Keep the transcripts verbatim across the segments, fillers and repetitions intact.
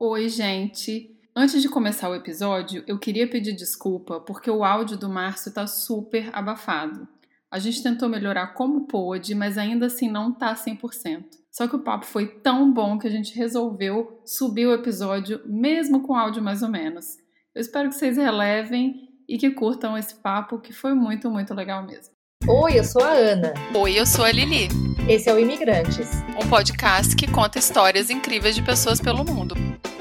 Oi, gente! Antes de começar o episódio, eu queria pedir desculpa porque o áudio do Márcio tá super abafado. A gente tentou melhorar como pôde, mas ainda assim não tá cem por cento. Só que o papo foi tão bom que a gente resolveu subir o episódio mesmo com áudio mais ou menos. Eu espero que vocês relevem e que curtam esse papo, que foi muito, muito legal mesmo. Oi, eu sou a Ana. Oi, eu sou a Lili. Esse é o Imigrantes, um podcast que conta histórias incríveis de pessoas pelo mundo.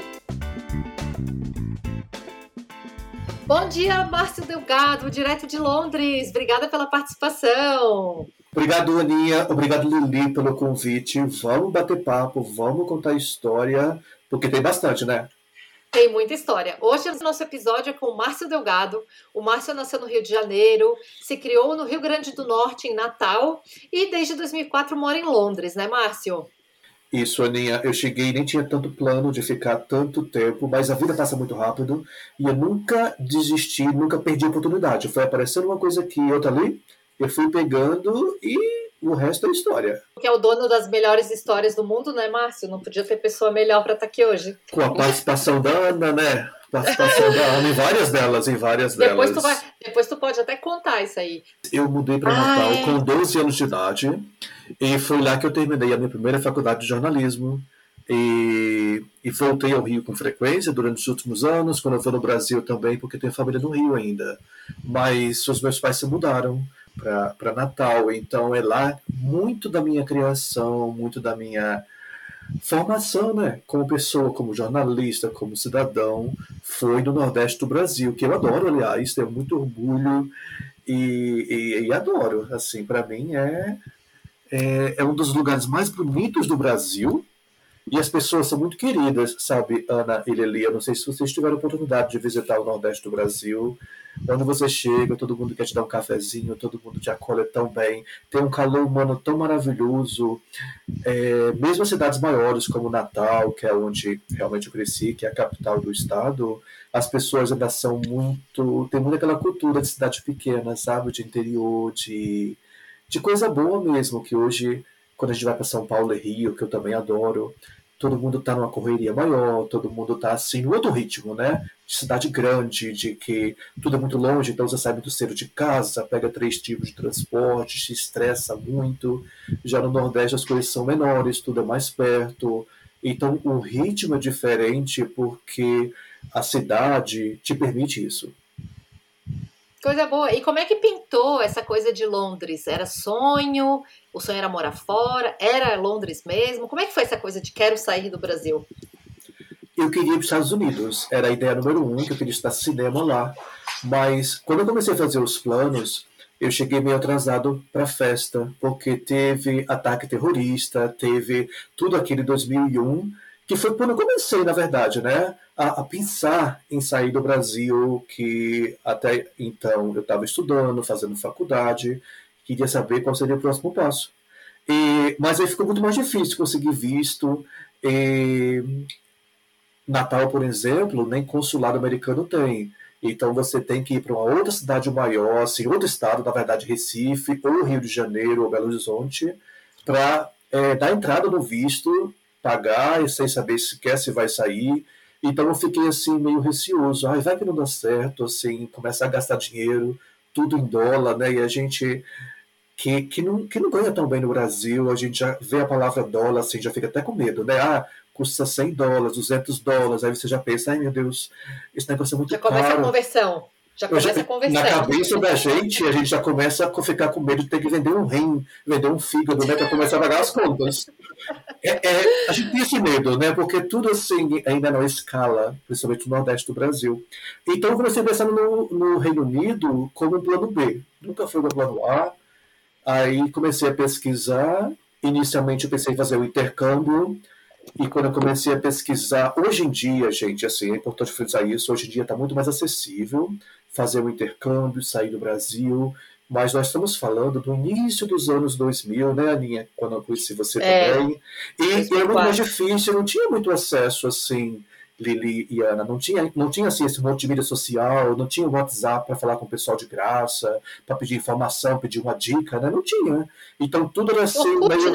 Bom dia, Márcio Delgado, direto de Londres. Obrigada pela participação. Obrigado, Aninha. Obrigado, Lili, pelo convite. Vamos bater papo, vamos contar história, porque tem bastante, né? Tem muita história. Hoje o nosso episódio é com o Márcio Delgado. O Márcio nasceu no Rio de Janeiro, se criou no Rio Grande do Norte, em Natal, e desde dois mil e quatro mora em Londres, né, Márcio? Isso, Aninha. Eu cheguei e nem tinha tanto plano de ficar tanto tempo, mas a vida passa muito rápido e eu nunca desisti, nunca perdi a oportunidade. Foi aparecendo uma coisa aqui e outra ali, eu fui pegando e o resto é história. Que é o dono das melhores histórias do mundo, né, Márcio? Não podia ter pessoa melhor para estar aqui hoje. Com a participação da Ana, né? Participação da Ana em várias delas, em várias depois delas. Tu vai, depois tu pode até contar isso aí. Eu mudei para Natal ah, é. com doze anos de idade e foi lá que eu terminei a minha primeira faculdade de jornalismo e, e voltei ao Rio com frequência durante os últimos anos, quando eu vou no Brasil também, porque tenho família no Rio ainda. Mas os meus pais se mudaram para Natal, então é lá muito da minha criação, muito da minha formação, né, como pessoa, como jornalista, como cidadão, foi no Nordeste do Brasil, que eu adoro, aliás, tenho muito orgulho e, e, e adoro, assim, para mim é, é, é um dos lugares mais bonitos do Brasil e as pessoas são muito queridas, sabe, Ana e Lili, eu não sei se vocês tiveram a oportunidade de visitar o Nordeste do Brasil, onde você chega, todo mundo quer te dar um cafezinho, todo mundo te acolhe tão bem, tem um calor humano tão maravilhoso, é, mesmo as cidades maiores como Natal, que é onde realmente eu cresci, que é a capital do estado, as pessoas ainda são muito, tem muito aquela cultura de cidade pequena, sabe, de interior, de, de coisa boa mesmo, que hoje, quando a gente vai para São Paulo e Rio, que eu também adoro, todo mundo está numa correria maior, todo mundo está assim, no outro ritmo, né? De cidade grande, de que tudo é muito longe, então você sai muito cedo de casa, pega três tipos de transporte, se estressa muito. Já no Nordeste as coisas são menores, tudo é mais perto. Então o ritmo é diferente porque a cidade te permite isso. Coisa boa. E como é que pintou essa coisa de Londres? Era sonho? O sonho era morar fora? Era Londres mesmo? Como é que foi essa coisa de quero sair do Brasil? Eu queria ir para os Estados Unidos. Era a ideia número um, que eu queria estudar cinema lá. Mas quando eu comecei a fazer os planos, eu cheguei meio atrasado para a festa, porque teve ataque terrorista, teve tudo aquele dois mil e um, que foi quando eu comecei, na verdade, né, a, a pensar em sair do Brasil, que até então eu estava estudando, fazendo faculdade, queria saber qual seria o próximo passo. E, mas aí ficou muito mais difícil conseguir visto. E, Natal, por exemplo, nem consulado americano tem. Então você tem que ir para uma outra cidade maior, assim, outro estado, na verdade Recife, ou Rio de Janeiro, ou Belo Horizonte, para é, dar entrada no visto, pagar, sem saber se quer, se vai sair. Então eu fiquei assim meio receoso. Ai, vai que não dá certo, assim, começar a gastar dinheiro, tudo em dólar, né? E a gente que, que, não, que não ganha tão bem no Brasil, a gente já vê a palavra dólar, assim, já fica até com medo, né? Ah, custa cem dólares, duzentos dólares, aí você já pensa, ai meu Deus, esse negócio é muito caro. Já começa a conversão. Já começa já, a conversão. Na cabeça da gente, a gente já começa a ficar com medo de ter que vender um rim, vender um fígado, né, para começar a pagar as contas. É, é, a gente tem esse medo, né, porque tudo assim ainda não escala, principalmente no Nordeste do Brasil. Então eu comecei pensando no, no Reino Unido como um plano B. Nunca foi meu plano A. Aí comecei a pesquisar. Inicialmente eu pensei em fazer o intercâmbio. E quando eu comecei a pesquisar, hoje em dia, gente, assim, é importante frisar isso, hoje em dia está muito mais acessível fazer um intercâmbio, sair do Brasil, mas nós estamos falando do início dos anos dois mil, né, Aninha? Quando eu conheci você é, também. E, e era muito mais difícil, não tinha muito acesso, assim, Lili e Ana, não tinha, não tinha assim, esse monte de mídia social, não tinha WhatsApp para falar com o pessoal de graça, para pedir informação, pedir uma dica, né? Não tinha. Então tudo era assim... Orkut, meio... né?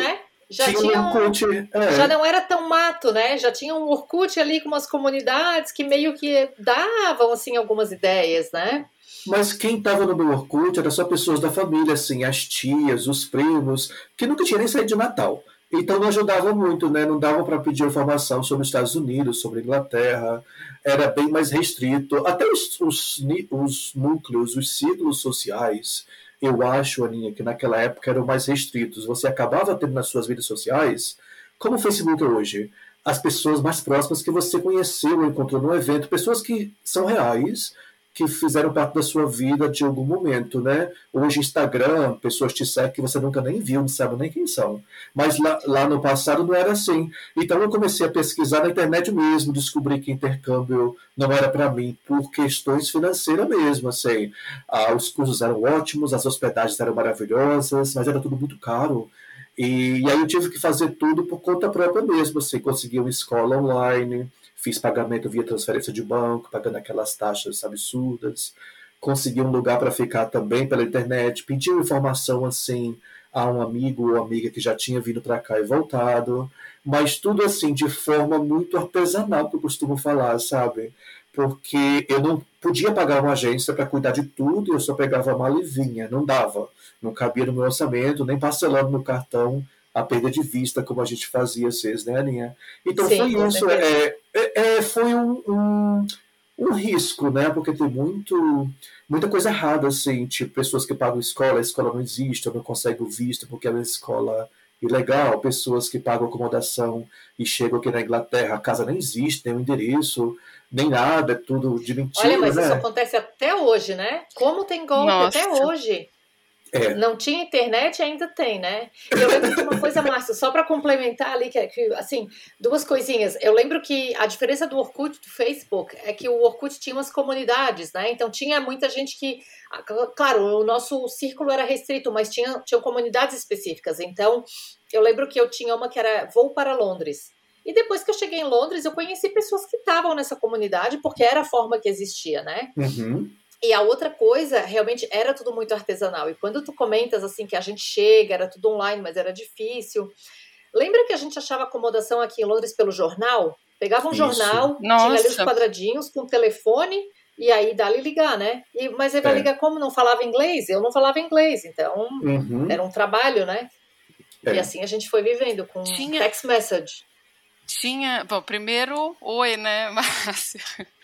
já tinha tinha um Orkut, é. já não era tão mato, né? Já tinha um Orkut ali com umas comunidades que meio que davam, assim, algumas ideias, né? Mas quem estava no meu Orkut era só pessoas da família, assim, as tias, os primos, que nunca tinham nem saído de Natal. Então não ajudava muito, né? Não dava para pedir informação sobre os Estados Unidos, sobre a Inglaterra. Era bem mais restrito. Até os, os, os núcleos, os círculos sociais, eu acho, Aninha, que naquela época eram mais restritos. Você acabava tendo nas suas redes sociais, como o Facebook é hoje, as pessoas mais próximas que você conheceu ou encontrou no evento, pessoas que são reais, que fizeram parte da sua vida de algum momento, né? Hoje, Instagram, pessoas te seguem que você nunca nem viu, não sabe nem quem são. Mas lá, lá no passado não era assim. Então eu comecei a pesquisar na internet mesmo, descobri que intercâmbio não era para mim, por questões financeiras mesmo, assim. Ah, os cursos eram ótimos, as hospedagens eram maravilhosas, mas era tudo muito caro. E, e aí eu tive que fazer tudo por conta própria mesmo, assim, consegui uma escola online, fiz pagamento via transferência de banco, pagando aquelas taxas absurdas, consegui um lugar para ficar também pela internet, pedi informação assim a um amigo ou amiga que já tinha vindo para cá e voltado, mas tudo assim de forma muito artesanal, que eu costumo falar, sabe? Porque eu não podia pagar uma agência para cuidar de tudo, eu só pegava a mala e vinha, não dava, não cabia no meu orçamento, nem parcelando no cartão, a perda de vista, como a gente fazia às vezes, né, Aninha? Então Sim, foi isso, é, é, é, foi um, um, um risco, né, porque tem muito, muita coisa errada, assim, tipo, pessoas que pagam escola, a escola não existe, ou não consegue o visto porque é uma escola ilegal, pessoas que pagam acomodação e chegam aqui na Inglaterra, a casa nem existe, nem o endereço, nem nada, é tudo de mentira, Olha, mas né? isso acontece até hoje, né? Como tem golpe Nossa. até hoje. É. Não tinha internet, ainda tem, né? Eu lembro de uma coisa, Márcio, só para complementar ali, que, que, assim, duas coisinhas. Eu lembro que a diferença do Orkut e do Facebook é que o Orkut tinha umas comunidades, né? Então tinha muita gente que, claro, o nosso círculo era restrito, mas tinha, tinha comunidades específicas. Então, eu lembro que eu tinha uma que era Vou para Londres. E depois que eu cheguei em Londres, eu conheci pessoas que estavam nessa comunidade, porque era a forma que existia, né? Uhum. E a outra coisa, realmente, era tudo muito artesanal. E quando tu comentas, assim, que a gente chega, era tudo online, mas era difícil. Lembra que a gente achava acomodação aqui em Londres pelo jornal? Pegava um Isso. jornal, Nossa. tinha ali os quadradinhos com telefone, e aí dali ligar, né? E, mas ele vai é. ligar como? Não falava inglês? Eu não falava inglês, então uhum. era um trabalho, né? É. E assim a gente foi vivendo com tinha... text message. Tinha, bom, primeiro, oi, né, Márcio?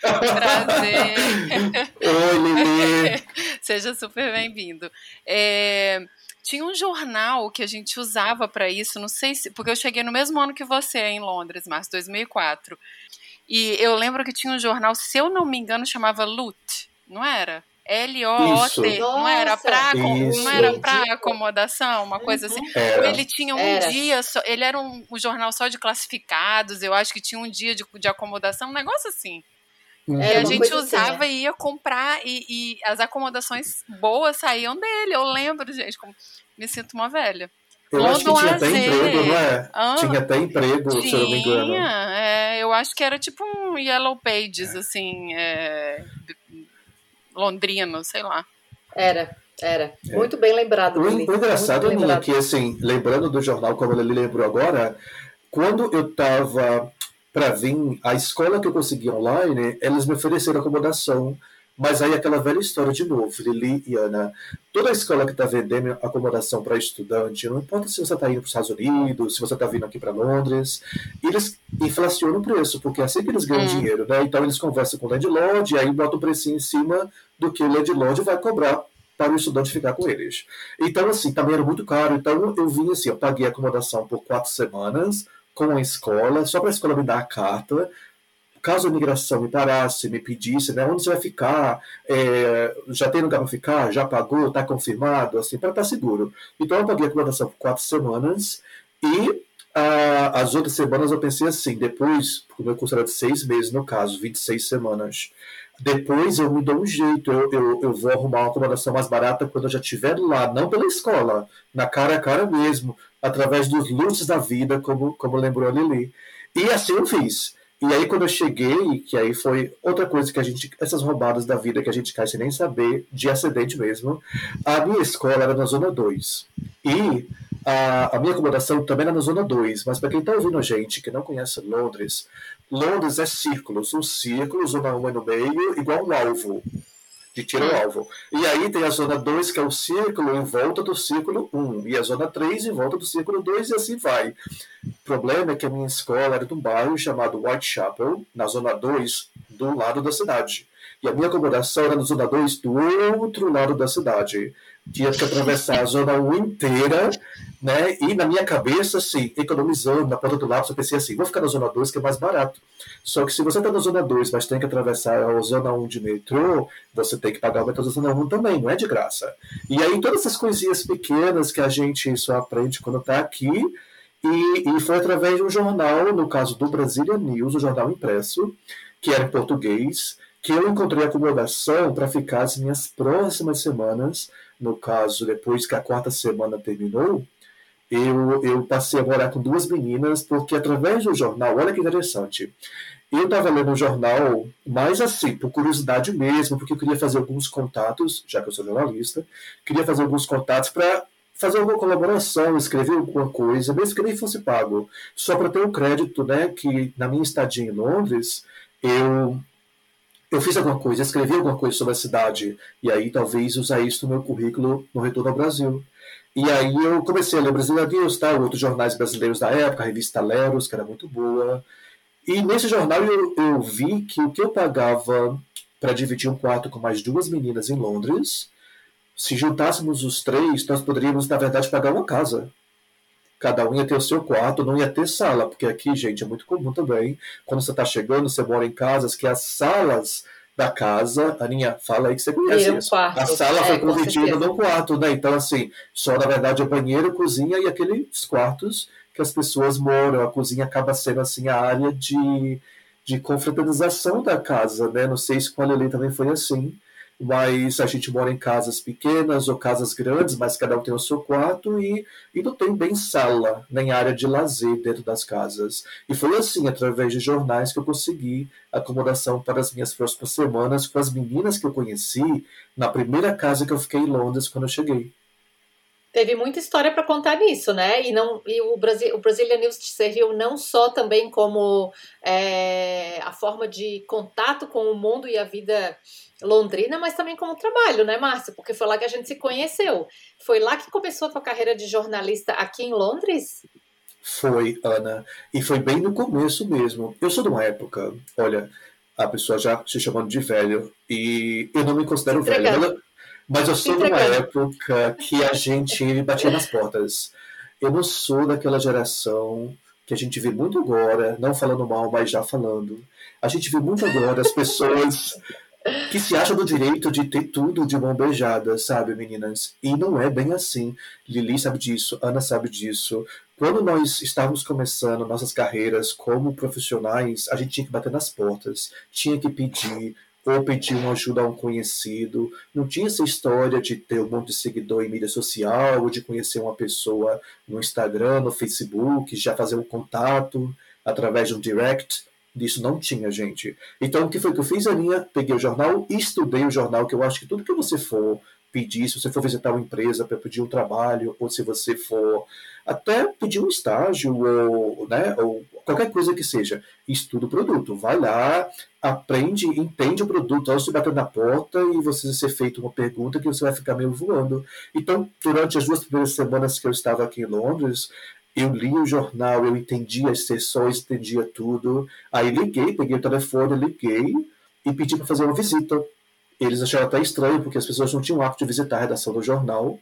Prazer. Oi, Lili. Seja super bem-vindo. É, tinha um jornal que a gente usava para isso, não sei se, porque eu cheguei no mesmo ano que você em Londres, Márcio, dois mil e quatro. E eu lembro que tinha um jornal, se eu não me engano, chamava Loot, não era? L O O T, não era para não era para acomodação, uma coisa assim. Era. Ele tinha um era. dia, só, ele era um, um jornal só de classificados, eu acho que tinha um dia de, de acomodação, um negócio assim. Era e a gente usava assim, e ia comprar, e, e as acomodações boas saíam dele, eu lembro, gente, como, me sinto uma velha. Eu London acho que tinha até emprego, não é? Ah, tinha até emprego, tinha, se eu não me engano. É, eu acho que era tipo um Yellow Pages, assim, é... londrino, sei lá. Era, era. É. Muito bem lembrado. O, o engraçado, Aninha, é que, assim, lembrando do jornal, como ele lembrou agora, quando eu estava para vir, a escola que eu consegui online, eles me ofereceram acomodação, mas aí aquela velha história de novo, Lili e Ana, toda a escola que está vendendo acomodação para estudante, não importa se você está indo para os Estados Unidos, se você está vindo aqui para Londres, eles inflacionam o preço, porque é assim que eles ganham hum. dinheiro, né? Então eles conversam com o landlord e aí botam o precinho em cima do que o landlord vai cobrar para o estudante ficar com eles. Então, assim, também era muito caro. Então eu vim assim, eu paguei a acomodação por quatro semanas com a escola, só para a escola me dar a carta. Caso a imigração me parasse, me pedisse, né, onde você vai ficar, é, já tem lugar para ficar, já pagou, está confirmado, assim, para estar seguro. Então eu paguei a acomodação por quatro semanas e ah, as outras semanas eu pensei assim, depois, porque o meu curso era de seis meses, no caso, vinte e seis semanas, depois eu me dou um jeito, eu, eu, eu vou arrumar uma acomodação mais barata quando eu já estiver lá, não pela escola, na cara a cara mesmo, através dos luxos da vida, como, como lembrou a Lili. E assim eu fiz. E aí quando eu cheguei, que aí foi outra coisa que a gente, essas roubadas da vida que a gente cai sem nem saber, de acidente mesmo, a minha escola era na Zona dois. E a, a minha acomodação também era na Zona dois, mas para quem está ouvindo a gente que não conhece Londres, Londres é círculos, um círculo, Zona um é no meio, igual um alvo, de tiro ao alvo. E aí tem a Zona dois, que é o círculo em volta do círculo um, e a Zona três em volta do círculo dois, e assim vai. O problema é que a minha escola era de um bairro chamado Whitechapel, na Zona dois, do lado da cidade. E a minha acomodação era na Zona dois, do outro lado da cidade. Tinha que atravessar a Zona um inteira, né? E na minha cabeça, assim, economizando na ponta do lápis, eu pensei assim, vou ficar na Zona dois, que é mais barato. Só que se você está na Zona dois, mas tem que atravessar a Zona um de metrô, você tem que pagar o metrô da Zona um também, não é de graça. E aí todas essas coisinhas pequenas que a gente só aprende quando está aqui, e, e foi através de um jornal, no caso do Brasília News, o jornal impresso, que era em português, que eu encontrei acomodação para ficar as minhas próximas semanas. No caso, depois que a quarta semana terminou, eu, eu passei a morar com duas meninas, porque através do jornal, olha que interessante, eu estava lendo o jornal, mais assim, por curiosidade mesmo, porque eu queria fazer alguns contatos, já que eu sou jornalista, queria fazer alguns contatos para fazer alguma colaboração, escrever alguma coisa, mesmo que nem fosse pago, só para ter um crédito, né, que na minha estadia em Londres, eu... eu fiz alguma coisa, escrevi alguma coisa sobre a cidade, e aí talvez usar isso no meu currículo no retorno ao Brasil. E aí eu comecei a ler Brasília News, tá? Outros jornais brasileiros da época, a revista Leros, que era muito boa. E nesse jornal eu, eu vi que o que eu pagava para dividir um quarto com mais duas meninas em Londres, se juntássemos os três, nós poderíamos, na verdade, pagar uma casa. Cada um ia ter o seu quarto, não ia ter sala, porque aqui, gente, é muito comum também. Quando você está chegando, você mora em casas que as salas da casa, Aninha, fala aí que você conhece um isso. Quarto. A sala é, foi convertida num quarto, né? Então, assim, só na verdade é banheiro, cozinha e aqueles quartos que as pessoas moram. A cozinha acaba sendo, assim, a área de, de confraternização da casa, né? Não sei se com a Lili também foi assim. Mas a gente mora em casas pequenas ou casas grandes, mas cada um tem o seu quarto e, e não tem bem sala, nem área de lazer dentro das casas. E foi assim, através de jornais, que eu consegui acomodação para as minhas próximas semanas com as meninas que eu conheci na primeira casa que eu fiquei em Londres quando eu cheguei. Teve muita história para contar nisso, né? E, não, e o, Brasil, o Brasília News te serviu não só também como é, a forma de contato com o mundo e a vida londrina, mas também como trabalho, né, Márcio? Porque foi lá que a gente se conheceu. Foi lá que começou a tua carreira de jornalista aqui em Londres? Foi, Ana. E foi bem no começo mesmo. Eu sou de uma época, olha, a pessoa já se chamando de velho, e eu não me considero velho. Ela, mas eu sou de uma época que a gente batia nas portas. Eu não sou daquela geração que a gente vê muito agora, não falando mal, mas já falando. A gente vê muito agora as pessoas que se acham do direito de ter tudo de mão beijada, sabe, meninas? E não é bem assim. Lili sabe disso, Ana sabe disso. Quando nós estávamos começando nossas carreiras como profissionais, a gente tinha que bater nas portas, tinha que pedir, ou pedir uma ajuda a um conhecido. Não tinha essa história de ter um monte de seguidor em mídia social, ou de conhecer uma pessoa no Instagram, no Facebook, já fazer um contato através de um direct. Disso não tinha, gente. Então, o que foi que eu fiz, Aninha? Peguei o jornal e estudei o jornal, que eu acho que tudo que você for pedir, se você for visitar uma empresa para pedir um trabalho, ou se você for até pedir um estágio, ou, né, ou qualquer coisa que seja, estuda o produto. Vai lá, aprende, entende o produto, antes de bater na porta e você ser feito uma pergunta que você vai ficar meio voando. Então, durante as duas primeiras semanas que eu estava aqui em Londres, eu li o jornal, eu entendia as sessões, entendia tudo. Aí liguei, peguei o telefone, liguei e pedi para fazer uma visita. Eles acharam até estranho, porque as pessoas não tinham o hábito de visitar a redação do jornal.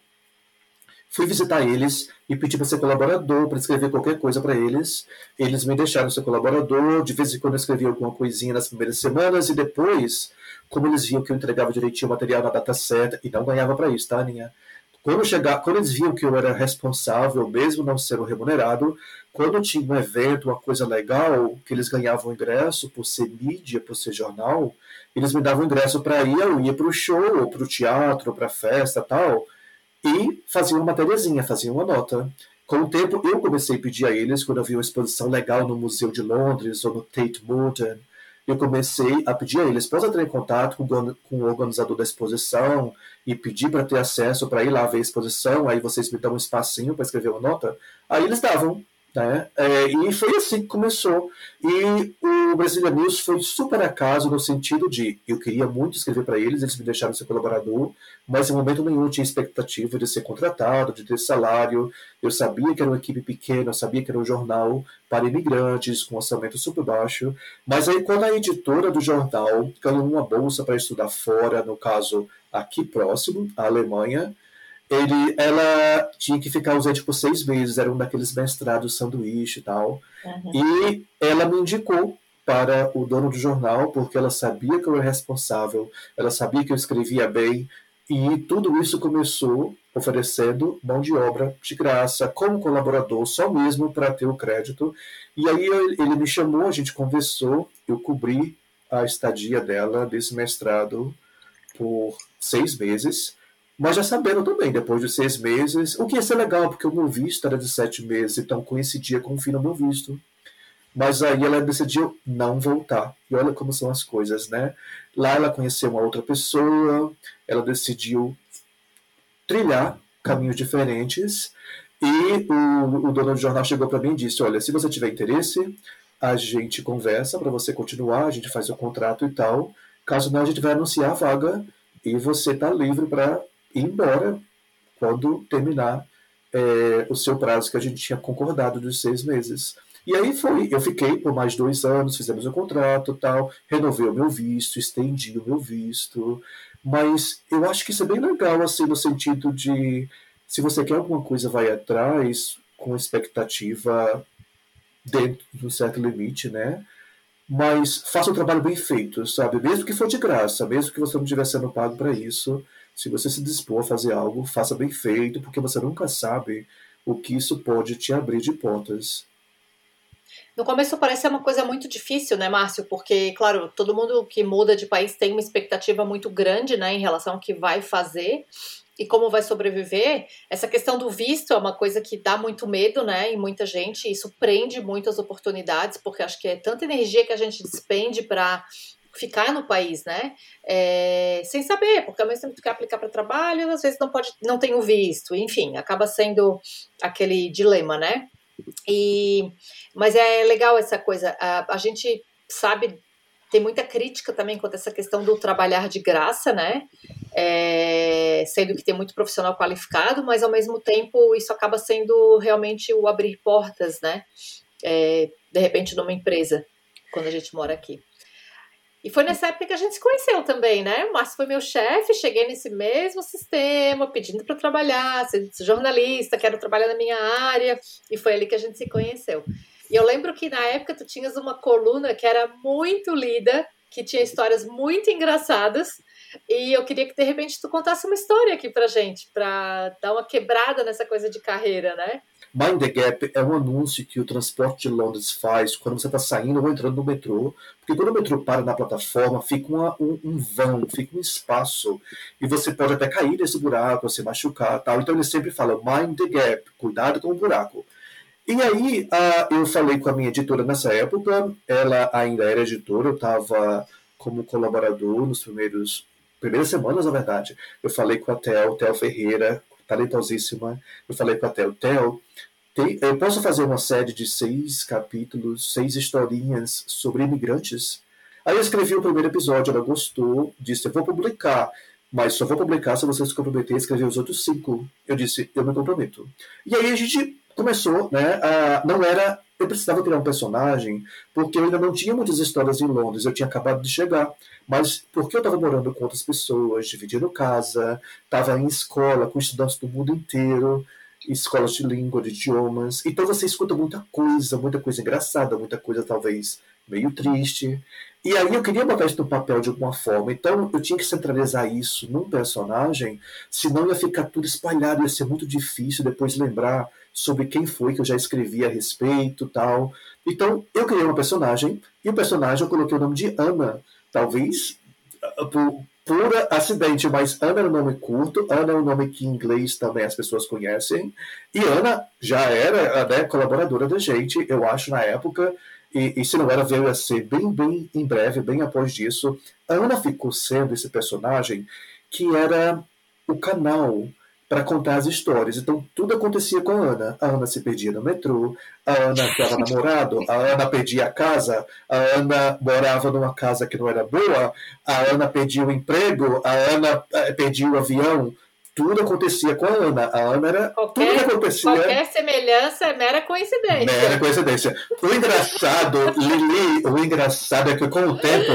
Fui visitar eles e pedi para ser colaborador, para escrever qualquer coisa para eles. Eles me deixaram ser colaborador. De vez em quando eu escrevia alguma coisinha nas primeiras semanas e depois, como eles viam que eu entregava direitinho o material na data certa, e não ganhava para isso, tá, Aninha? Quando, chegar, quando eles viam que eu era responsável, mesmo não sendo remunerado, quando tinha um evento, uma coisa legal, que eles ganhavam ingresso por ser mídia, por ser jornal, eles me davam ingresso para ir, eu ia para o show, para o teatro, para a festa e tal, e fazia uma matériazinha, fazia uma nota. Com o tempo, eu comecei a pedir a eles, quando eu vi uma exposição legal no Museu de Londres ou no Tate Modern, eu comecei a pedir a eles, posso entrar em contato com, com o organizador da exposição e pedir para ter acesso, para ir lá ver a exposição, aí vocês me dão um espacinho para escrever uma nota? Aí eles davam. Né? É, e foi assim que começou. E o Brasília News foi super acaso no sentido de eu queria muito escrever para eles, eles me deixaram ser colaborador, mas em momento nenhum eu tinha expectativa de ser contratado, de ter salário. Eu sabia que era uma equipe pequena, eu sabia que era um jornal para imigrantes com orçamento super baixo, mas aí quando a editora do jornal ganhou uma bolsa para estudar fora, no caso aqui próximo, a Alemanha, Ele, ela tinha que ficar ausente por seis meses, era um daqueles mestrados sanduíche e tal. Uhum. E ela me indicou para o dono do jornal, porque ela sabia que eu era responsável, ela sabia que eu escrevia bem, e tudo isso começou oferecendo mão de obra de graça, como colaborador, só mesmo para ter o crédito. E aí ele me chamou, a gente conversou, eu cobri a estadia dela, desse mestrado, por seis meses. Mas já sabendo também, depois de seis meses, o que ia ser legal, porque o meu visto era de sete meses, então coincidia com o fim do meu visto. Mas aí ela decidiu não voltar. E olha como são as coisas, né? Lá ela conheceu uma outra pessoa, ela decidiu trilhar caminhos diferentes, e o, o dono do jornal chegou para mim e disse, olha, se você tiver interesse, a gente conversa para você continuar, a gente faz o contrato e tal. Caso não, a gente vai anunciar a vaga e você está livre para ir embora quando terminar é, o seu prazo que a gente tinha concordado dos seis meses. E aí foi, eu fiquei por mais dois anos, fizemos um contrato tal, renovei o meu visto, estendi o meu visto, mas eu acho que isso é bem legal, assim, no sentido de, se você quer alguma coisa, vai atrás, com expectativa dentro de um certo limite, né? Mas faça um trabalho bem feito, sabe? Mesmo que for de graça, mesmo que você não estiver sendo pago para isso, se você se dispor a fazer algo, faça bem feito, porque você nunca sabe o que isso pode te abrir de portas. No começo parece ser uma coisa muito difícil, né, Márcio? Porque, claro, todo mundo que muda de país tem uma expectativa muito grande, né, em relação ao que vai fazer e como vai sobreviver. Essa questão do visto é uma coisa que dá muito medo, né, em muita gente. E isso prende muitas oportunidades, porque acho que é tanta energia que a gente despende para ficar no país, né, é, sem saber, porque ao mesmo tempo que tu quer aplicar para trabalho, às vezes não pode, não tem o visto, enfim, acaba sendo aquele dilema, né, e, mas é legal essa coisa, a, a gente sabe, tem muita crítica também quanto a essa questão do trabalhar de graça, né, é, sendo que tem muito profissional qualificado, mas ao mesmo tempo isso acaba sendo realmente o abrir portas, né, é, de repente numa empresa, quando a gente mora aqui. E foi nessa época que a gente se conheceu também, né? O Márcio foi meu chefe, cheguei nesse mesmo sistema, pedindo para trabalhar, ser jornalista, quero trabalhar na minha área, e foi ali que a gente se conheceu. E eu lembro que na época tu tinhas uma coluna que era muito lida, que tinha histórias muito engraçadas, e eu queria que de repente tu contasse uma história aqui pra gente, pra dar uma quebrada nessa coisa de carreira, né? Mind the Gap é um anúncio que o transporte de Londres faz quando você está saindo ou entrando no metrô, porque quando o metrô para na plataforma, fica uma, um, um vão, fica um espaço, e você pode até cair nesse buraco, se machucar, tal. Então ele sempre fala, Mind the Gap, cuidado com o buraco. E aí uh, eu falei com a minha editora nessa época, ela ainda era editora, eu estava como colaborador nos primeiros primeiras semanas, na verdade. Eu falei com a Theo, Theo Ferreira, talentosíssima. Eu falei com a Theo, Theo, tem, eu posso fazer uma série de seis capítulos, seis historinhas sobre imigrantes? Aí eu escrevi o primeiro episódio, ela gostou, disse, eu vou publicar, mas só vou publicar se você se comprometer a escrever os outros cinco. Eu disse, eu me comprometo. E aí a gente começou, né, a, não era, eu precisava criar um personagem, porque eu ainda não tinha muitas histórias em Londres, eu tinha acabado de chegar, mas porque eu estava morando com outras pessoas, dividindo casa, estava em escola com estudantes do mundo inteiro, escolas de língua, de idiomas, então você escuta muita coisa, muita coisa engraçada, muita coisa talvez meio triste, e aí eu queria botar isso no papel de alguma forma, então eu tinha que centralizar isso num personagem, senão ia ficar tudo espalhado, ia ser muito difícil depois lembrar sobre quem foi que eu já escrevi a respeito, tal. Então eu criei uma personagem, e o personagem eu coloquei o nome de Ana, talvez por pura acidente, mas Ana era um nome curto, Ana é um nome que em inglês também as pessoas conhecem, e Ana já era, né, colaboradora da gente, eu acho, na época, E, e se não era, veio a ser bem, bem em breve, bem após disso. A Ana ficou sendo esse personagem que era o canal para contar as histórias. Então, tudo acontecia com a Ana. A Ana se perdia no metrô, a Ana estava namorado, a Ana perdia a casa, a Ana morava numa casa que não era boa, a Ana perdia o emprego, a Ana eh, perdia o avião. Tudo acontecia com a Ana. A Ana era qualquer, tudo que acontecia. Qualquer semelhança é mera coincidência. Mera coincidência. O engraçado, Lili, o engraçado é que com o tempo,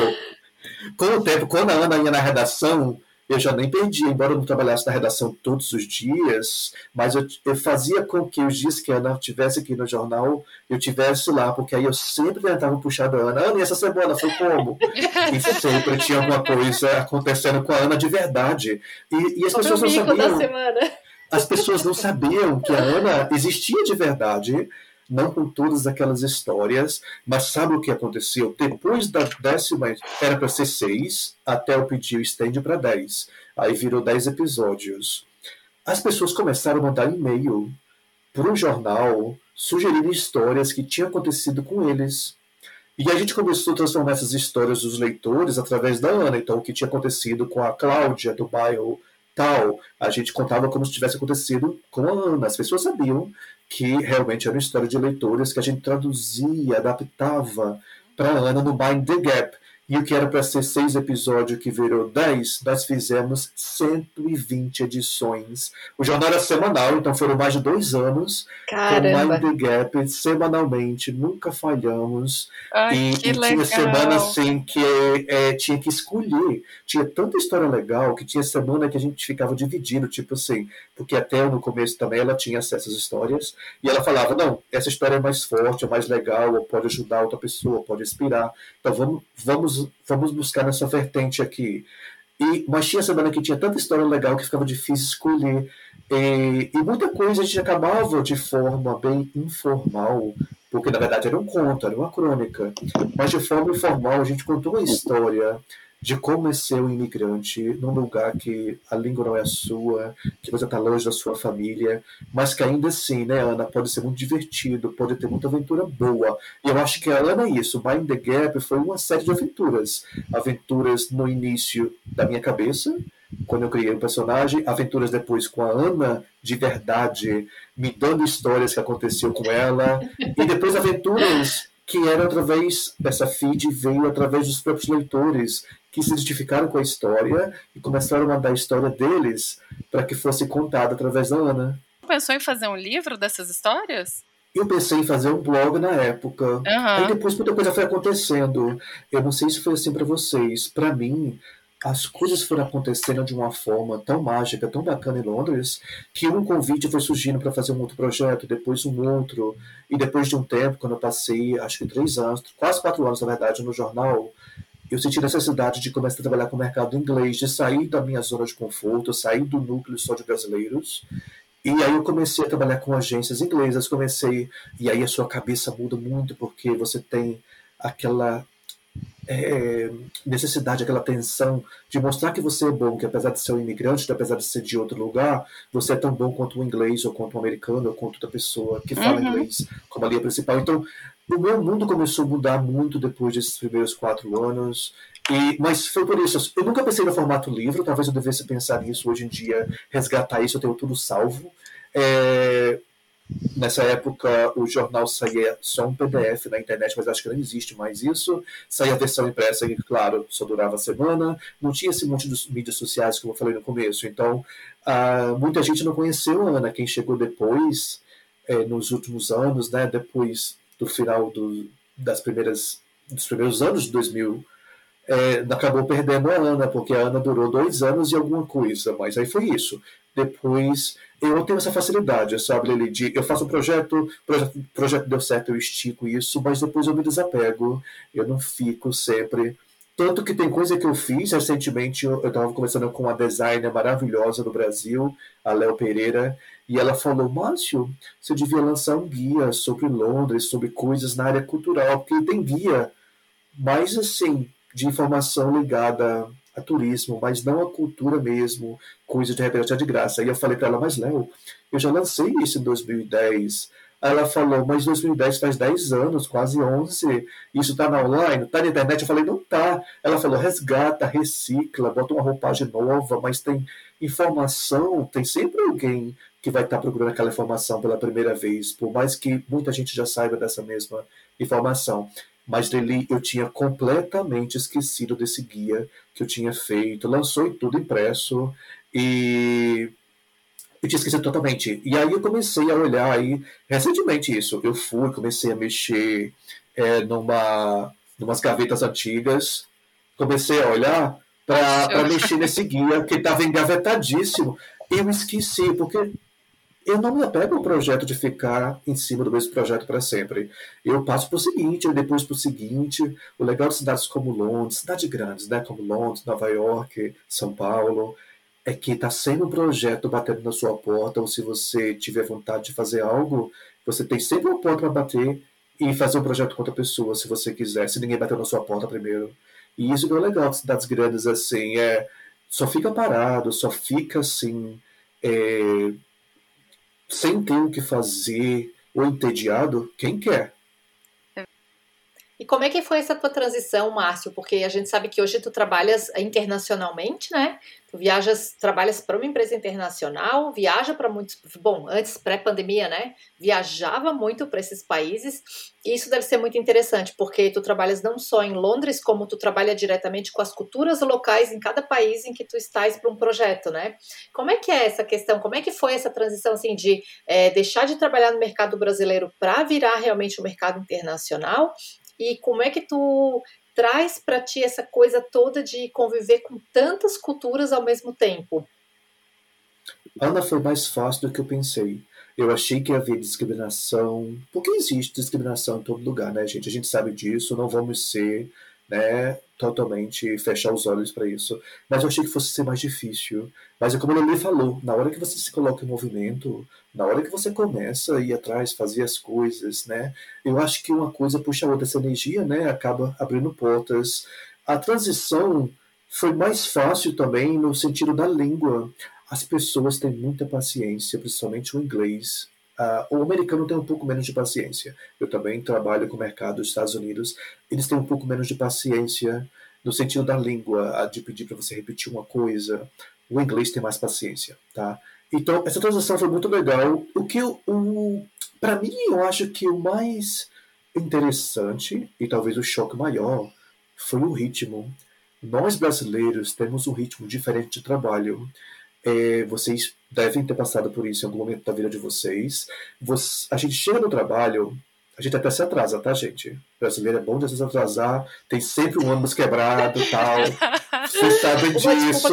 com o tempo, quando a Ana ia na redação, eu já nem perdia, embora eu não trabalhasse na redação todos os dias, mas eu, eu fazia com que os dias que a Ana estivesse aqui no jornal, eu estivesse lá, porque aí eu sempre tentava puxar da Ana. Ana, e essa semana foi como? E sempre tinha alguma coisa acontecendo com a Ana de verdade. E, e as pessoas não sabiam. Da semana. As pessoas não sabiam que a Ana existia de verdade, não com todas aquelas histórias, mas sabe o que aconteceu? Depois da décima, era para ser seis, até eu pedir o stand para dez. Aí virou dez episódios. As pessoas começaram a mandar e-mail para o jornal, sugerindo histórias que tinham acontecido com eles. E a gente começou a transformar essas histórias dos leitores através da Ana. Então, o que tinha acontecido com a Cláudia, do bairro tal, a gente contava como se tivesse acontecido com a Ana. As pessoas sabiam que realmente era uma história de leitores que a gente traduzia, adaptava para a Ana no Mind the Gap. E o que era para ser seis episódios, que virou dez, nós fizemos cento e vinte edições. O jornal era semanal, então foram mais de dois anos. Caramba! Com Mind the Gap, semanalmente, nunca falhamos. Ai, e que e legal. tinha semana assim que é, tinha que escolher. Tinha tanta história legal que tinha semana que a gente ficava dividindo, tipo assim, porque até no começo também ela tinha acesso às histórias, e ela falava, não, essa história é mais forte, é mais legal, ou pode ajudar outra pessoa, pode inspirar. Então vamos, vamos vamos buscar nessa vertente aqui. E, mas tinha semana que tinha tanta história legal que ficava difícil escolher. E, e muita coisa a gente acabava de forma bem informal, porque na verdade era um conto, era uma crônica. Mas de forma informal a gente contou a história de como é ser um imigrante num lugar que a língua não é a sua, que você está longe da sua família, mas que ainda assim, né, Ana, pode ser muito divertido, pode ter muita aventura boa. E eu acho que a Ana é isso. Mind the Gap foi uma série de aventuras. Aventuras no início da minha cabeça, quando eu criei o personagem, aventuras depois com a Ana, de verdade, me dando histórias que aconteceu com ela, e depois aventuras que eram através dessa feed, veio através dos próprios leitores, que se identificaram com a história e começaram a mandar a história deles para que fosse contada através da Ana. Pensou em fazer um livro dessas histórias? Eu pensei em fazer um blog na época. Uhum. Aí depois muita coisa foi acontecendo. Eu não sei se foi assim para vocês. Para mim, as coisas foram acontecendo de uma forma tão mágica, tão bacana em Londres, que um convite foi surgindo para fazer um outro projeto, depois um outro. E depois de um tempo, quando eu passei, acho que três anos, quase quatro anos, na verdade, no jornal, eu senti necessidade de começar a trabalhar com o mercado inglês, de sair da minha zona de conforto, sair do núcleo só de brasileiros. E aí eu comecei a trabalhar com agências inglesas, comecei, e aí a sua cabeça muda muito, porque você tem aquela é, necessidade, aquela tensão de mostrar que você é bom, que apesar de ser um imigrante, apesar de ser de outro lugar, você é tão bom quanto um inglês, ou quanto um americano, ou quanto outra pessoa que fala uhum. inglês como a linha principal. Então, o meu mundo começou a mudar muito depois desses primeiros quatro anos, e, mas foi por isso. Eu nunca pensei no formato livro, talvez eu devesse pensar nisso hoje em dia, resgatar isso, eu tenho tudo salvo. É, nessa época o jornal saía só um P D F na internet, mas acho que não existe mais isso. Saía a versão impressa e, claro, só durava a semana. Não tinha esse monte de mídias sociais, como eu falei no começo. Então, uh, muita gente não conheceu a Ana. Quem chegou depois, é, nos últimos anos, né, depois do final do, das primeiras, dos primeiros anos de dois mil, é, acabou perdendo a Ana, porque a Ana durou dois anos e alguma coisa, mas aí foi isso. Depois, eu não tenho essa facilidade, sabe, Lili, de eu faço um projeto, o projeto, projeto deu certo, eu estico isso, mas depois eu me desapego, eu não fico sempre. Tanto que tem coisa que eu fiz recentemente, eu estava conversando com uma designer maravilhosa do Brasil, a Léo Pereira, e ela falou, Márcio, você devia lançar um guia sobre Londres, sobre coisas na área cultural, porque tem guia, mas assim, de informação ligada a turismo, mas não a cultura mesmo, coisa de repente de graça. Aí eu falei para ela, mas Léo, eu já lancei isso em dois mil e dez, Aí ela falou, mas dois mil e dez faz dez anos, quase onze, isso está na online, está na internet? Eu falei, não tá. Ela falou, resgata, recicla, bota uma roupagem nova, mas tem informação, tem sempre alguém que vai estar procurando aquela informação pela primeira vez, por mais que muita gente já saiba dessa mesma informação. Mas dele eu tinha completamente esquecido desse guia que eu tinha feito, lançou tudo impresso, e eu tinha esquecido totalmente. E aí eu comecei a olhar aí, recentemente isso, eu fui, comecei a mexer é, numa, numas gavetas antigas, comecei a olhar para mexer nesse guia, que estava engavetadíssimo. Eu esqueci, porque eu não me apego ao projeto de ficar em cima do mesmo projeto para sempre. Eu passo para o seguinte, depois para o seguinte. O legal de cidades como Londres, cidades grandes, né, como Londres, Nova York, São Paulo, é que está sempre um projeto batendo na sua porta, ou se você tiver vontade de fazer algo, você tem sempre uma porta para bater e fazer um projeto com outra pessoa, se você quiser, se ninguém bater na sua porta primeiro. E isso que é legal de cidades grandes, assim, é, só fica parado, só fica assim, é, sem ter o que fazer, ou entediado, quem quer. E como é que foi essa tua transição, Márcio? Porque a gente sabe que hoje tu trabalhas internacionalmente, né? Tu viajas, trabalhas para uma empresa internacional, viaja para muitos... Bom, antes, pré-pandemia, né? Viajava muito para esses países. E isso deve ser muito interessante, porque tu trabalhas não só em Londres, como tu trabalha diretamente com as culturas locais em cada país em que tu estás para um projeto, né? Como é que é essa questão? Como é que foi essa transição, assim, de é, deixar de trabalhar no mercado brasileiro para virar realmente o mercado internacional? E como é que tu traz para ti essa coisa toda de conviver com tantas culturas ao mesmo tempo? Ana, foi mais fácil do que eu pensei. Eu achei que havia discriminação, porque existe discriminação em todo lugar, né, gente? A gente sabe disso, não vamos ser, né, totalmente fechar os olhos para isso. Mas eu achei que fosse ser mais difícil. Mas é como a Lili falou, na hora que você se coloca em movimento, na hora que você começa a ir atrás, fazer as coisas, né, eu acho que uma coisa puxa a outra, essa energia, né, acaba abrindo portas. A transição foi mais fácil também no sentido da língua. As pessoas têm muita paciência, principalmente o inglês. Uh, o americano tem um pouco menos de paciência. Eu também trabalho com o mercado dos Estados Unidos. Eles têm um pouco menos de paciência no sentido da língua, de pedir para você repetir uma coisa. O inglês tem mais paciência, tá? Então, essa transição foi muito legal. O que o, o para mim, eu acho que o mais interessante e talvez o choque maior foi o ritmo. Nós brasileiros temos um ritmo diferente de trabalho. É, vocês devem ter passado por isso em algum momento da vida de vocês. Você, a gente chega no trabalho, a gente até se atrasa, tá, gente? O brasileiro é bom de se atrasar, tem sempre um ônibus quebrado e tal. Vocês sabem disso.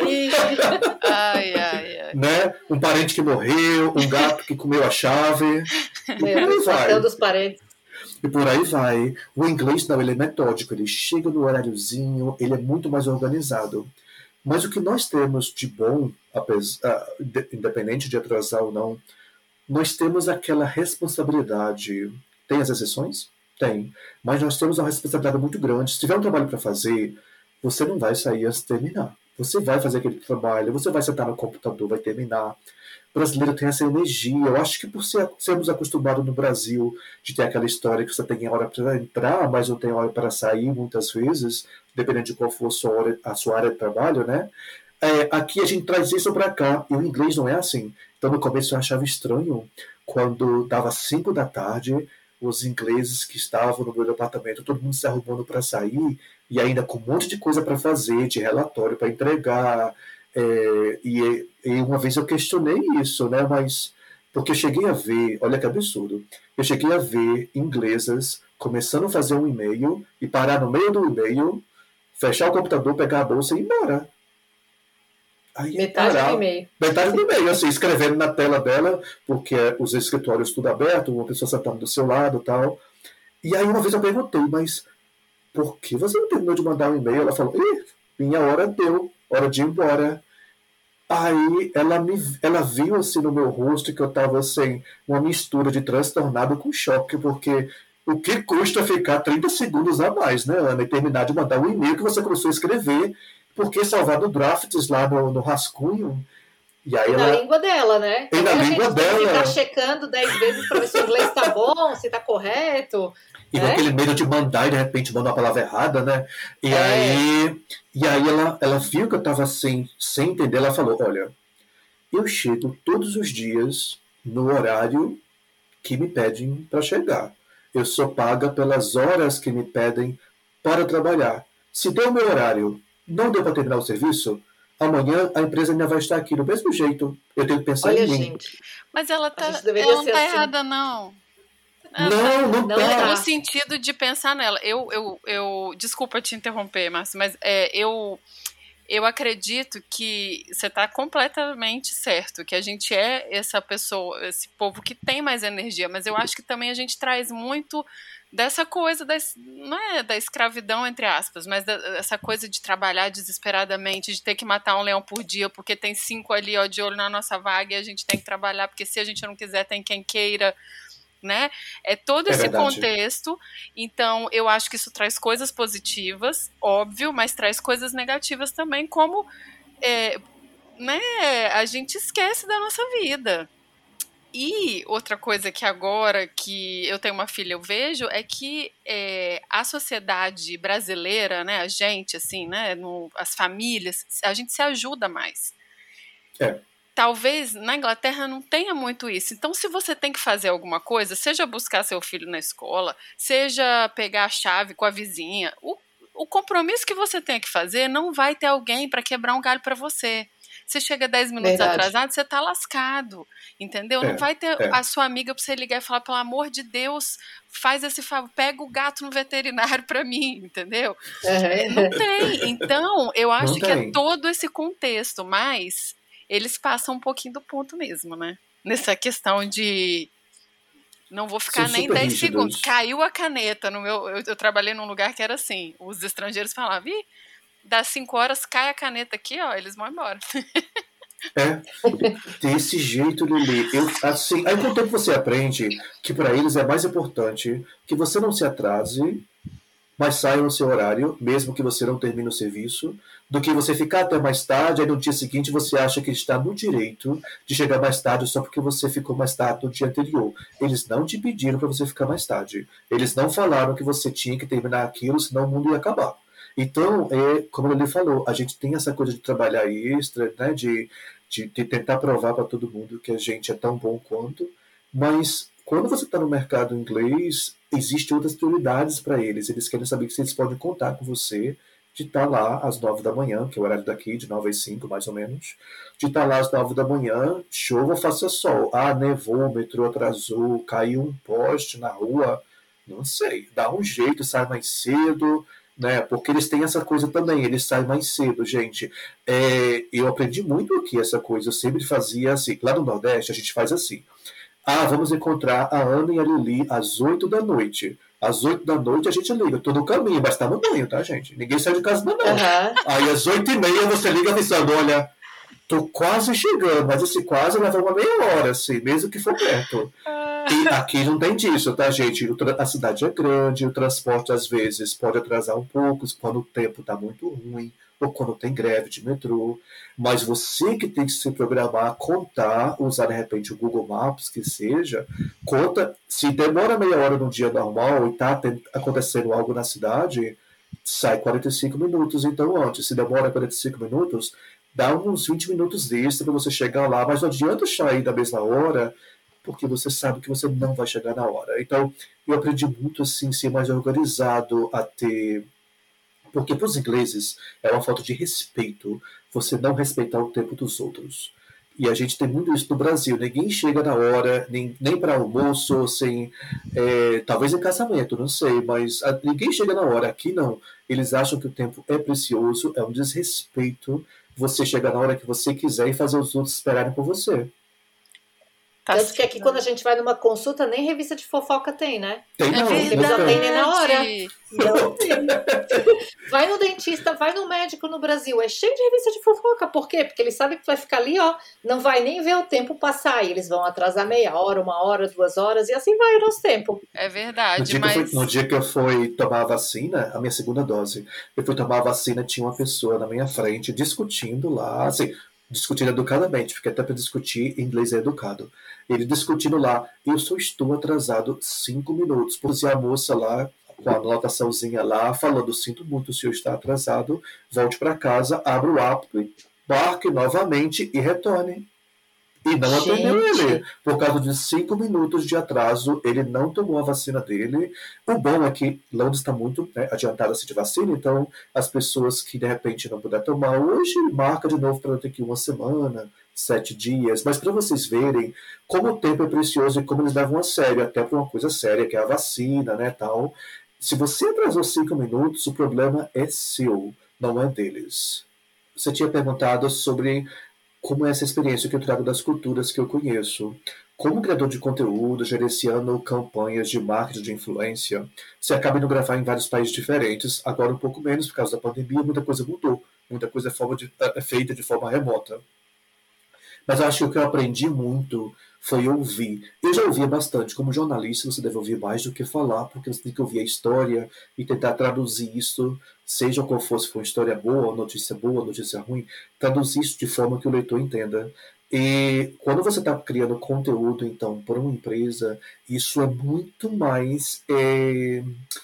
ai, ai, ai. Né? Um parente que morreu, um gato que comeu a chave. Meu Deus, vai. Dos parentes. E por aí vai. O inglês não, ele é metódico, ele chega no horáriozinho, ele é muito mais organizado. Mas o que nós temos de bom, apesar, independente de atrasar ou não, nós temos aquela responsabilidade. Tem as exceções? Tem. Mas nós temos uma responsabilidade muito grande. Se tiver um trabalho para fazer, você não vai sair antes de terminar. Você vai fazer aquele trabalho, você vai sentar no computador, vai terminar. O brasileiro tem essa energia. Eu acho que por ser, sermos acostumados no Brasil de ter aquela história que você tem hora para entrar, mas não tem hora para sair muitas vezes, dependendo de qual for a sua, hora, a sua área de trabalho, né? É, aqui a gente traz isso para cá, e o inglês não é assim. Então no começo eu achava estranho, quando dava cinco da tarde, os ingleses que estavam no meu apartamento, todo mundo se arrumando para sair, e ainda com um monte de coisa para fazer, de relatório para entregar. É, e, e uma vez eu questionei isso, né? Mas porque eu cheguei a ver, olha que absurdo, eu cheguei a ver inglesas começando a fazer um e-mail e parar no meio do e-mail, fechar o computador, pegar a bolsa e ir embora. Aí, metade parar, do e-mail. Metade do e-mail, assim, escrevendo na tela dela, porque os escritórios tudo aberto, uma pessoa sentando do seu lado e tal. E aí uma vez eu perguntei, mas por que você não terminou de mandar um e-mail? Ela falou, ih, minha hora deu, hora de ir embora. Aí ela, me, ela viu assim no meu rosto que eu estava assim, uma mistura de transtornado com choque, porque o que custa ficar trinta segundos a mais, né, Ana, e terminar de mandar um e-mail que você começou a escrever, porque salvar do drafts lá no, no rascunho. E aí e ela... na língua dela, né? E na a língua gente dela. ficar checando dez vezes para ver se o inglês tá bom, se tá correto. E com né? aquele medo de mandar e de repente mandar uma palavra errada, né? E É. aí, e aí ela, ela viu que eu tava sem, sem entender, ela falou, olha, eu chego todos os dias no horário que me pedem para chegar. Eu sou paga pelas horas que me pedem para trabalhar. Se deu o meu horário, não deu para terminar o serviço, amanhã a empresa ainda vai estar aqui do mesmo jeito. Eu tenho que pensar Olha, em mim. gente. Mas ela, A tá, gente deveria ela não ser tá assim. errada, não. Ela Não, não Não tá. tá. No sentido de pensar nela. Eu, eu, eu desculpa te interromper, Márcio, mas é, eu, eu acredito que você está completamente certo, que a gente é essa pessoa, esse povo que tem mais energia, mas eu acho que também a gente traz muito dessa coisa, da, não é da escravidão, entre aspas, mas dessa coisa de trabalhar desesperadamente, de ter que matar um leão por dia, porque tem cinco ali, ó, de olho na nossa vaga e a gente tem que trabalhar, porque se a gente não quiser, tem quem queira, né? É todo É esse verdade. contexto. Então eu acho que isso traz coisas positivas, óbvio, mas traz coisas negativas também, como é, né, a gente esquece da nossa vida. E outra coisa que agora que eu tenho uma filha, eu vejo, é que é, a sociedade brasileira, né, a gente, assim, né, no, as famílias, a gente se ajuda mais. É. Talvez na Inglaterra não tenha muito isso. Então, se você tem que fazer alguma coisa, seja buscar seu filho na escola, seja pegar a chave com a vizinha, o, o compromisso que você tem que fazer, não vai ter alguém para quebrar um galho para você. Você chega dez minutos Verdade. atrasado, você tá lascado, entendeu? É, Não vai ter é. a sua amiga para você ligar e falar, pelo amor de Deus, faz esse favor, pega o gato no veterinário para mim, entendeu? Uhum. Não tem. Então, eu acho Não que é tem. todo esse contexto, mas eles passam um pouquinho do ponto mesmo, né? Nessa questão de não vou ficar São nem super dez rígidos. segundos. Caiu a caneta no meu. Eu, eu trabalhei num lugar que era assim. Os estrangeiros falavam, ih, das cinco horas cai a caneta aqui, ó, eles vão embora. É, desse jeito, Lili. Eu, assim, aí com o tempo você aprende que para eles é mais importante que você não se atrase, mas saia no seu horário, mesmo que você não termine o serviço, do que você ficar até mais tarde, aí no dia seguinte você acha que está no direito de chegar mais tarde só porque você ficou mais tarde no dia anterior. Eles não te pediram para você ficar mais tarde. Eles não falaram que você tinha que terminar aquilo, senão o mundo ia acabar. Então, é, como ele falou, a gente tem essa coisa de trabalhar extra, né, de, de, de tentar provar para todo mundo que a gente é tão bom quanto, mas quando você está no mercado inglês, existem outras prioridades para eles. Eles querem saber que eles podem contar com você, de estar lá às nove da manhã, que é o horário daqui, de nove às cinco, mais ou menos, de estar lá às nove da manhã, chova ou faça sol. Ah, nevou, o metrô atrasou, caiu um poste na rua, não sei, dá um jeito, sai mais cedo, né? Porque eles têm essa coisa também, eles saem mais cedo, gente. É, eu aprendi muito aqui essa coisa, eu sempre fazia assim, lá no Nordeste a gente faz assim, ah, vamos encontrar a Ana e a Lili às oito da noite. Às oito da noite a gente liga, eu tô no caminho, mas tá no banho, tá, gente? Ninguém sai de casa ainda não. Uhum. Aí às oito e meia você liga avisando, olha, tô quase chegando, mas esse quase leva uma meia hora, assim, mesmo que for perto. E aqui não tem disso, tá, gente? A cidade é grande, o transporte às vezes pode atrasar um pouco, quando o tempo tá muito ruim, ou quando tem greve de metrô. Mas você que tem que se programar, contar, usar de repente o Google Maps, que seja, conta, se demora meia hora num dia normal e tá acontecendo algo na cidade, sai quarenta e cinco minutos, então antes, se demora quarenta e cinco minutos, dá uns vinte minutos extra para você chegar lá, mas não adianta sair da mesma hora, porque você sabe que você não vai chegar na hora. Então, eu aprendi muito assim, ser mais organizado, a ter... Porque para os ingleses é uma falta de respeito você não respeitar o tempo dos outros. E a gente tem muito isso no Brasil. Ninguém chega na hora, nem, nem para almoço, sem, é, talvez em casamento, não sei, mas a, ninguém chega na hora. Aqui não. Eles acham que o tempo é precioso, é um desrespeito você chegar na hora que você quiser e fazer os outros esperarem por você. Tá Tanto que aqui, quando a gente vai numa consulta, nem revista de fofoca tem, né? Tem não, É Eles não tem. atendem na hora. Não tem. Vai no dentista, vai no médico no Brasil, é cheio de revista de fofoca. Por quê? Porque eles sabem que vai ficar ali, ó, não vai nem ver o tempo passar. E eles vão atrasar meia hora, uma hora, duas horas, e assim vai o nosso tempo. É No verdade, dia, mas... que eu fui, no dia que eu fui tomar a vacina, a minha segunda dose, eu fui tomar a vacina, tinha uma pessoa na minha frente discutindo lá, assim, discutindo educadamente, porque até para discutir inglês é educado. Ele discutindo lá, eu só estou atrasado cinco minutos. Pois a moça lá, com a anotaçãozinha lá, falando, sinto muito, o senhor está atrasado, volte para casa, abra o app, marque novamente e retorne. E não atendeu ele. Por causa de cinco minutos de atraso, ele não tomou a vacina dele. O bom é que Londres está muito, né, adiantada de vacina, então as pessoas que de repente não puder tomar hoje, marca de novo para daqui uma semana, sete dias. Mas para vocês verem como o tempo é precioso e como eles levam a sério, até para uma coisa séria, que é a vacina, né, tal. Se você atrasou cinco minutos, o problema é seu, não é deles. Você tinha perguntado sobre como é essa experiência que eu trago das culturas que eu conheço. Como criador de conteúdo, gerenciando campanhas de marketing de influência, você acaba indo gravar em vários países diferentes, agora um pouco menos por causa da pandemia, muita coisa mudou, muita coisa é, forma de, é feita de forma remota. Mas eu acho que o que eu aprendi muito foi ouvir. Eu já ouvia bastante. Como jornalista, você deve ouvir mais do que falar, porque você tem que ouvir a história e tentar traduzir isso, seja qual for, se for uma história boa, notícia boa, notícia ruim, traduzir isso de forma que o leitor entenda. E quando você está criando conteúdo, então, para uma empresa, isso é muito mais é,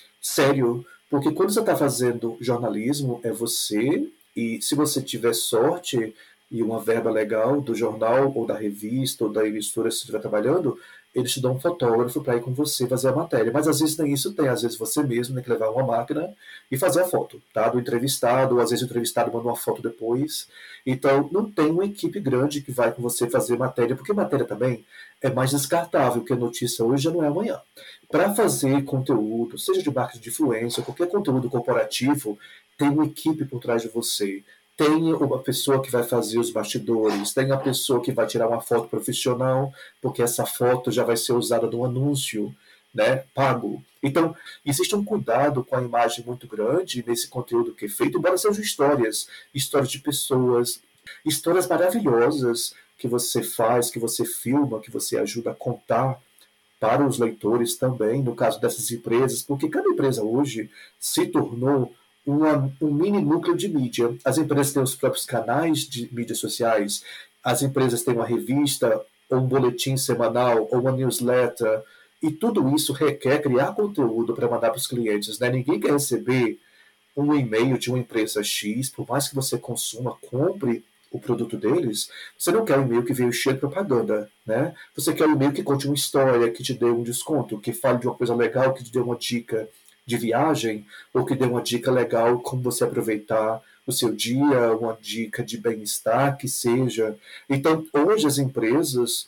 sério. Porque quando você está fazendo jornalismo, é você, e se você tiver sorte e uma verba legal do jornal ou da revista ou da emissora que você estiver trabalhando, eles te dão um fotógrafo para ir com você fazer a matéria. Mas às vezes nem isso tem, às vezes você mesmo tem que levar uma máquina e fazer a foto, tá? Do entrevistado, ou às vezes o entrevistado manda uma foto depois. Então não tem uma equipe grande que vai com você fazer matéria, porque matéria também é mais descartável, porque a notícia hoje já não é amanhã. Para fazer conteúdo, seja de marketing de influência, qualquer conteúdo corporativo, tem uma equipe por trás de você. Tem uma pessoa que vai fazer os bastidores, tem a pessoa que vai tirar uma foto profissional, porque essa foto já vai ser usada no anúncio, né, pago. Então, existe um cuidado com a imagem muito grande nesse conteúdo que é feito, embora sejam histórias, histórias de pessoas, histórias maravilhosas que você faz, que você filma, que você ajuda a contar para os leitores também, no caso dessas empresas, porque cada empresa hoje se tornou Uma, um mini núcleo de mídia. As empresas têm os próprios canais de mídias sociais, as empresas têm uma revista, ou um boletim semanal, ou uma newsletter, e tudo isso requer criar conteúdo para mandar para os clientes. Né? Ninguém quer receber um e-mail de uma empresa X, por mais que você consuma, compre o produto deles, você não quer um e-mail que veio cheio de propaganda, né? Você quer um e-mail que conte uma história, que te dê um desconto, que fale de uma coisa legal, que te dê uma dica de viagem, ou que dê uma dica legal como você aproveitar o seu dia, uma dica de bem-estar, que seja. Então, hoje as empresas,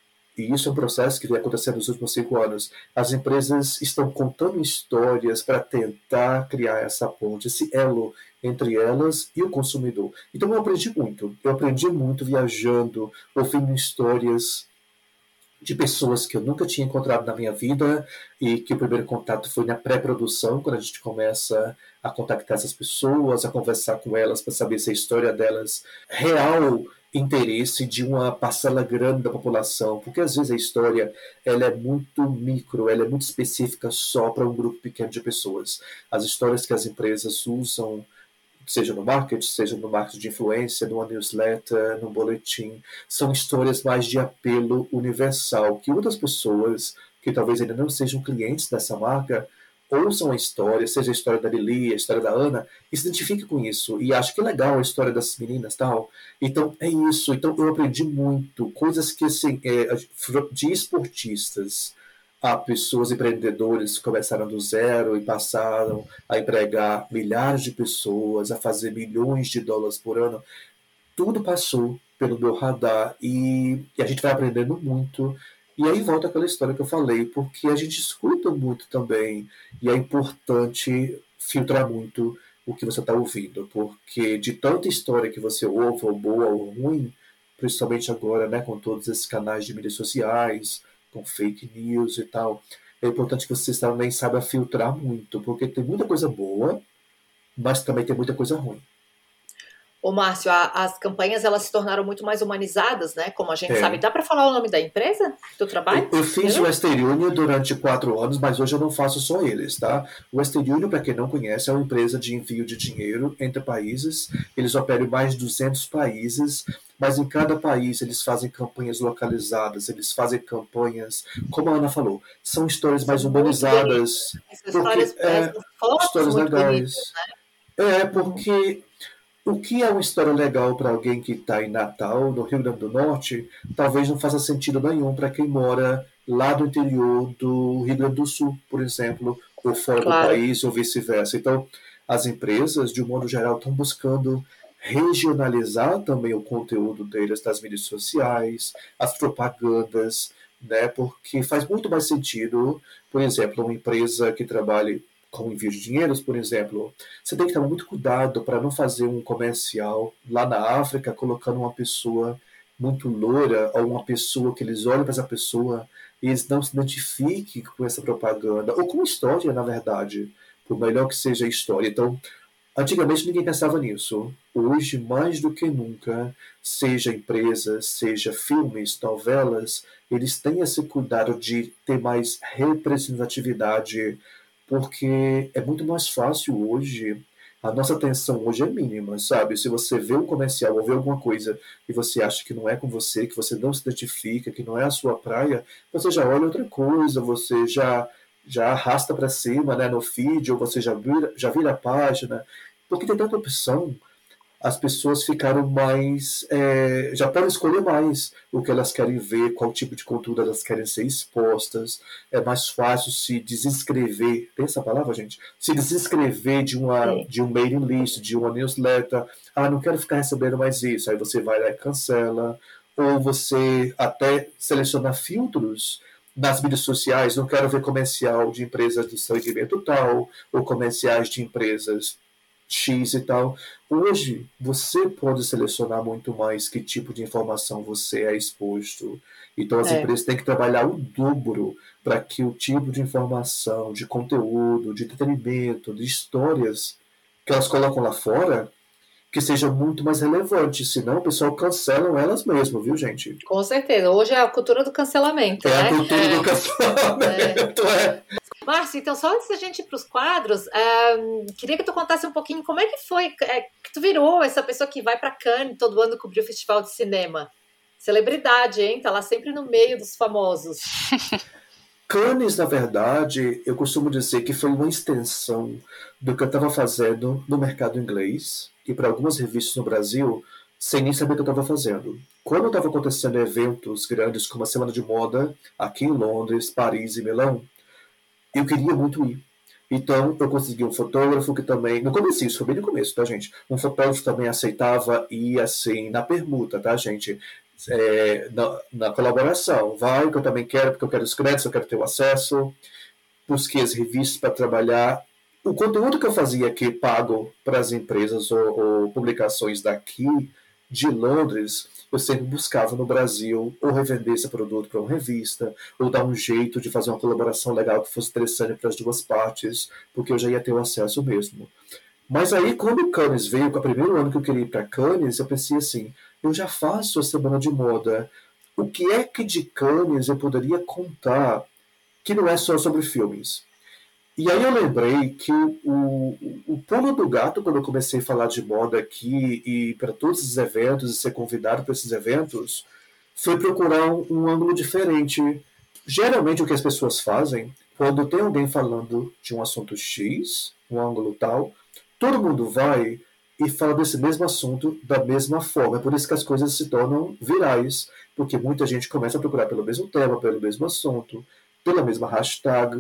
e isso é um processo que vem acontecendo nos últimos cinco anos, as empresas estão contando histórias para tentar criar essa ponte, esse elo entre elas e o consumidor. Então, eu aprendi muito. Eu aprendi muito viajando, ouvindo histórias de pessoas que eu nunca tinha encontrado na minha vida e que o primeiro contato foi na pré-produção, quando a gente começa a contactar essas pessoas, a conversar com elas para saber se a história delas é real interesse de uma parcela grande da população, porque às vezes a história ela é muito micro, ela é muito específica só para um grupo pequeno de pessoas. As histórias que as empresas usam, seja no marketing, seja no marketing de influência, numa newsletter, num boletim, são histórias mais de apelo universal, que outras pessoas, que talvez ainda não sejam clientes dessa marca, ouçam a história, seja a história da Lili, a história da Ana, e se identifiquem com isso, e acho que é legal a história dessas meninas e tal. Então, é isso. Então, eu aprendi muito, coisas que, assim, é, de esportistas, a pessoas empreendedores que começaram do zero e passaram a empregar milhares de pessoas, a fazer milhões de dólares por ano. Tudo passou pelo meu radar e, e a gente vai aprendendo muito. E aí volta aquela história que eu falei, porque a gente escuta muito também e é importante filtrar muito o que você está ouvindo, porque de tanta história que você ouve, ou boa ou ruim, principalmente agora, né, com todos esses canais de mídias sociais, com fake news e tal, é importante que você também saiba filtrar muito, porque tem muita coisa boa, mas também tem muita coisa ruim. Ô, Márcio, a, as campanhas elas se tornaram muito mais humanizadas, né? Como a gente É. sabe. Dá para falar o nome da empresa, do trabalho? Eu, eu fiz o Western Union durante quatro anos, mas hoje eu não faço só eles, tá? O Western Union, para quem não conhece, é uma empresa de envio de dinheiro entre países. Eles operam em mais de duzentos países, mas em cada país eles fazem campanhas localizadas, eles fazem campanhas, como a Ana falou, são histórias mais São humanizadas. Essas histórias, Porque, é, essas fotos histórias muito legais. bonitas, né? É, porque o que é uma história legal para alguém que está em Natal, no Rio Grande do Norte, talvez não faça sentido nenhum para quem mora lá do interior do Rio Grande do Sul, por exemplo, ou fora Claro. do país, ou vice-versa. Então, as empresas, de um modo geral, estão buscando regionalizar também o conteúdo deles das mídias sociais, as propagandas, né? Porque faz muito mais sentido, por exemplo, uma empresa que trabalhe com envio de dinheiros, por exemplo, você tem que tomar muito cuidado para não fazer um comercial lá na África colocando uma pessoa muito loura ou uma pessoa que eles olham para essa pessoa e eles não se identifiquem com essa propaganda, ou com história, na verdade, por melhor que seja a história. Então, antigamente ninguém pensava nisso. Hoje, mais do que nunca, seja empresas, seja filmes, novelas, eles têm esse cuidado de ter mais representatividade, porque é muito mais fácil hoje, a nossa atenção hoje é mínima, sabe? Se você vê um comercial ou vê alguma coisa e você acha que não é com você, que você não se identifica, que não é a sua praia, você já olha outra coisa, você já, já arrasta para cima, né, no feed, ou você já vira, já vira a página, porque tem tanta opção. As pessoas ficaram mais, é, já podem escolher mais o que elas querem ver, qual tipo de conteúdo elas querem ser expostas. É mais fácil se desinscrever, tem essa palavra, gente? Se desinscrever de, uma, de um mailing list, de uma newsletter. Ah, não quero ficar recebendo mais isso. Aí você vai lá e cancela. Ou você até seleciona filtros nas mídias sociais. Não quero ver comercial de empresas do segmento tal, ou comerciais de empresas X e tal. Hoje, você pode selecionar muito mais que tipo de informação você é exposto. Então, as É. empresas têm que trabalhar o dobro para que o tipo de informação, de conteúdo, de entretenimento, de histórias que elas colocam lá fora, que seja muito mais relevante. Senão, o pessoal cancelam elas mesmas, viu, gente? Com certeza. Hoje é a cultura do cancelamento, É né? a cultura É. do cancelamento. É. Márcio, então só antes da gente ir para os quadros, um, queria que tu contasse um pouquinho como é que foi é, que tu virou essa pessoa que vai para Cannes todo ano cobrir o festival de cinema. Celebridade, hein? Tá lá sempre no meio dos famosos. Cannes, na verdade, eu costumo dizer que foi uma extensão do que eu estava fazendo no mercado inglês e para algumas revistas no Brasil, sem nem saber o que eu estava fazendo. Quando estava acontecendo eventos grandes como a Semana de Moda, aqui em Londres, Paris e Milão, eu queria muito ir. Então, eu consegui um fotógrafo que também... No começo, isso foi bem no começo, tá, gente? Um fotógrafo também aceitava ir, assim, na permuta, tá, gente? É, na, na colaboração. Vai, que eu também quero, porque eu quero os créditos, eu quero ter o acesso. Busquei as revistas para trabalhar. O conteúdo que eu fazia aqui, pago para as empresas ou, ou publicações daqui, de Londres, eu sempre buscava no Brasil ou revender esse produto para uma revista, ou dar um jeito de fazer uma colaboração legal que fosse interessante para as duas partes, porque eu já ia ter o acesso mesmo. Mas aí, quando o Cannes veio, com o primeiro ano que eu queria ir para Cannes, eu pensei assim, eu já faço a Semana de Moda, o que é que de Cannes eu poderia contar que não é só sobre filmes? E aí eu lembrei que o, o pulo do gato, quando eu comecei a falar de moda aqui e para todos os eventos, e ser convidado para esses eventos, foi procurar um, um ângulo diferente. Geralmente o que as pessoas fazem, quando tem alguém falando de um assunto X, um ângulo tal, todo mundo vai e fala desse mesmo assunto da mesma forma. É por isso que as coisas se tornam virais, porque muita gente começa a procurar pelo mesmo tema, pelo mesmo assunto, pela mesma hashtag.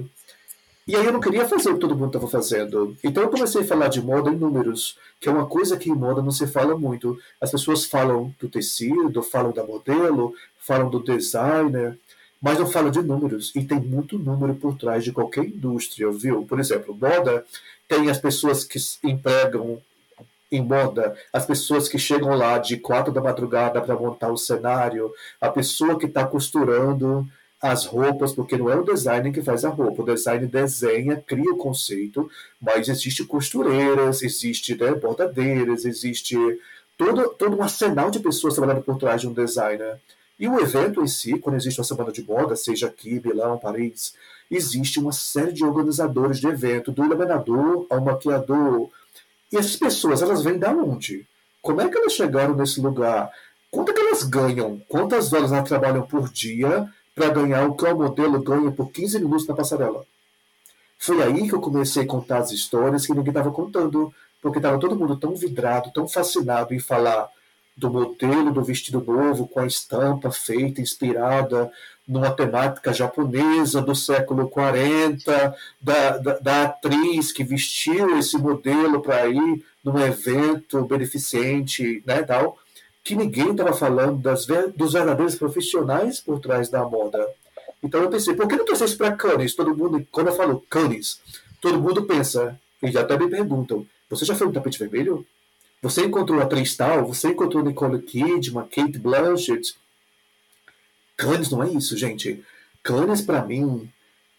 E aí eu não queria fazer o que todo mundo estava fazendo. Então eu comecei a falar de moda em números, que é uma coisa que em moda não se fala muito. As pessoas falam do tecido, falam da modelo, falam do designer, mas não falam de números. E tem muito número por trás de qualquer indústria, viu? Por exemplo, moda tem as pessoas que empregam em moda, as pessoas que chegam lá de quatro da madrugada para montar o cenário, a pessoa que está costurando as roupas, porque não é o designer que faz a roupa, o designer desenha, cria o conceito, mas existe costureiras, existe, né, bordadeiras, existe todo, todo um arsenal de pessoas trabalhando por trás de um designer. E o evento em si, quando existe uma semana de moda, seja aqui, Milão, Paris, existe uma série de organizadores de evento, do iluminador ao maquiador. E essas pessoas, elas vêm da onde? Como é que elas chegaram nesse lugar? Quanto é que elas ganham? Quantas horas elas trabalham por dia para ganhar o que o modelo ganha por quinze minutos na passarela? Foi aí que eu comecei a contar as histórias que ninguém estava contando, porque estava todo mundo tão vidrado, tão fascinado em falar do modelo do vestido novo, com a estampa feita, inspirada numa temática japonesa do século quarenta, da, da, da atriz que vestiu esse modelo para ir num evento beneficente, né, tal, que ninguém estava falando das, dos verdadeiros profissionais por trás da moda. Então eu pensei, por que não trouxe isso para Cannes? Todo mundo, quando eu falo Cannes, todo mundo pensa, e até me perguntam, você já foi no tapete vermelho? Você encontrou a atriz tal? Você encontrou Nicole Kidman, Kate Blanchett? Cannes não é isso, gente. Cannes, para mim,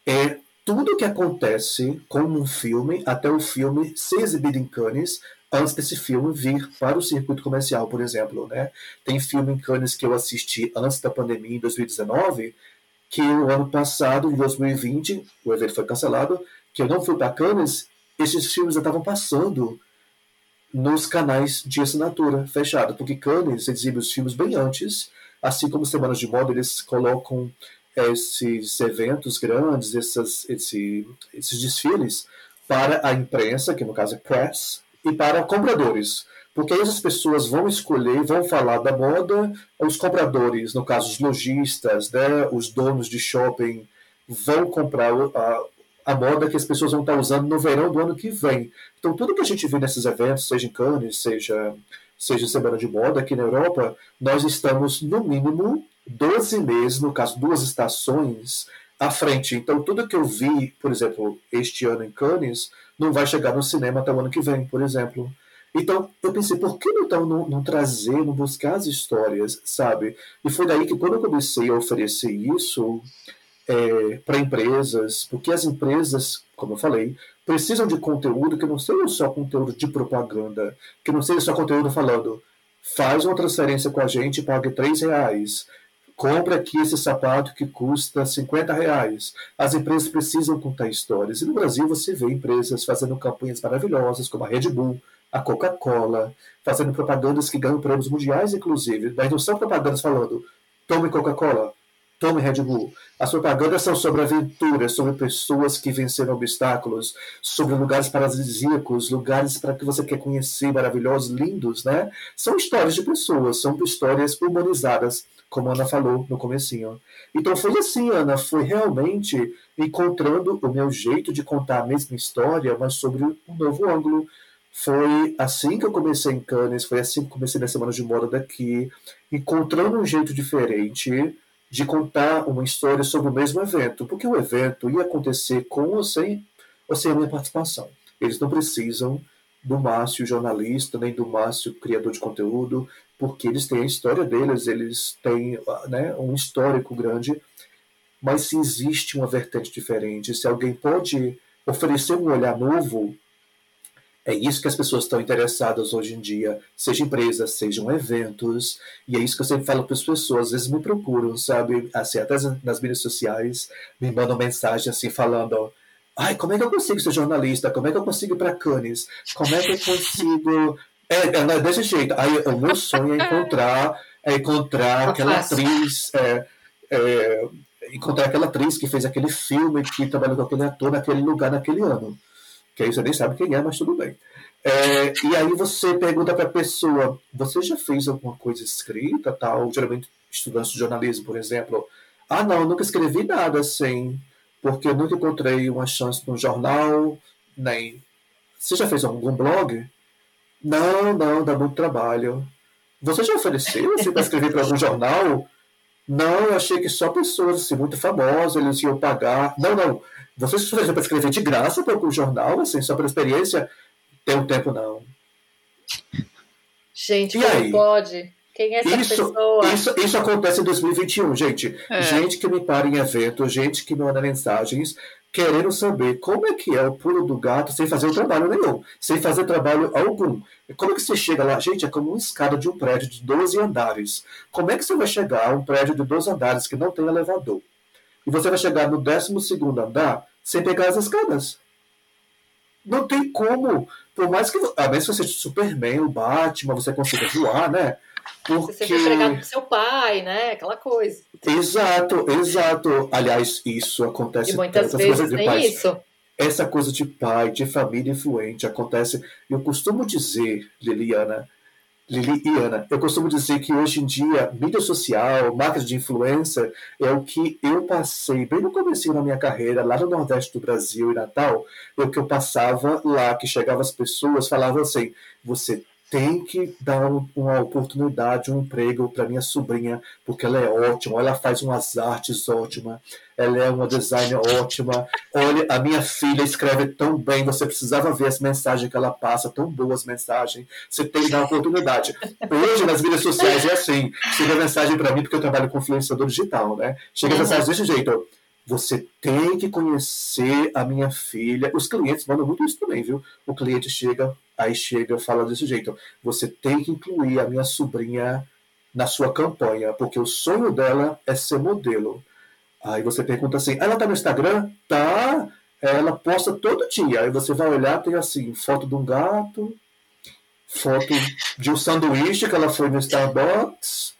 é tudo o que acontece com um filme até o filme ser exibido em Cannes, antes desse filme vir para o circuito comercial, por exemplo. Né? Tem filme em Cannes que eu assisti antes da pandemia, em dois mil e dezenove, que o ano passado, em dois mil e vinte, o evento foi cancelado, que eu não fui para Cannes, esses filmes já estavam passando nos canais de assinatura fechado, porque Cannes exibe os filmes bem antes, assim como Semanas de Moda, eles colocam esses eventos grandes, essas, esse, esses desfiles para a imprensa, que no caso é press, e para compradores, porque aí as pessoas vão escolher, vão falar da moda, os compradores, no caso os lojistas, né, os donos de shopping, vão comprar a a moda que as pessoas vão estar usando no verão do ano que vem. Então, tudo que a gente vê nesses eventos, seja em Cannes, seja, seja em Semana de Moda, aqui na Europa, nós estamos, no mínimo, doze meses, no caso, duas estações, à frente. Então, tudo que eu vi, por exemplo, este ano em Cannes, não vai chegar no cinema até o ano que vem, por exemplo. Então, eu pensei, por que então não, não trazer, não buscar as histórias, sabe? E foi daí que, quando eu comecei a oferecer isso... É, para empresas, porque as empresas, como eu falei, precisam de conteúdo que não seja só conteúdo de propaganda, que não seja só conteúdo falando, faz uma transferência com a gente, pague três reais, compra aqui esse sapato que custa cinquenta reais. As empresas precisam contar histórias. E no Brasil você vê empresas fazendo campanhas maravilhosas, como a Red Bull, a Coca-Cola, fazendo propagandas que ganham prêmios mundiais, inclusive, mas não são propagandas falando, tome Coca-Cola, tome Red Bull. As propagandas são sobre aventuras, sobre pessoas que venceram obstáculos, sobre lugares paradisíacos, lugares para que você quer conhecer, maravilhosos, lindos, né? São histórias de pessoas, são histórias humanizadas, como a Ana falou no comecinho. Então foi assim, Ana, foi realmente encontrando o meu jeito de contar a mesma história, mas sobre um novo ângulo. Foi assim que eu comecei em Cannes, foi assim que comecei nas Semanas de Moda daqui, encontrando um jeito diferente de contar uma história sobre o mesmo evento, porque o evento ia acontecer com ou sem, ou sem a minha participação. Eles não precisam do Márcio jornalista, nem do Márcio criador de conteúdo, porque eles têm a história deles, eles têm, né, um histórico grande, mas se existe uma vertente diferente, se alguém pode oferecer um olhar novo, é isso que as pessoas estão interessadas hoje em dia, seja empresas, sejam eventos, e é isso que eu sempre falo para as pessoas, às vezes me procuram, sabe, assim, até nas mídias sociais, me mandam mensagem assim, falando, ai, como é que eu consigo ser jornalista, como é que eu consigo ir para Cannes, como é que eu consigo... É, é desse jeito, aí o meu sonho é encontrar, é encontrar aquela atriz, é, é, encontrar aquela atriz que fez aquele filme, que trabalhou com aquele ator naquele lugar, naquele ano. Que aí você nem sabe quem é, mas tudo bem. É, e aí você pergunta para a pessoa, você já fez alguma coisa escrita, tal? Geralmente estudantes de jornalismo, por exemplo. Ah, não, eu nunca escrevi nada assim, porque eu nunca encontrei uma chance no jornal, nem... Você já fez algum blog? Não, não, dá muito trabalho. Você já ofereceu assim, para escrever para algum jornal? Não, eu achei que só pessoas assim, muito famosas, eles iam pagar. Não, não. Você se ofereceu para escrever de graça para algum jornal, assim, só pela experiência? Tem um tempo, não. Gente, e como aí? Pode? Quem é essa isso, pessoa? Isso, isso acontece em dois mil e vinte e um, gente. É. Gente que me para em evento, gente que me manda mensagens querendo saber como é que é o pulo do gato sem fazer o trabalho nenhum, sem fazer trabalho algum. Como é que você chega lá? Gente, é como uma escada de um prédio de doze andares. Como é que você vai chegar a um prédio de doze andares que não tem elevador? E você vai chegar no décimo segundo andar sem pegar as escadas? Não tem como. Por mais que... A menos que você seja Superman, o Batman, você consiga voar, né? Porque... Você seja empregado pro seu pai, né? Aquela coisa. Exato, exato. Aliás, isso acontece... E muitas vezes nem pais. isso. Essa coisa de pai, de família influente acontece... Eu costumo dizer, Liliana, Lili e Ana, eu costumo dizer que hoje em dia, mídia social, marketing de influência, é o que eu passei bem no começo da minha carreira, lá no Nordeste do Brasil, em Natal, é o que eu passava lá, que chegavam as pessoas, falavam assim, você tem que dar uma oportunidade, um emprego para minha sobrinha, porque ela é ótima, ela faz umas artes ótimas, ela é uma designer ótima, olha, a minha filha escreve tão bem, você precisava ver as mensagens que ela passa, tão boas mensagens, você tem que dar uma oportunidade. Hoje, nas mídias sociais, é assim, chega mensagem para mim, porque eu trabalho com influenciador digital, né? Chega uhum. mensagem desse jeito, você tem que conhecer a minha filha. Os clientes mandam muito isso também, viu? O cliente chega, aí chega, fala desse jeito. Você tem que incluir a minha sobrinha na sua campanha, porque o sonho dela é ser modelo. Aí você pergunta assim, ela tá no Instagram? Tá. Ela posta todo dia. Aí você vai olhar, tem assim, foto de um gato, foto de um sanduíche que ela foi no Starbucks.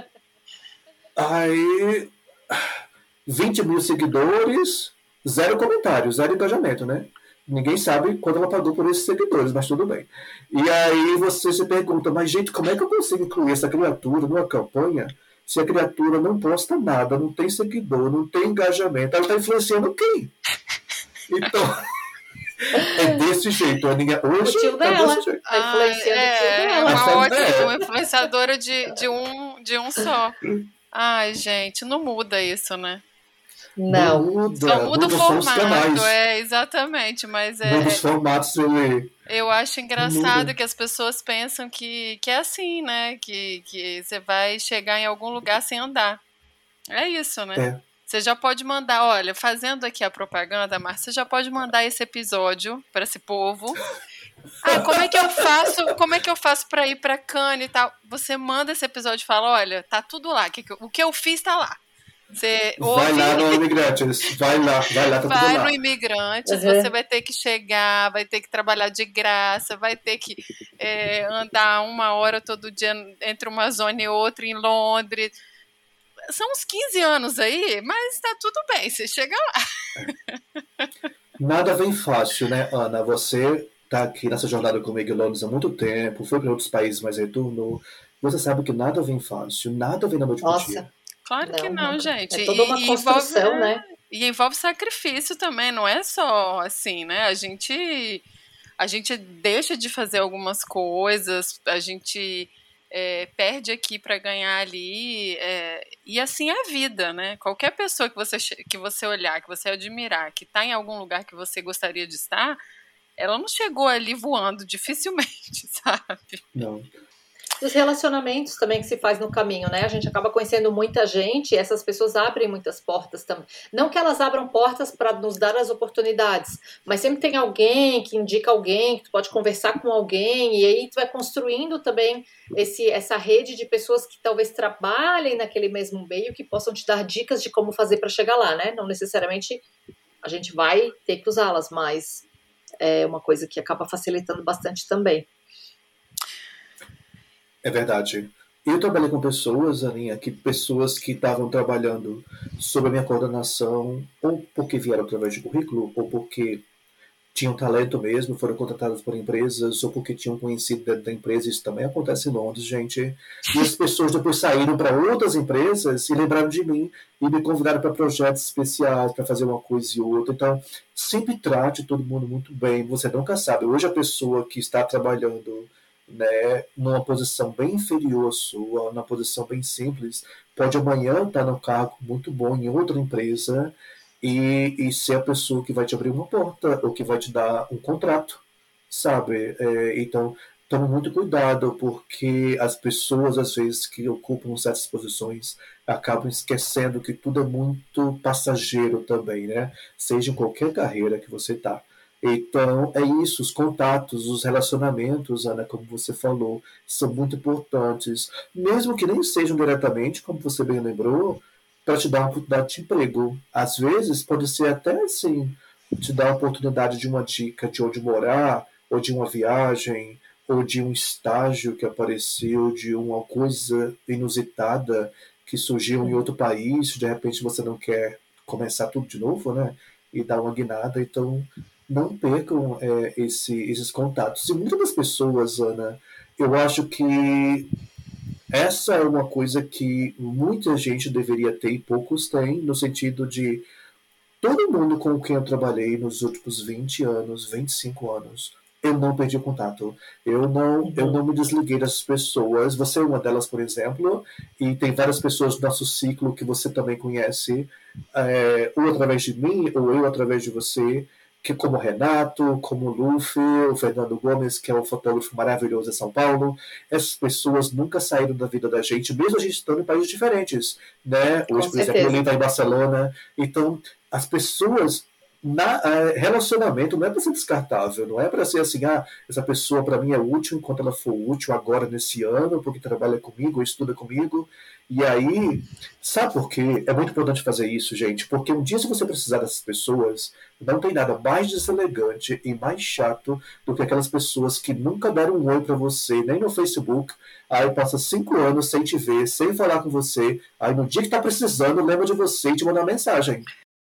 Aí... vinte mil seguidores, zero comentários, zero engajamento, né? Ninguém sabe quando ela pagou por esses seguidores, mas tudo bem. E aí você se pergunta, mas gente, como é que eu consigo incluir essa criatura numa campanha se a criatura não posta nada, não tem seguidor, não tem engajamento? Ela está influenciando quem? Então... é desse jeito. A ninguém... Hoje o tio tá dela. Desse jeito. Tá influenciando ah, é, o tio dela. Uma ótima é. uma influenciadora de, de, um, de um só. Ai, gente, não muda isso, né? Não. Muda, Só muda o formato, é, exatamente, mas é... Muda os formatos, ele... Eu acho engraçado muda. Que as pessoas pensam que, que é assim, né? Que, que você vai chegar em algum lugar sem andar. É isso, né? É. Você já pode mandar, olha, fazendo aqui a propaganda, Márcia, você já pode mandar esse episódio para esse povo. Ah, como é que eu faço? Como é que eu faço para ir para Cannes e tal? Você manda esse episódio e fala, olha, tá tudo lá, o que eu fiz tá lá. Você vai ouve... lá no Imigrantes, vai lá, vai lá, tá vai tudo lá. no Imigrantes, uhum. Você vai ter que chegar, vai ter que trabalhar de graça, vai ter que é, andar uma hora todo dia entre uma zona e outra em Londres. São uns quinze anos aí, mas tá tudo bem, você chega lá. Nada vem fácil, né, Ana? Você tá aqui nessa jornada comigo em Londres há muito tempo, foi para outros países, mas retornou. Você sabe que nada vem fácil, nada vem na noite pro dia. Claro não, que não, não, gente. É toda uma e, construção, envolve, né? E envolve sacrifício também, não é só assim, né? A gente, a gente deixa de fazer algumas coisas, a gente... É, perde aqui para ganhar ali, é, e assim é a vida, né? Qualquer pessoa que você, que você olhar, que você admirar, que está em algum lugar que você gostaria de estar, ela não chegou ali voando, dificilmente, sabe? Não. Os relacionamentos também que se faz no caminho, né? A gente acaba conhecendo muita gente e essas pessoas abrem muitas portas também. Não que elas abram portas para nos dar as oportunidades, mas sempre tem alguém que indica alguém, que tu pode conversar com alguém e aí tu vai construindo também esse, essa rede de pessoas que talvez trabalhem naquele mesmo meio, que possam te dar dicas de como fazer para chegar lá, né? Não necessariamente a gente vai ter que usá-las, mas é uma coisa que acaba facilitando bastante também. É verdade. Eu trabalhei com pessoas, Aninha, que pessoas que estavam trabalhando sob a minha coordenação, ou porque vieram através de currículo, ou porque tinham talento mesmo, foram contratadas por empresas, ou porque tinham conhecido dentro da empresa. Isso também acontece em Londres, gente. E as pessoas depois saíram para outras empresas e lembraram de mim e me convidaram para projetos especiais, para fazer uma coisa e outra. Então, sempre trate todo mundo muito bem. Você nunca sabe. Hoje a pessoa que está trabalhando, né, numa posição bem inferior à sua, numa posição bem simples, pode amanhã estar num cargo muito bom em outra empresa e, e ser a pessoa que vai te abrir uma porta ou que vai te dar um contrato, sabe? É, então, tome muito cuidado, porque as pessoas, às vezes, que ocupam certas posições, acabam esquecendo que tudo é muito passageiro também, né? Seja em qualquer carreira que você está. Então, é isso, os contatos, os relacionamentos, Ana, como você falou, são muito importantes. Mesmo que nem sejam diretamente, como você bem lembrou, para te dar uma oportunidade de emprego. Às vezes, pode ser até assim, te dar a oportunidade de uma dica de onde morar, ou de uma viagem, ou de um estágio que apareceu, de uma coisa inusitada que surgiu em outro país, de repente você não quer começar tudo de novo, né? E dar uma guinada, então não percam é, esse, esses contatos. E muitas das pessoas, Ana, eu acho que essa é uma coisa que muita gente deveria ter e poucos têm, no sentido de todo mundo com quem eu trabalhei nos últimos vinte anos, vinte e cinco anos, eu não perdi contato. Eu não, eu não me desliguei dessas pessoas. Você é uma delas, por exemplo, e tem várias pessoas do nosso ciclo que você também conhece, é, ou através de mim, ou eu através de você, que como o Renato, como o Luffy, o Fernando Gomes, que é um fotógrafo maravilhoso de São Paulo. Essas pessoas nunca saíram da vida da gente, mesmo a gente estando em países diferentes, né? Hoje, por exemplo, ele está em Barcelona. Então, as pessoas, na, uh, relacionamento não é para ser descartável, não é para ser assim, ah, essa pessoa para mim é útil enquanto ela for útil agora nesse ano, porque trabalha comigo, estuda comigo. E aí, sabe por quê? É muito importante fazer isso, gente, porque um dia se você precisar dessas pessoas, não tem nada mais deselegante e mais chato do que aquelas pessoas que nunca deram um oi para você, nem no Facebook, aí passa cinco anos sem te ver, sem falar com você, aí no dia que tá precisando, lembra de você e te manda uma mensagem.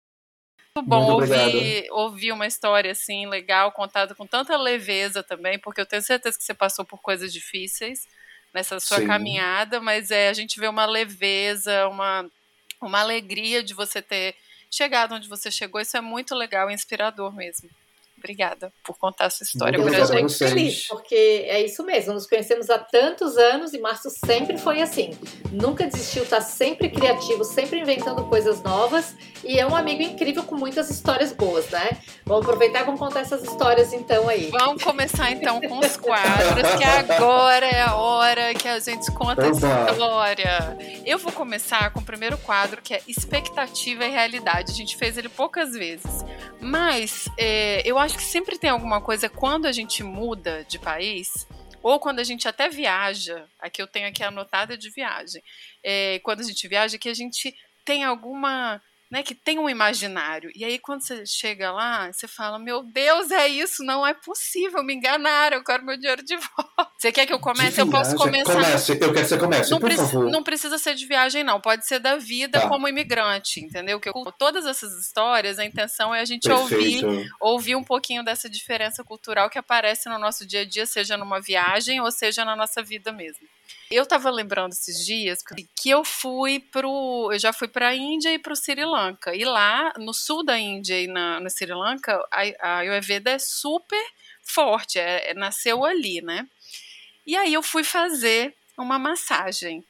Muito bom ouvir, ouvir uma história assim, legal, contada com tanta leveza também, porque eu tenho certeza que você passou por coisas difíceis nessa sua Sim. caminhada, mas é, a gente vê uma leveza, uma, uma alegria de você ter chegado onde você chegou. Isso é muito legal e inspirador mesmo. Obrigada por contar essa história para a gente. Eu muito feliz, porque é isso mesmo, nos conhecemos há tantos anos e Márcio sempre foi assim, nunca desistiu, tá sempre criativo, sempre inventando coisas novas e é um amigo incrível com muitas histórias boas, né? Vamos aproveitar e vamos contar essas histórias então aí. Vamos começar então com os quadros, que agora é a hora que a gente conta Opa. a história. Eu vou começar com o primeiro quadro, que é expectativa e realidade. A gente fez ele poucas vezes, mas é, eu acho que sempre tem alguma coisa quando a gente muda de país, ou quando a gente até viaja, aqui eu tenho aqui anotada de viagem, é, quando a gente viaja, que a gente tem alguma, né, que tem um imaginário, e aí quando você chega lá, você fala, meu Deus, é isso, não é possível, me enganaram, eu quero meu dinheiro de volta. Você quer que eu comece? Eu posso começar. Comece, eu quero que você comece, não por preci- favor. Não precisa ser de viagem, não, pode ser da vida tá. como imigrante, entendeu? Que eu, todas essas histórias, a intenção é a gente Perfeito. ouvir, ouvir um pouquinho dessa diferença cultural que aparece no nosso dia a dia, seja numa viagem ou seja na nossa vida mesmo. Eu tava lembrando esses dias que eu fui pro. Eu já fui pra Índia e pro Sri Lanka. E lá, no sul da Índia e na, no Sri Lanka, a, a Ayurveda é super forte, é, é, nasceu ali, né? E aí eu fui fazer uma massagem.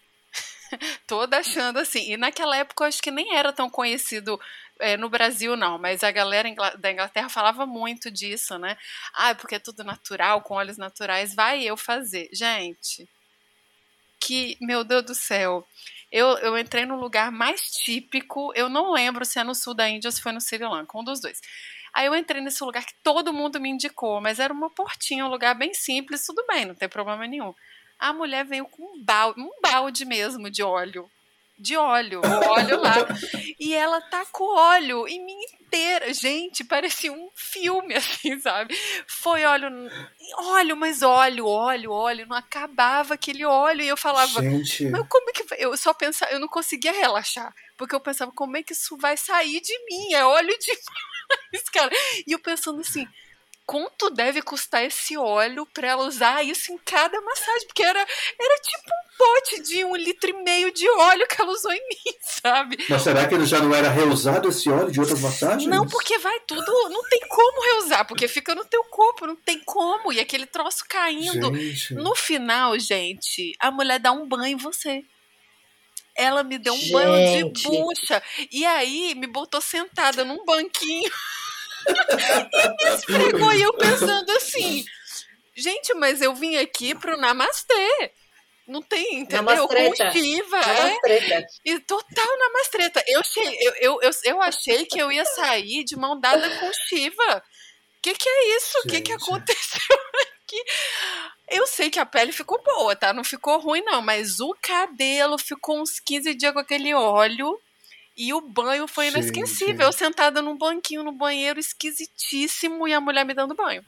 Toda achando assim. E naquela época eu acho que nem era tão conhecido é, no Brasil, não. Mas a galera da Inglaterra falava muito disso, né? Ah, porque é tudo natural, com óleos naturais. Vai eu fazer. Gente, que, meu Deus do céu. Eu, eu entrei no lugar mais típico. Eu não lembro se é no sul da Índia ou se foi no Sri Lanka. Um dos dois. Aí eu entrei nesse lugar que todo mundo me indicou. Mas era uma portinha, um lugar bem simples. Tudo bem, não tem problema nenhum. A mulher veio com um balde, um balde mesmo de óleo. De óleo, óleo lá. E ela tacou óleo em mim inteira. Gente, parecia um filme, assim, sabe? Foi óleo, óleo, mas óleo, óleo, óleo. Não acabava aquele óleo. E eu falava, Gente. mas como é que... Eu só pensava, eu não conseguia relaxar. Porque eu pensava, como é que isso vai sair de mim? É óleo demais, cara. E eu pensando assim... Quanto deve custar esse óleo para ela usar isso em cada massagem? Porque era, era tipo um pote de um litro e meio de óleo que ela usou em mim, sabe? Mas será que ele já não era reusado esse óleo de outras massagens? Não, porque vai tudo... Não tem como reusar, porque fica no teu corpo, não tem como. E aquele troço caindo. Gente. No final, gente, a mulher dá um banho em você. Ela me deu um gente. banho de bucha. E aí, me botou sentada num banquinho... e me esfregou, e eu pensando assim, Gente, mas eu vim aqui pro Namastê. Não tem, entendeu? Namastreta. Com Shiva, Namastreta. é. E total namastreta. Eu, che- eu, eu, eu, eu achei que eu ia sair de mão dada com Shiva. O que, que é isso? O que, que Gente. aconteceu aqui? Eu sei que a pele ficou boa, tá? Não ficou ruim, não. Mas o cabelo ficou uns quinze dias com aquele óleo. E o banho foi Gente. inesquecível. Eu sentada num banquinho no banheiro, esquisitíssimo, e a mulher me dando banho.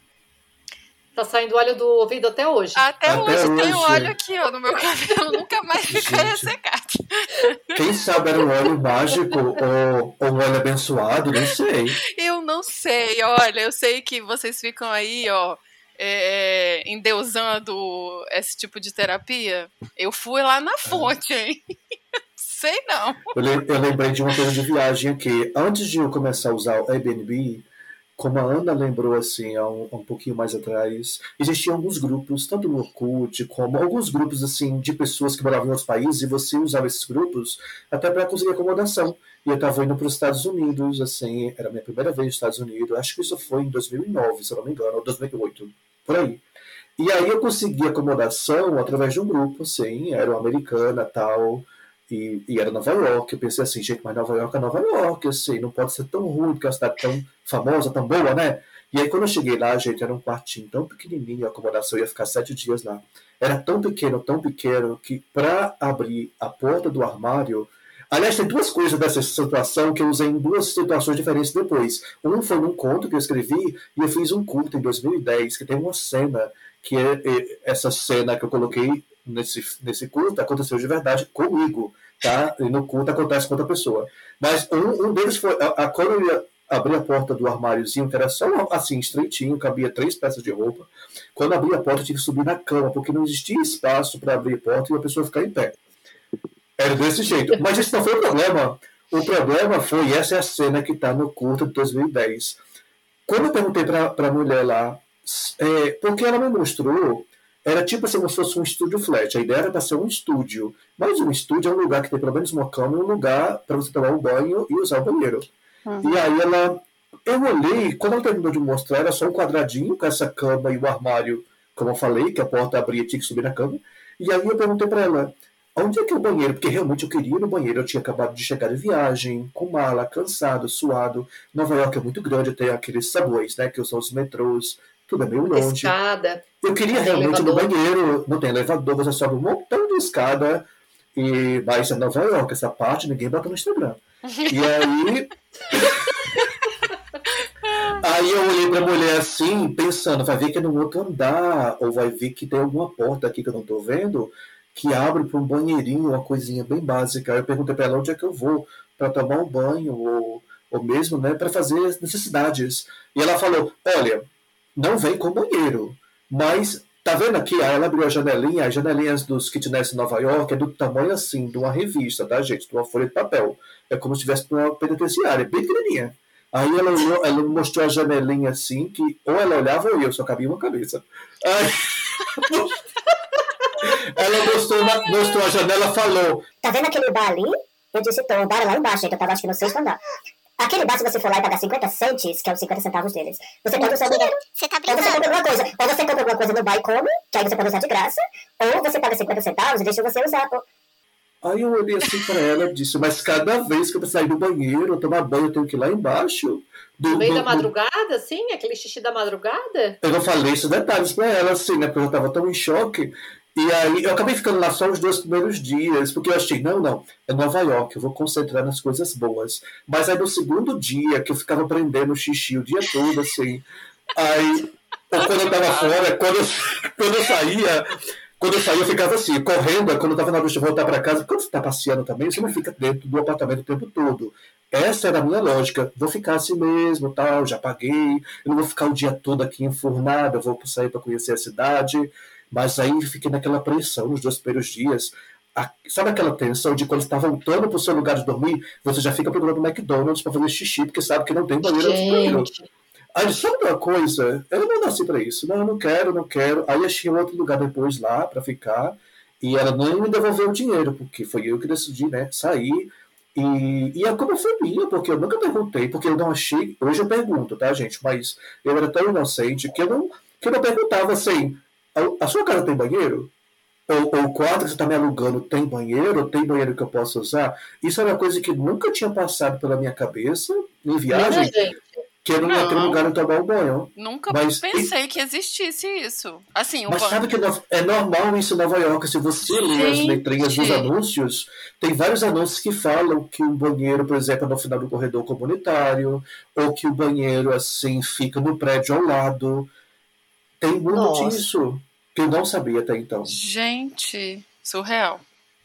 Tá saindo óleo do ouvido até hoje. Até, Até hoje, tem hoje. óleo aqui, ó, no meu cabelo. Nunca mais fica Gente. ressecado. Quem sabe era um óleo mágico ou, ou um óleo abençoado, não sei. Eu não sei, olha, eu sei que vocês ficam aí, ó, é, endeusando esse tipo de terapia. Eu fui lá na fonte, hein? Sei não. Eu, le- eu lembrei de uma coisa de viagem aqui. Antes de eu começar a usar o Airbnb, como a Ana lembrou assim, há um, há um pouquinho mais atrás, existiam alguns grupos, tanto no Orkut, como alguns grupos assim de pessoas que moravam em outros países, e você usava esses grupos até para conseguir acomodação. E eu estava indo para os Estados Unidos, assim, era a minha primeira vez nos Estados Unidos, acho que isso foi em dois mil e nove, se eu não me engano, ou dois mil e oito, por aí. E aí eu consegui acomodação através de um grupo, assim, era uma americana tal, e, e era Nova York. Eu pensei assim, gente, mas Nova York é Nova York, assim, não pode ser tão ruim, porque é uma cidade tão famosa, tão boa, né? E aí quando eu cheguei lá, gente, era um quartinho tão pequenininho, a acomodação, eu ia ficar sete dias lá. Era tão pequeno, tão pequeno, que para abrir a porta do armário... Aliás, tem duas coisas dessa situação que eu usei em duas situações diferentes depois. Um foi num conto que eu escrevi, e eu fiz um culto em dois mil e dez, que tem uma cena, que é, é essa cena que eu coloquei nesse, nesse culto, aconteceu de verdade comigo, tá? E no culto acontece com outra pessoa. Mas um, um deles foi, a, a, quando eu ia abrir a porta do armáriozinho, que era só assim, estreitinho, cabia três peças de roupa, quando abri a porta eu tive que subir na cama, porque não existia espaço para abrir a porta e a pessoa ficar em pé. Era desse jeito. Mas isso não foi o problema. O problema foi, essa é a cena que está no culto de dois mil e dez. Quando eu perguntei para a mulher lá, é, porque ela me mostrou, era tipo assim, como se fosse um estúdio flat. A ideia era para ser um estúdio. Mas um estúdio é um lugar que tem pelo menos uma cama e um lugar para você tomar um banho e usar o banheiro. Uhum. E aí ela... Eu olhei, quando ela terminou de mostrar, era só um quadradinho com essa cama e o armário, como eu falei, que a porta abria e tinha que subir na cama. E aí eu perguntei para ela, onde é que é o banheiro? Porque realmente eu queria ir no banheiro. Eu tinha acabado de chegar de viagem, com mala, cansado, suado. Nova York é muito grande, tem aqueles subways, né, que são os metrôs. Tudo é meio longe. Escada. Eu queria realmente ir no banheiro. Não tem elevador, você sobe um montão de escada. E mas é Nova York, essa parte ninguém bota no Instagram. E aí... Aí eu olhei pra mulher assim, pensando, vai ver que é no outro andar, ou vai ver que tem alguma porta aqui que eu não tô vendo, que abre para um banheirinho, uma coisinha bem básica. Aí eu perguntei para ela onde é que eu vou para tomar um banho, ou, ou mesmo, né, para fazer as necessidades. E ela falou, olha, não vem com banheiro, mas tá vendo aqui? Aí ela abriu a janelinha, as janelinhas dos kitnets em Nova York é do tamanho assim, de uma revista, tá, gente? De uma folha de papel. É como se estivesse numa penitenciária, bem pequenininha. Aí ela, ela mostrou a janelinha assim, que ou ela olhava ou eu, só cabia uma cabeça. Aí... Ela mostrou, mostrou a janela e falou, tá vendo aquele bar ali? Eu disse, tô, o bar é lá embaixo, gente, eu tava acho que no sexto andar. Aquele bar, se você for lá e pagar cinquenta cents, que é os cinquenta centavos deles, você pode usar... Você tá Ou você brincando? compra alguma coisa, ou você compra alguma coisa no bar e come, que aí você pode usar de graça, ou você paga cinquenta centavos e deixa você usar. Aí eu olhei assim pra ela e disse, mas cada vez que eu precisar ir no banheiro, tomar banho, eu tenho que ir lá embaixo. Do, no meio do, da madrugada, assim? Aquele xixi da madrugada? Eu não falei esses detalhes pra ela, assim, né? Porque eu tava tão em choque. E aí eu acabei ficando lá só os dois primeiros dias, porque eu achei, não, não, é Nova York, eu vou concentrar nas coisas boas. Mas aí no segundo dia, que eu ficava prendendo xixi o dia todo, assim, aí, ou quando eu tava fora, quando eu, quando eu saía, quando eu saía eu ficava assim, correndo, quando eu tava na hora de voltar pra casa, quando você tá passeando também, você não fica dentro do apartamento o tempo todo. Essa era a minha lógica, vou ficar assim mesmo, tal, já paguei, eu não vou ficar o dia todo aqui enfurnado, eu vou sair pra conhecer a cidade. Mas aí eu fiquei naquela pressão nos dois primeiros dias. A, sabe aquela tensão de quando você está voltando para o seu lugar de dormir, você já fica procurando o McDonald's para fazer xixi, porque sabe que não tem banheiro disponível. Aí, sabe uma coisa? Eu não nasci para isso. Não, eu não quero, não quero. Aí achei um outro lugar depois lá para ficar. E ela não me devolveu o dinheiro, porque foi eu que decidi, né, sair. E, e a culpa foi minha, porque eu nunca perguntei, porque eu não achei. Hoje eu pergunto, tá, gente? Mas eu era tão inocente que eu não. que eu não perguntava assim, a, a sua casa tem banheiro? Ou, ou o quarto que você está me alugando tem banheiro? Tem banheiro que eu posso usar? Isso é uma coisa que nunca tinha passado pela minha cabeça em viagem. Que eu não, não ia ter lugar onde tomar o banho. Nunca mas, pensei e, que existisse isso. Assim, mas banho. sabe que é normal isso em Nova York. Se você lê as letrinhas dos anúncios, tem vários anúncios que falam que o banheiro, por exemplo, é no final do corredor comunitário, ou que o banheiro, assim, fica no prédio ao lado. Tem muito Nossa. disso, que eu não sabia até então. Gente, surreal.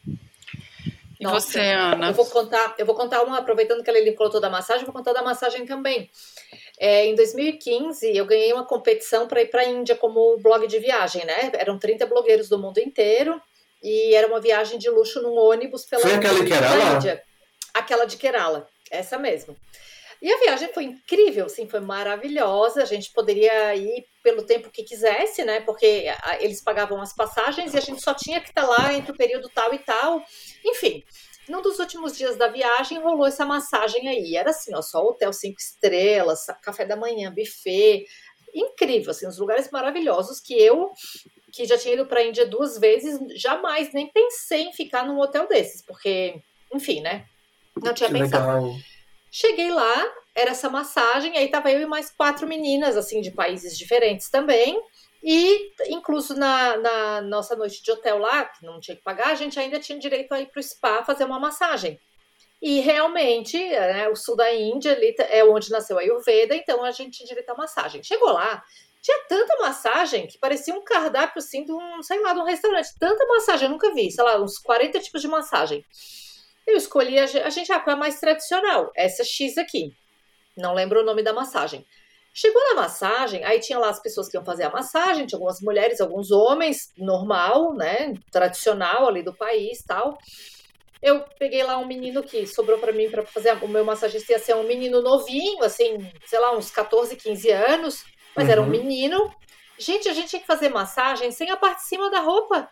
E Nossa, você, Ana? Eu vou contar, eu vou contar uma, aproveitando que a Lili contou da massagem, vou contar da massagem também. É, em dois mil e quinze, eu ganhei uma competição para ir para a Índia como blog de viagem, né? Eram trinta blogueiros do mundo inteiro e era uma viagem de luxo num ônibus pela Foi aquela de Kerala? Índia. Aquela de Kerala, essa mesmo. E a viagem foi incrível, assim, foi maravilhosa. A gente poderia ir pelo tempo que quisesse, né? Porque eles pagavam as passagens e a gente só tinha que estar lá entre o período tal e tal. Enfim, num dos últimos dias da viagem rolou essa massagem aí. Era assim, ó, só hotel cinco estrelas, café da manhã, buffet. Incrível, assim, uns lugares maravilhosos que eu, que já tinha ido para a Índia duas vezes, jamais nem pensei em ficar num hotel desses, porque, enfim, né? Não tinha que pensado. Legal. Cheguei lá, era essa massagem, aí tava eu e mais quatro meninas, assim, de países diferentes também, e incluso na, na nossa noite de hotel lá, que não tinha que pagar, a gente ainda tinha direito a ir pro spa fazer uma massagem. E realmente, né, o sul da Índia ali é onde nasceu a Ayurveda, então a gente tinha direito a massagem. Chegou lá, tinha tanta massagem que parecia um cardápio, assim, de um, sei lá, de um restaurante. Tanta massagem, eu nunca vi, sei lá, uns quarenta tipos de massagem. Eu escolhi, a gente, a gente ah, qual é a mais tradicional? Essa X aqui. Não lembro o nome da massagem. Chegou na massagem, aí tinha lá as pessoas que iam fazer a massagem, tinha algumas mulheres, alguns homens, normal, né, tradicional ali do país, tal. Eu peguei lá um menino que sobrou pra mim pra fazer, o meu massagista ia ser um menino novinho, assim, sei lá, uns catorze, quinze anos, mas uhum. era um menino. Gente, a gente tinha que fazer massagem sem a parte de cima da roupa.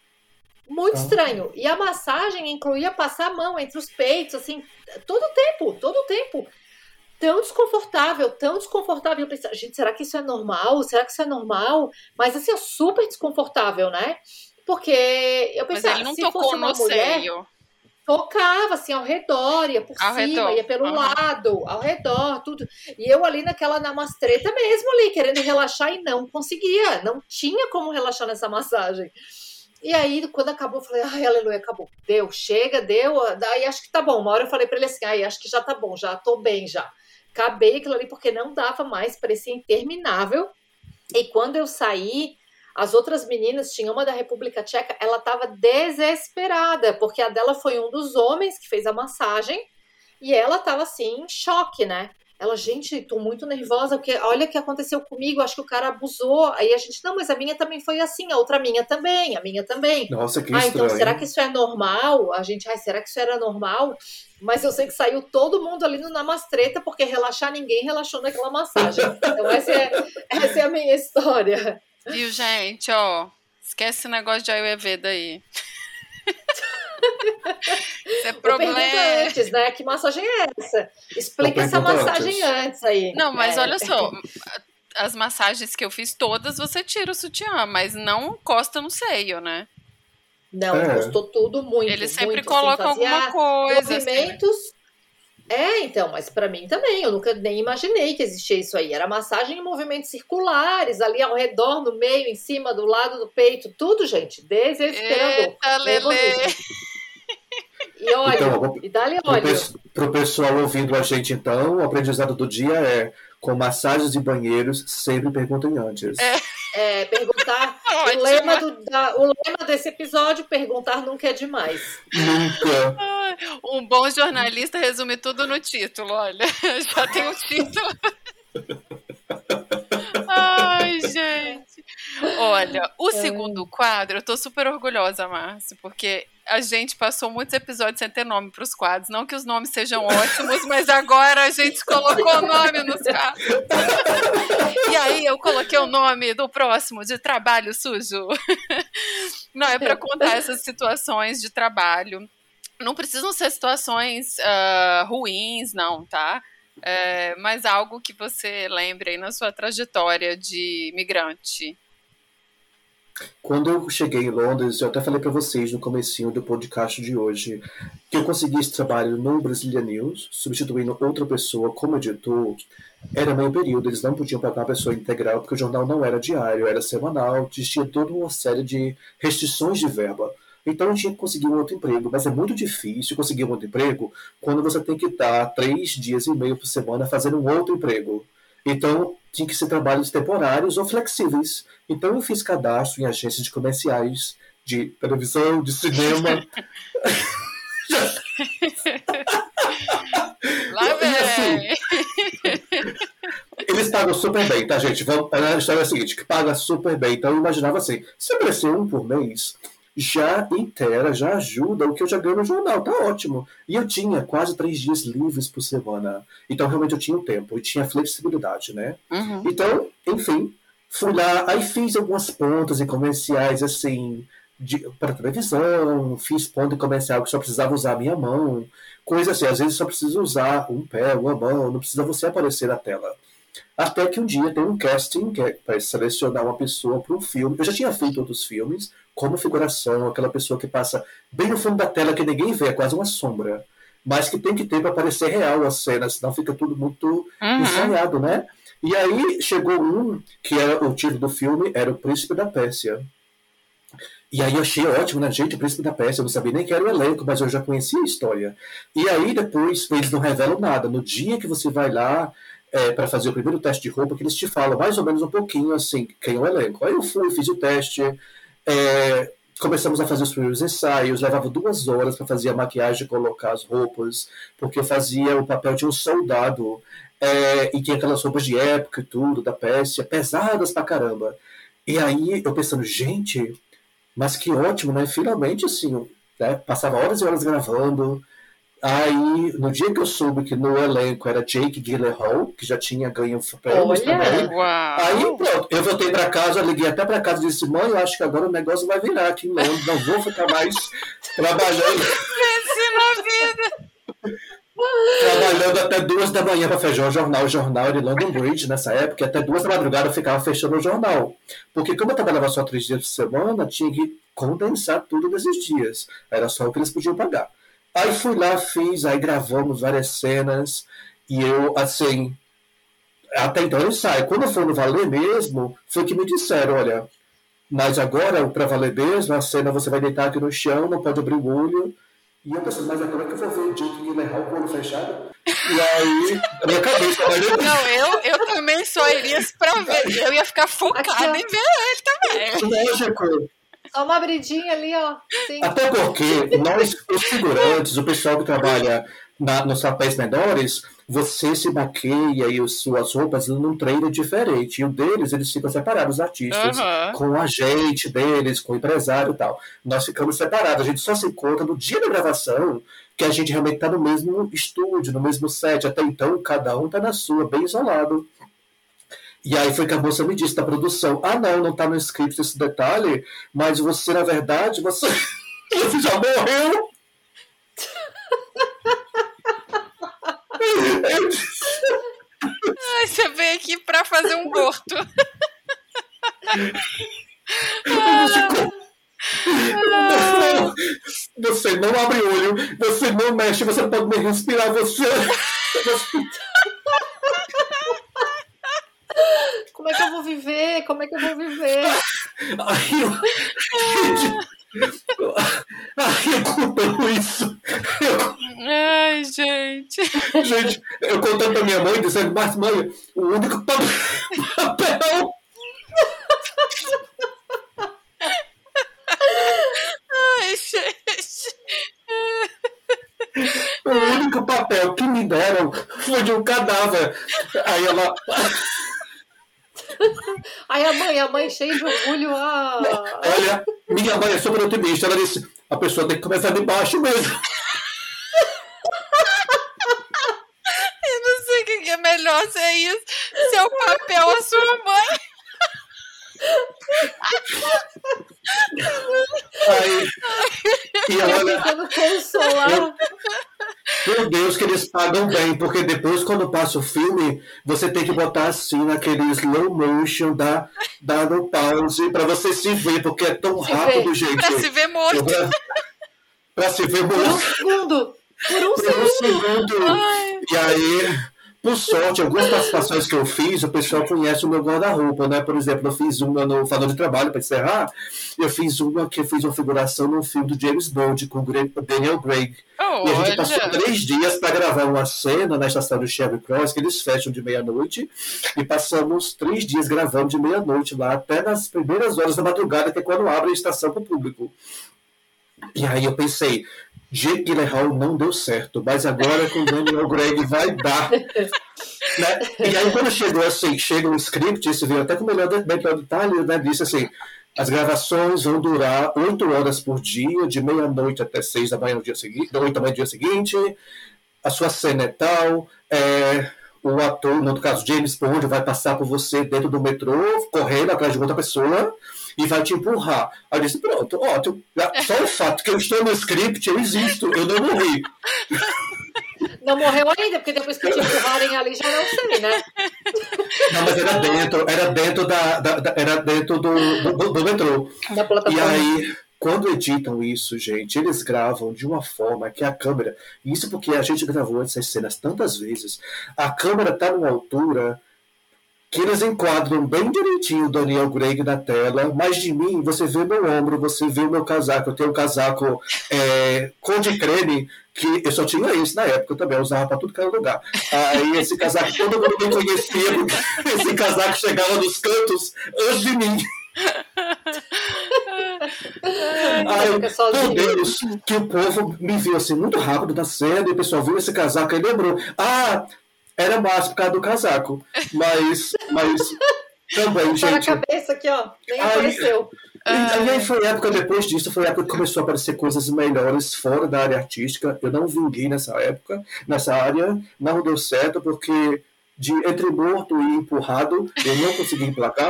Muito estranho. E a massagem incluía passar a mão entre os peitos, assim, todo o tempo, todo o tempo. Tão desconfortável, tão desconfortável. Eu pensei, gente, será que isso é normal? Será que isso é normal? Mas, assim, é super desconfortável, né? Porque eu pensei, Mas ele não se tocou fosse uma no mulher, seio. Tocava, assim, ao redor, ia por ao cima, redor. ia pelo uhum. lado, ao redor, tudo. E eu ali naquela namastreta mesmo ali, querendo relaxar e não conseguia. Não tinha como relaxar nessa massagem. E aí, quando acabou, eu falei, ai, aleluia, acabou. Deu, chega, deu. Daí acho que tá bom. Uma hora eu falei pra ele assim, ai, acho que já tá bom, já tô bem, já. Acabei aquilo ali, porque não dava mais, parecia interminável. E quando eu saí, as outras meninas, tinha uma da República Tcheca, ela tava desesperada, porque a dela foi um dos homens que fez a massagem, e ela tava assim, em choque, né? Ela, gente, tô muito nervosa, porque olha o que aconteceu comigo, acho que o cara abusou. Aí a gente, não, mas a minha também foi assim, a outra minha também, a minha também. Nossa, que ah, estranho. então será que isso é normal? A gente, ai, será que isso era normal? Mas eu sei que saiu todo mundo ali no namastreta, porque relaxar ninguém relaxou naquela massagem. Então essa é, essa é a minha história. Viu, gente, ó, esquece esse negócio de Ayurveda aí. Isso é problema. Pergunta antes, né? Que massagem é essa? Explica essa massagem antes. antes aí. Não, mas é. olha só, as massagens que eu fiz todas, você tira o sutiã, mas não encosta no seio, né? Não, é. Encostou tudo muito. Eles sempre muito, colocam assim, alguma coisa. Movimentos. Assim. É, então, mas pra mim também, eu nunca nem imaginei que existia isso aí. Era massagem em movimentos circulares, ali ao redor, no meio, em cima, do lado do peito, tudo, gente, desesperador. Eita, Lelê. E olha, então, e dá-lhe óleo. Para o pessoal ouvindo a gente, então, o aprendizado do dia é: com massagens e banheiros, sempre perguntem antes. É, é perguntar. o, lema do, da, o lema desse episódio: perguntar nunca é demais. Nunca. Um bom jornalista resume tudo no título, olha. Já tem o título. Ai, gente. Olha, o segundo quadro, eu tô super orgulhosa, Márcio, porque a gente passou muitos episódios sem ter nome pros quadros. Não que os nomes sejam ótimos, mas agora a gente colocou o nome nos quadros. E aí eu coloquei o nome do próximo de Trabalho Sujo. Não, é para contar essas situações de trabalho. Não precisam ser situações uh, ruins, não, tá? É, mas algo que você lembre aí na sua trajetória de imigrante. Quando eu cheguei em Londres, eu até falei para vocês no comecinho do podcast de hoje que eu consegui esse trabalho no Brasília News, substituindo outra pessoa como editor. Era meio período, eles não podiam pagar a pessoa integral porque o jornal não era diário, era semanal, tinha toda uma série de restrições de verba. Então eu tinha que conseguir um outro emprego, mas é muito difícil conseguir um outro emprego quando você tem que estar três dias e meio por semana fazendo um outro emprego. Então, tinha que ser trabalhos temporários ou flexíveis. Então, eu fiz cadastro em agências de comerciais, de televisão, de cinema. Lá vem! E assim, eles pagam super bem, tá, gente? Vamos, a história é a seguinte, que paga super bem. Então, eu imaginava assim, se aparecer um por mês, já inteira, já ajuda o que eu já ganho no jornal, tá ótimo. E eu tinha quase três dias livres por semana. Então, realmente, eu tinha o tempo e tinha flexibilidade, né? Uhum. Então, enfim, fui lá, aí fiz algumas pontas em comerciais, assim, para televisão, fiz ponto em comercial que só precisava usar a minha mão, coisa assim, às vezes só precisa usar um pé, uma mão, não precisa você aparecer na tela. Até que um dia tem um casting que é para selecionar uma pessoa para um filme. Eu já tinha feito outros filmes, como figuração, aquela pessoa que passa bem no fundo da tela que ninguém vê, é quase uma sombra. Mas que tem que ter para parecer real a cena, senão fica tudo muito uhum. ensaiado, né? E aí chegou um, que era o título do filme, era O Príncipe da Pérsia. E aí eu achei ótimo, né, gente, O Príncipe da Pérsia, eu não sabia nem que era o elenco, mas eu já conhecia a história. E aí depois eles não revelam nada. No dia que você vai lá é, para fazer o primeiro teste de roupa, que eles te falam mais ou menos um pouquinho, assim, quem é o elenco. Aí eu fui, fiz o teste, é, começamos a fazer os primeiros ensaios, levava duas horas para fazer a maquiagem, colocar as roupas, porque eu fazia o papel de um soldado, é, e tinha aquelas roupas de época e tudo, da Pérsia, pesadas pra caramba. E aí eu pensando, gente, mas que ótimo, né? Finalmente, assim, né? Passava horas e horas gravando. Aí, no dia que eu soube que no elenco era Jake Gyllenhaal, que já tinha ganho prêmios também, uau. Aí pronto, eu voltei pra casa, liguei até pra casa e disse, mãe, eu acho que agora o negócio vai virar aqui em Londres, não vou ficar mais trabalhando. Pense na vida! Trabalhando até duas da manhã para fechar o jornal, o jornal de London Bridge, nessa época, até duas da madrugada eu ficava fechando o jornal. Porque como eu trabalhava só três dias por semana, tinha que condensar tudo nesses dias. Era só o que eles podiam pagar. Aí fui lá, fiz, aí gravamos várias cenas, e eu, assim, até então eu saio. Quando foi no Valer mesmo, foi que me disseram, olha, mas agora, para valer mesmo, a cena você vai deitar aqui no chão, não pode abrir o olho. E eu pensei, mas agora que eu vou ver o Jake Gyllenhaal com o olho fechado? E aí, a minha cabeça... Eu... Não, eu, eu também só iria pra ver. Eu ia ficar focada em ver ele também. Lógico. Só uma abridinha ali, ó. Sim. Até porque nós, os figurantes, o pessoal que trabalha na, nos papéis menores, você se maqueia e as suas roupas num treino diferente. E o deles, eles ficam separados, os artistas, uhum. com o agente deles, com o empresário e tal. Nós ficamos separados. A gente só se encontra no dia da gravação, que a gente realmente está no mesmo estúdio, no mesmo set. Até então, cada um está na sua, bem isolado. E aí foi que a moça me disse da produção, ah não, não está no script esse detalhe, mas você, na verdade, você, você já morreu. Ai, você veio aqui pra fazer um morto. ah. Você não abre olho, você não mexe, você pode me respirar, você... Como é que eu vou viver? Como é que eu vou viver? Ai, eu... Ai, eu contando isso. Eu... Ai, gente. Gente, eu contando pra minha mãe, dizendo, mas mãe, o único papel. Ai, gente. O único papel que me deram foi de um cadáver. Aí ela. Aí a mãe, a mãe cheia de orgulho. Ah. Olha, minha mãe é super otimista. Ela disse: a pessoa tem que começar de baixo mesmo. Eu não sei o que é melhor ser isso. Seu papel, a sua mãe. Aí, e olha, tentando consolar. Por Deus que eles pagam bem, porque depois, quando passa o filme, você tem que botar assim naquele slow motion da, da no pause pra você se ver, porque é tão Se rápido, ver. gente. Pra se ver morto. Pra, pra se ver Por um morto. segundo. Por um Por um segundo. segundo. E aí, por sorte, algumas participações que eu fiz, o pessoal conhece o meu guarda-roupa, né? Por exemplo, eu fiz uma no Falando de Trabalho, para encerrar, eu fiz uma que eu fiz uma figuração num filme do James Bond com o Daniel Craig. Oh, E a gente olha. passou três dias para gravar uma cena na estação do Charing Cross, que eles fecham de meia-noite, e passamos três dias gravando de meia-noite lá, até nas primeiras horas da madrugada, que é quando abre a estação para o público. E aí eu pensei, Jake Gyllenhaal não deu certo, mas agora com o Daniel Craig vai dar. Né? E aí quando chegou assim, chega um script, isso veio até com o melhor, melhor detalhe, né? Disse assim, as gravações vão durar oito horas por dia, de meia-noite até seis da manhã no dia seguinte, oito da manhã no dia seguinte, a sua cena é tal, é, o ator, no caso James Bond, vai passar por você dentro do metrô, correndo atrás de outra pessoa, e vai te empurrar. Aí eu disse, pronto, ó, tu, só o fato que eu estou no script, eu existo, eu não morri. Não morreu ainda, porque depois que te empurrarem ali, já não sei, né? Não, mas era dentro, era dentro, da, da, da era dentro do, do, do metrô. Da plataforma. E aí, quando editam isso, gente, eles gravam de uma forma que a câmera... Isso porque a gente gravou essas cenas tantas vezes. A câmera está numa altura que eles enquadram bem direitinho o Daniel Craig na tela, mas de mim, você vê meu ombro, você vê o meu casaco. Eu tenho um casaco é, cor de creme, que eu só tinha esse na época, eu também usava para tudo que era lugar. Aí esse casaco, todo mundo me conhecia, esse casaco chegava nos cantos antes de mim. Ai, por Deus, que o povo me viu assim muito rápido na cena e o pessoal viu esse casaco e lembrou, ah, era Márcio por causa do casaco, mas, mas também, Tá na gente... cabeça aqui, ó, nem Ai, apareceu. E aí foi a época, depois disso, foi a época que começou a aparecer coisas melhores fora da área artística. Eu não vinguei nessa época, nessa área, não deu certo, porque de, entre morto e empurrado, eu não consegui emplacar.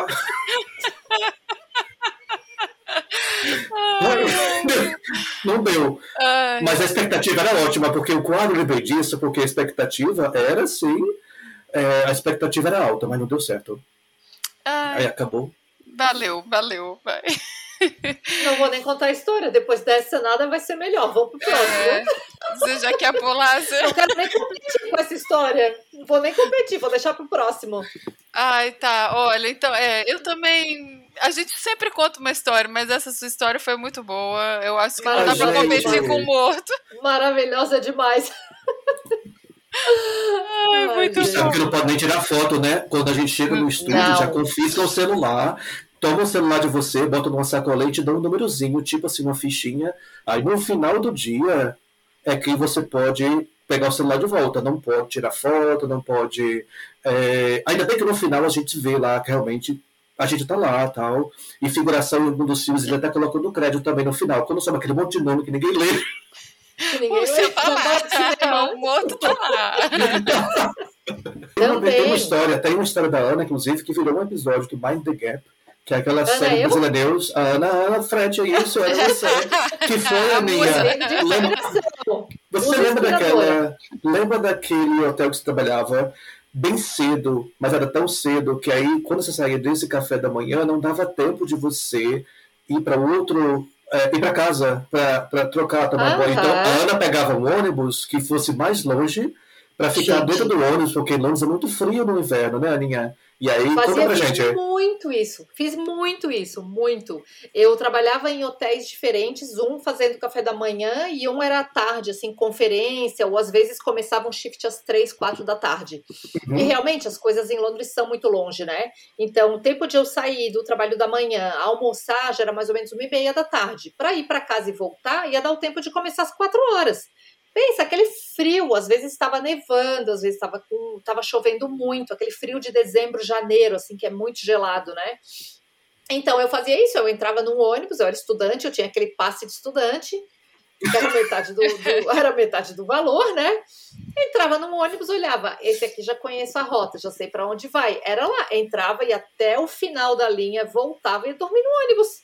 Não deu. Ai. Mas a expectativa era ótima, porque o quadro lembrei disso, porque a expectativa era, sim, é, a expectativa era alta, mas não deu certo. Ai. Aí acabou. Valeu, valeu, vai. Não vou nem contar a história. Depois dessa, nada vai ser melhor. Vamos pro próximo. É, você já quer pular? Você... Não quero nem competir com essa história. Não vou nem competir, vou deixar pro próximo. Ai, tá. Olha, então, é, eu também... A gente sempre conta uma história, mas essa sua história foi muito boa. Eu acho que não dá pra competir com o morto. Maravilhosa demais. Ai, muito E sabe bom. que não pode nem tirar foto, né? Quando a gente chega no estúdio, Não. já confisca o celular, toma o celular de você, bota numa sacolete e dá um númerozinho, tipo assim, uma fichinha. Aí no final do dia é que você pode pegar o celular de volta. Não pode tirar foto, não pode... É... Ainda bem que no final a gente vê lá que realmente a gente tá lá, tal. E figuração em um dos filmes, ele até colocou no crédito também no final. Quando sobe aquele monte de nome que ninguém lê. Que ninguém O seu lê, tá já vai pro lá, cinema. o morto tá lá. Tem uma, tem Também. uma história, tem uma história da Ana, inclusive, que virou um episódio do Mind the Gap, que é aquela Ana, série eu? dos brasileiros. A Ana, Ana Frete, é isso, era você. Que foi a minha. Lembra, você Usa lembra inspiradora. daquela. Lembra daquele hotel que você trabalhava bem cedo, mas era tão cedo que aí, quando você saía desse café da manhã, não dava tempo de você ir para outro. É, ir para casa para trocar, tomar Aham. banho. Então a Ana pegava um ônibus que fosse mais longe para ficar Gente. dentro do ônibus, porque Londres é muito frio no inverno, né, Aninha? E aí, conta Fazia pra fiz gente. muito isso, fiz muito isso, muito. Eu trabalhava em hotéis diferentes, um fazendo café da manhã e um era à tarde, assim, conferência, ou às vezes começava um shift às três, quatro da tarde. Uhum. E realmente as coisas em Londres são muito longe, né? Então, o tempo de eu sair do trabalho da manhã, almoçar, já era mais ou menos uma e meia da tarde. Para ir para casa e voltar, ia dar o tempo de começar às quatro horas. Pensa, aquele frio, às vezes estava nevando, às vezes estava com, estava chovendo muito, aquele frio de dezembro, janeiro, assim, que é muito gelado, né? Então, eu fazia isso, eu entrava num ônibus, eu era estudante, eu tinha aquele passe de estudante, que era metade do, do, era metade do valor, né? Entrava num ônibus, olhava, esse aqui já conheço a rota, já sei para onde vai. Era lá, entrava e até o final da linha voltava e ia dormir no ônibus.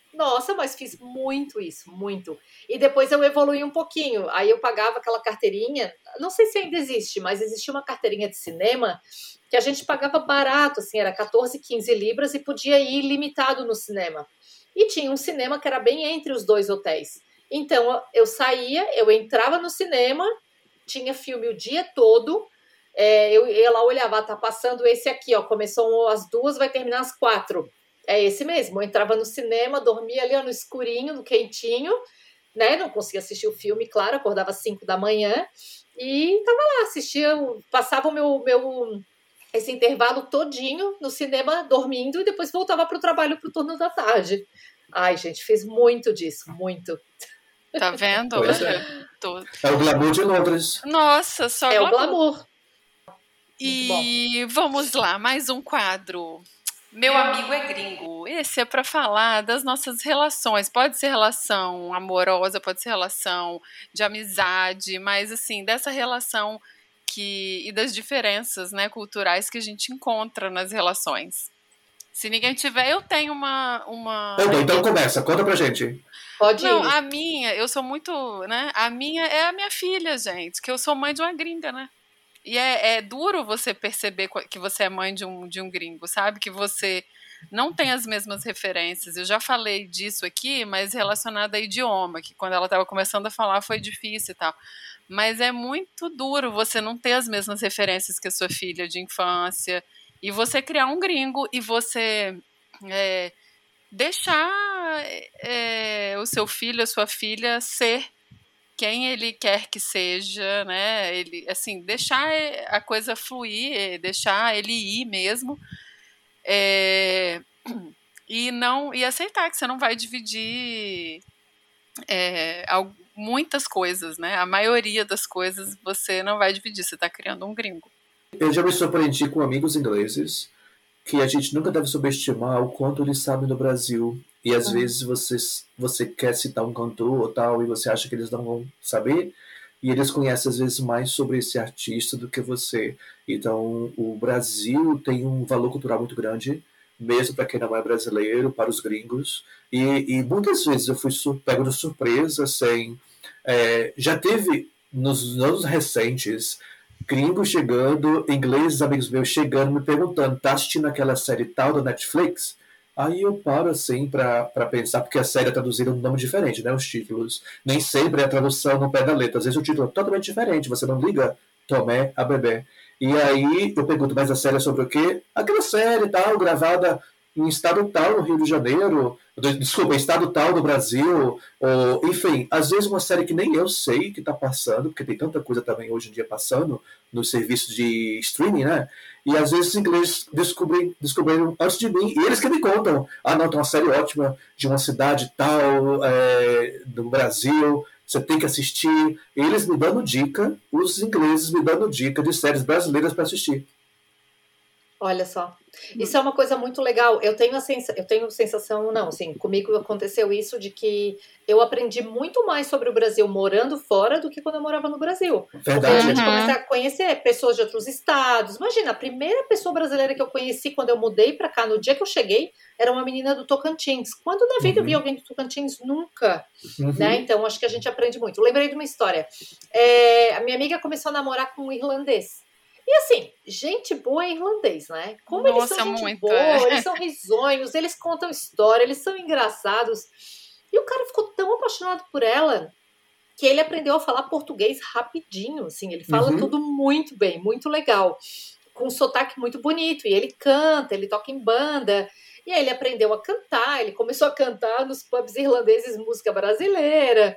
Nossa, mas fiz muito isso, muito. E depois eu evoluí um pouquinho. Aí eu pagava aquela carteirinha, não sei se ainda existe, mas existia uma carteirinha de cinema que a gente pagava barato, assim, era quatorze, quinze libras e podia ir limitado no cinema. E tinha um cinema que era bem entre os dois hotéis. Então eu saía, eu entrava no cinema, tinha filme o dia todo, é, eu ia lá olhava, ah, tá passando esse aqui, ó, começou às duas, vai terminar às quatro. É esse mesmo, eu entrava no cinema, dormia ali ó, no escurinho, no quentinho, né? Não conseguia assistir o filme, claro, acordava às cinco da manhã e tava lá, assistia, passava o meu, meu esse intervalo todinho no cinema, dormindo, e depois voltava pro trabalho pro turno da tarde. Ai, gente, fiz muito disso, muito. Tá vendo? Pois é. Tô... É o glamour de Londres. Nossa, só É glamour. o glamour. E vamos lá, mais um quadro. Meu amigo é gringo. Esse é para falar das nossas relações. Pode ser relação amorosa, pode ser relação de amizade, mas assim, dessa relação que e das diferenças, né, culturais que a gente encontra nas relações. Se ninguém tiver, eu tenho uma uma Então, então começa, conta pra gente. Pode Não, ir. a minha, eu sou muito, né? A minha é a minha filha, gente, que eu sou mãe de uma gringa, né? E é, é duro você perceber que você é mãe de um, de um gringo, sabe? Que você não tem as mesmas referências. Eu já falei disso aqui, mas relacionado a idioma, que quando ela estava começando a falar foi difícil e tal. Mas é muito duro você não ter as mesmas referências que a sua filha de infância e você criar um gringo e você é, deixar é, o seu filho, a sua filha ser quem ele quer que seja, né? Ele, assim, deixar a coisa fluir, deixar ele ir mesmo, é, e não e aceitar que você não vai dividir é, muitas coisas, né? A maioria das coisas você não vai dividir. Você está criando um gringo. Eu já me surpreendi com amigos ingleses que a gente nunca deve subestimar o quanto eles sabem do Brasil. E às uhum. vezes você, você quer citar um cantor ou tal, e você acha que eles não vão saber, e eles conhecem às vezes mais sobre esse artista do que você. Então o Brasil tem um valor cultural muito grande, mesmo para quem não é brasileiro, para os gringos. E, e muitas vezes eu fui sur- pego de surpresa, sem... É, já teve, nos anos recentes, gringos chegando, ingleses, amigos meus chegando, me perguntando, tá assistindo aquela série tal da Netflix? Aí eu paro assim pra, pra pensar, porque a série é traduzida num nome diferente, né? Os títulos. Nem sempre é a tradução no pé da letra. Às vezes o título é totalmente diferente, você não liga Tomé a bebê. E aí eu pergunto, mas a série é sobre o quê? Aquela série tal, gravada em estado tal no Rio de Janeiro, desculpa, em estado tal do Brasil, ou, enfim, às vezes uma série que nem eu sei que está passando, porque tem tanta coisa também hoje em dia passando nos serviços de streaming, né? E às vezes os ingleses descobrem, descobriram antes de mim, e eles que me contam, ah não, tem uma série ótima de uma cidade tal, é, do Brasil, você tem que assistir. Eles me dando dica, os ingleses me dando dica de séries brasileiras para assistir. Olha só, isso é uma coisa muito legal. Eu tenho a sensa... eu tenho sensação, não, assim, comigo aconteceu isso de que eu aprendi muito mais sobre o Brasil morando fora do que quando eu morava no Brasil. Verdade. Porque a gente Uhum. começa a conhecer pessoas de outros estados. Imagina, a primeira pessoa brasileira que eu conheci quando eu mudei pra cá, no dia que eu cheguei, era uma menina do Tocantins. Quando na vida uhum. eu vi alguém do Tocantins? Nunca. Uhum. Né? Então, acho que a gente aprende muito. Lembrei de uma história. É, a minha amiga começou a namorar com um irlandês. E assim, gente boa é irlandês, né? Como Nossa, eles são gente muito, boa, é. Eles são risonhos, eles contam história, eles são engraçados. E o cara ficou tão apaixonado por ela que ele aprendeu a falar português rapidinho, assim. Ele fala uhum. tudo muito bem, muito legal. Com um sotaque muito bonito. E ele canta, ele toca em banda. E aí ele aprendeu a cantar, ele começou a cantar nos pubs irlandeses música brasileira.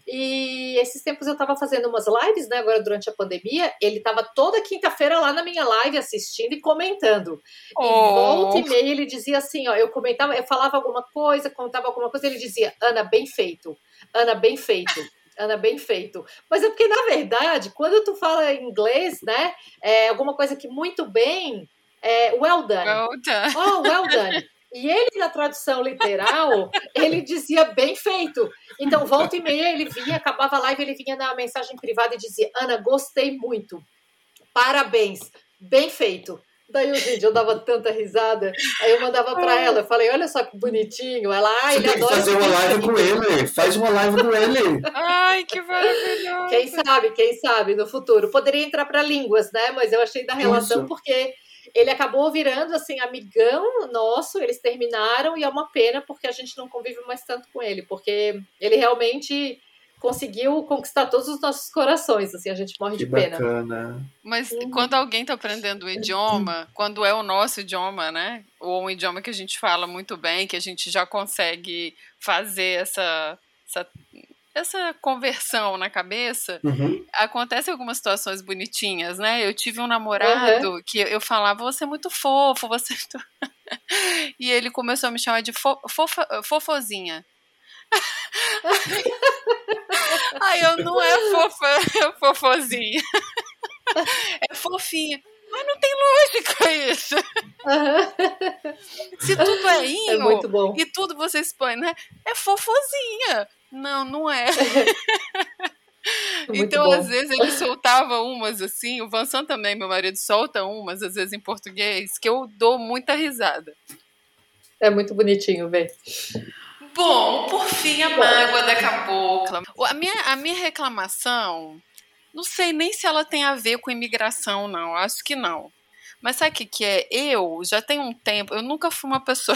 E esses tempos eu tava fazendo umas lives, né, agora durante a pandemia, ele tava toda quinta-feira lá na minha live assistindo e comentando. Oh. E volta e meia ele dizia assim, ó, eu comentava, eu falava alguma coisa, contava alguma coisa, ele dizia, Ana, bem feito, Ana, bem feito, Ana, bem feito. Mas é porque, na verdade, quando tu fala em inglês, né, é alguma coisa que muito bem, é well done. Well done. Oh, well done. E ele, na tradução literal, ele dizia bem feito. Então, volta e meia, ele vinha, acabava a live, ele vinha na mensagem privada e dizia, Ana, gostei muito, parabéns, bem feito. Daí o vídeo eu dava tanta risada, aí eu mandava pra ela, eu falei, olha só que bonitinho. Ela, ah, ele Você tem que adora fazer uma live com ele, faz uma live com ele. Ai, que maravilhoso. Quem sabe, quem sabe, no futuro. Poderia entrar pra línguas, né? Mas eu achei da relação Isso. porque ele acabou virando, assim, amigão nosso, eles terminaram e é uma pena porque a gente não convive mais tanto com ele, porque ele realmente conseguiu conquistar todos os nossos corações, assim, a gente morre Que de pena. bacana. Mas quando alguém está aprendendo o idioma, quando é o nosso idioma, né? Ou um idioma que a gente fala muito bem, que a gente já consegue fazer essa, essa, essa conversão na cabeça, Uhum. acontecem algumas situações bonitinhas, né? Eu tive um namorado uhum. que eu falava, você é muito fofo, você... E ele começou a me chamar de fo, fofa, fofozinha. Aí eu, não é fofa, é fofozinha. É fofinha. Mas não tem lógica isso. Uhum. Se tudo é inho, é muito bom. E tudo vocês põem, né? É fofozinha. Não, não é. Então, bom. Às vezes, ele soltava umas assim. O Vansan também, meu marido, solta umas, às vezes em português, que eu dou muita risada. É muito bonitinho, ver. Bom, por fim, a mágoa da cabocla. A minha, a minha reclamação, não sei nem se ela tem a ver com imigração, não. Acho que não. Mas sabe o que, que é? Eu já tenho um tempo, eu nunca fui uma pessoa...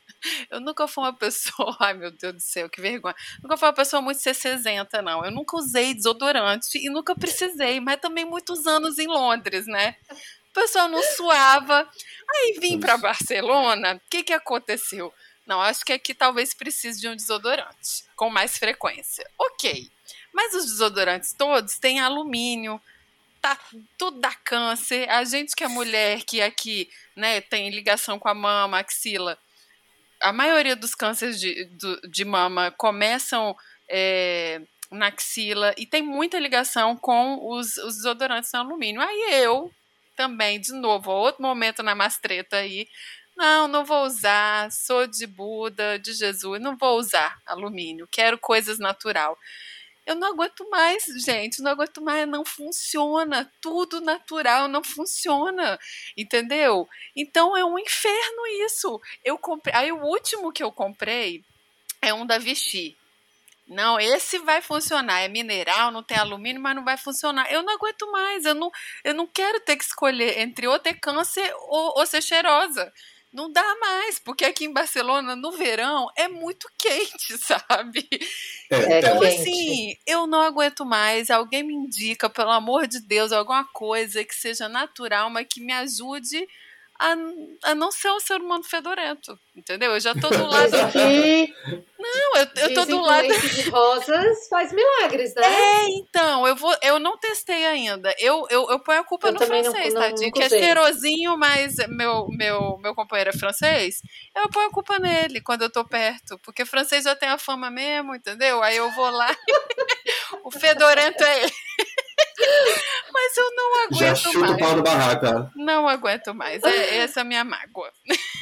Eu nunca fui uma pessoa... Ai, meu Deus do céu, que vergonha. Nunca fui uma pessoa muito cecesenta, não. Eu nunca usei desodorante e nunca precisei, mas também muitos anos em Londres, né? O pessoal não suava. Aí vim para Barcelona, o que, que aconteceu? Não, acho que aqui talvez precise de um desodorante com mais frequência. Ok, mas os desodorantes todos têm alumínio, tá, tudo dá câncer. A gente que é mulher, que aqui, né, tem ligação com a mama, axila, a maioria dos cânceres de, de, de mama começam é, na axila e tem muita ligação com os, os desodorantes no alumínio. Aí eu também, de novo, outro momento na mastreta aí, não, não vou usar, sou de Buda, de Jesus, não vou usar alumínio, quero coisas natural. Eu não aguento mais, gente, não aguento mais, não funciona, tudo natural não funciona, entendeu? Então é um inferno isso. Eu comprei, aí o último que eu comprei é um da Vichy. Não, esse vai funcionar, é mineral, não tem alumínio, mas não vai funcionar. Eu não aguento mais, eu não, eu não quero ter que escolher entre ou ter câncer ou, ou ser cheirosa. Não dá mais, porque aqui em Barcelona, no verão, é muito quente, sabe? É, então, é assim, eu não aguento mais. Alguém me indica, pelo amor de Deus, alguma coisa que seja natural, mas que me ajude a, a não ser um ser humano fedorento, entendeu? Eu já tô do lado... Aqui... Não, eu, eu tô do lado... leite de rosas faz milagres, né? É, então, eu, vou, eu não testei ainda. Eu, eu, eu ponho a culpa eu no não, francês, não, tadinho, não que é cheirosinho, mas meu, meu, meu companheiro é francês. Eu ponho a culpa nele quando eu tô perto, porque francês já tem a fama mesmo, entendeu? Aí eu vou lá, o fedorento é ele. Mas eu não aguento Já mais. chuta o pau da barraca. Não aguento mais. É, essa é a minha mágoa.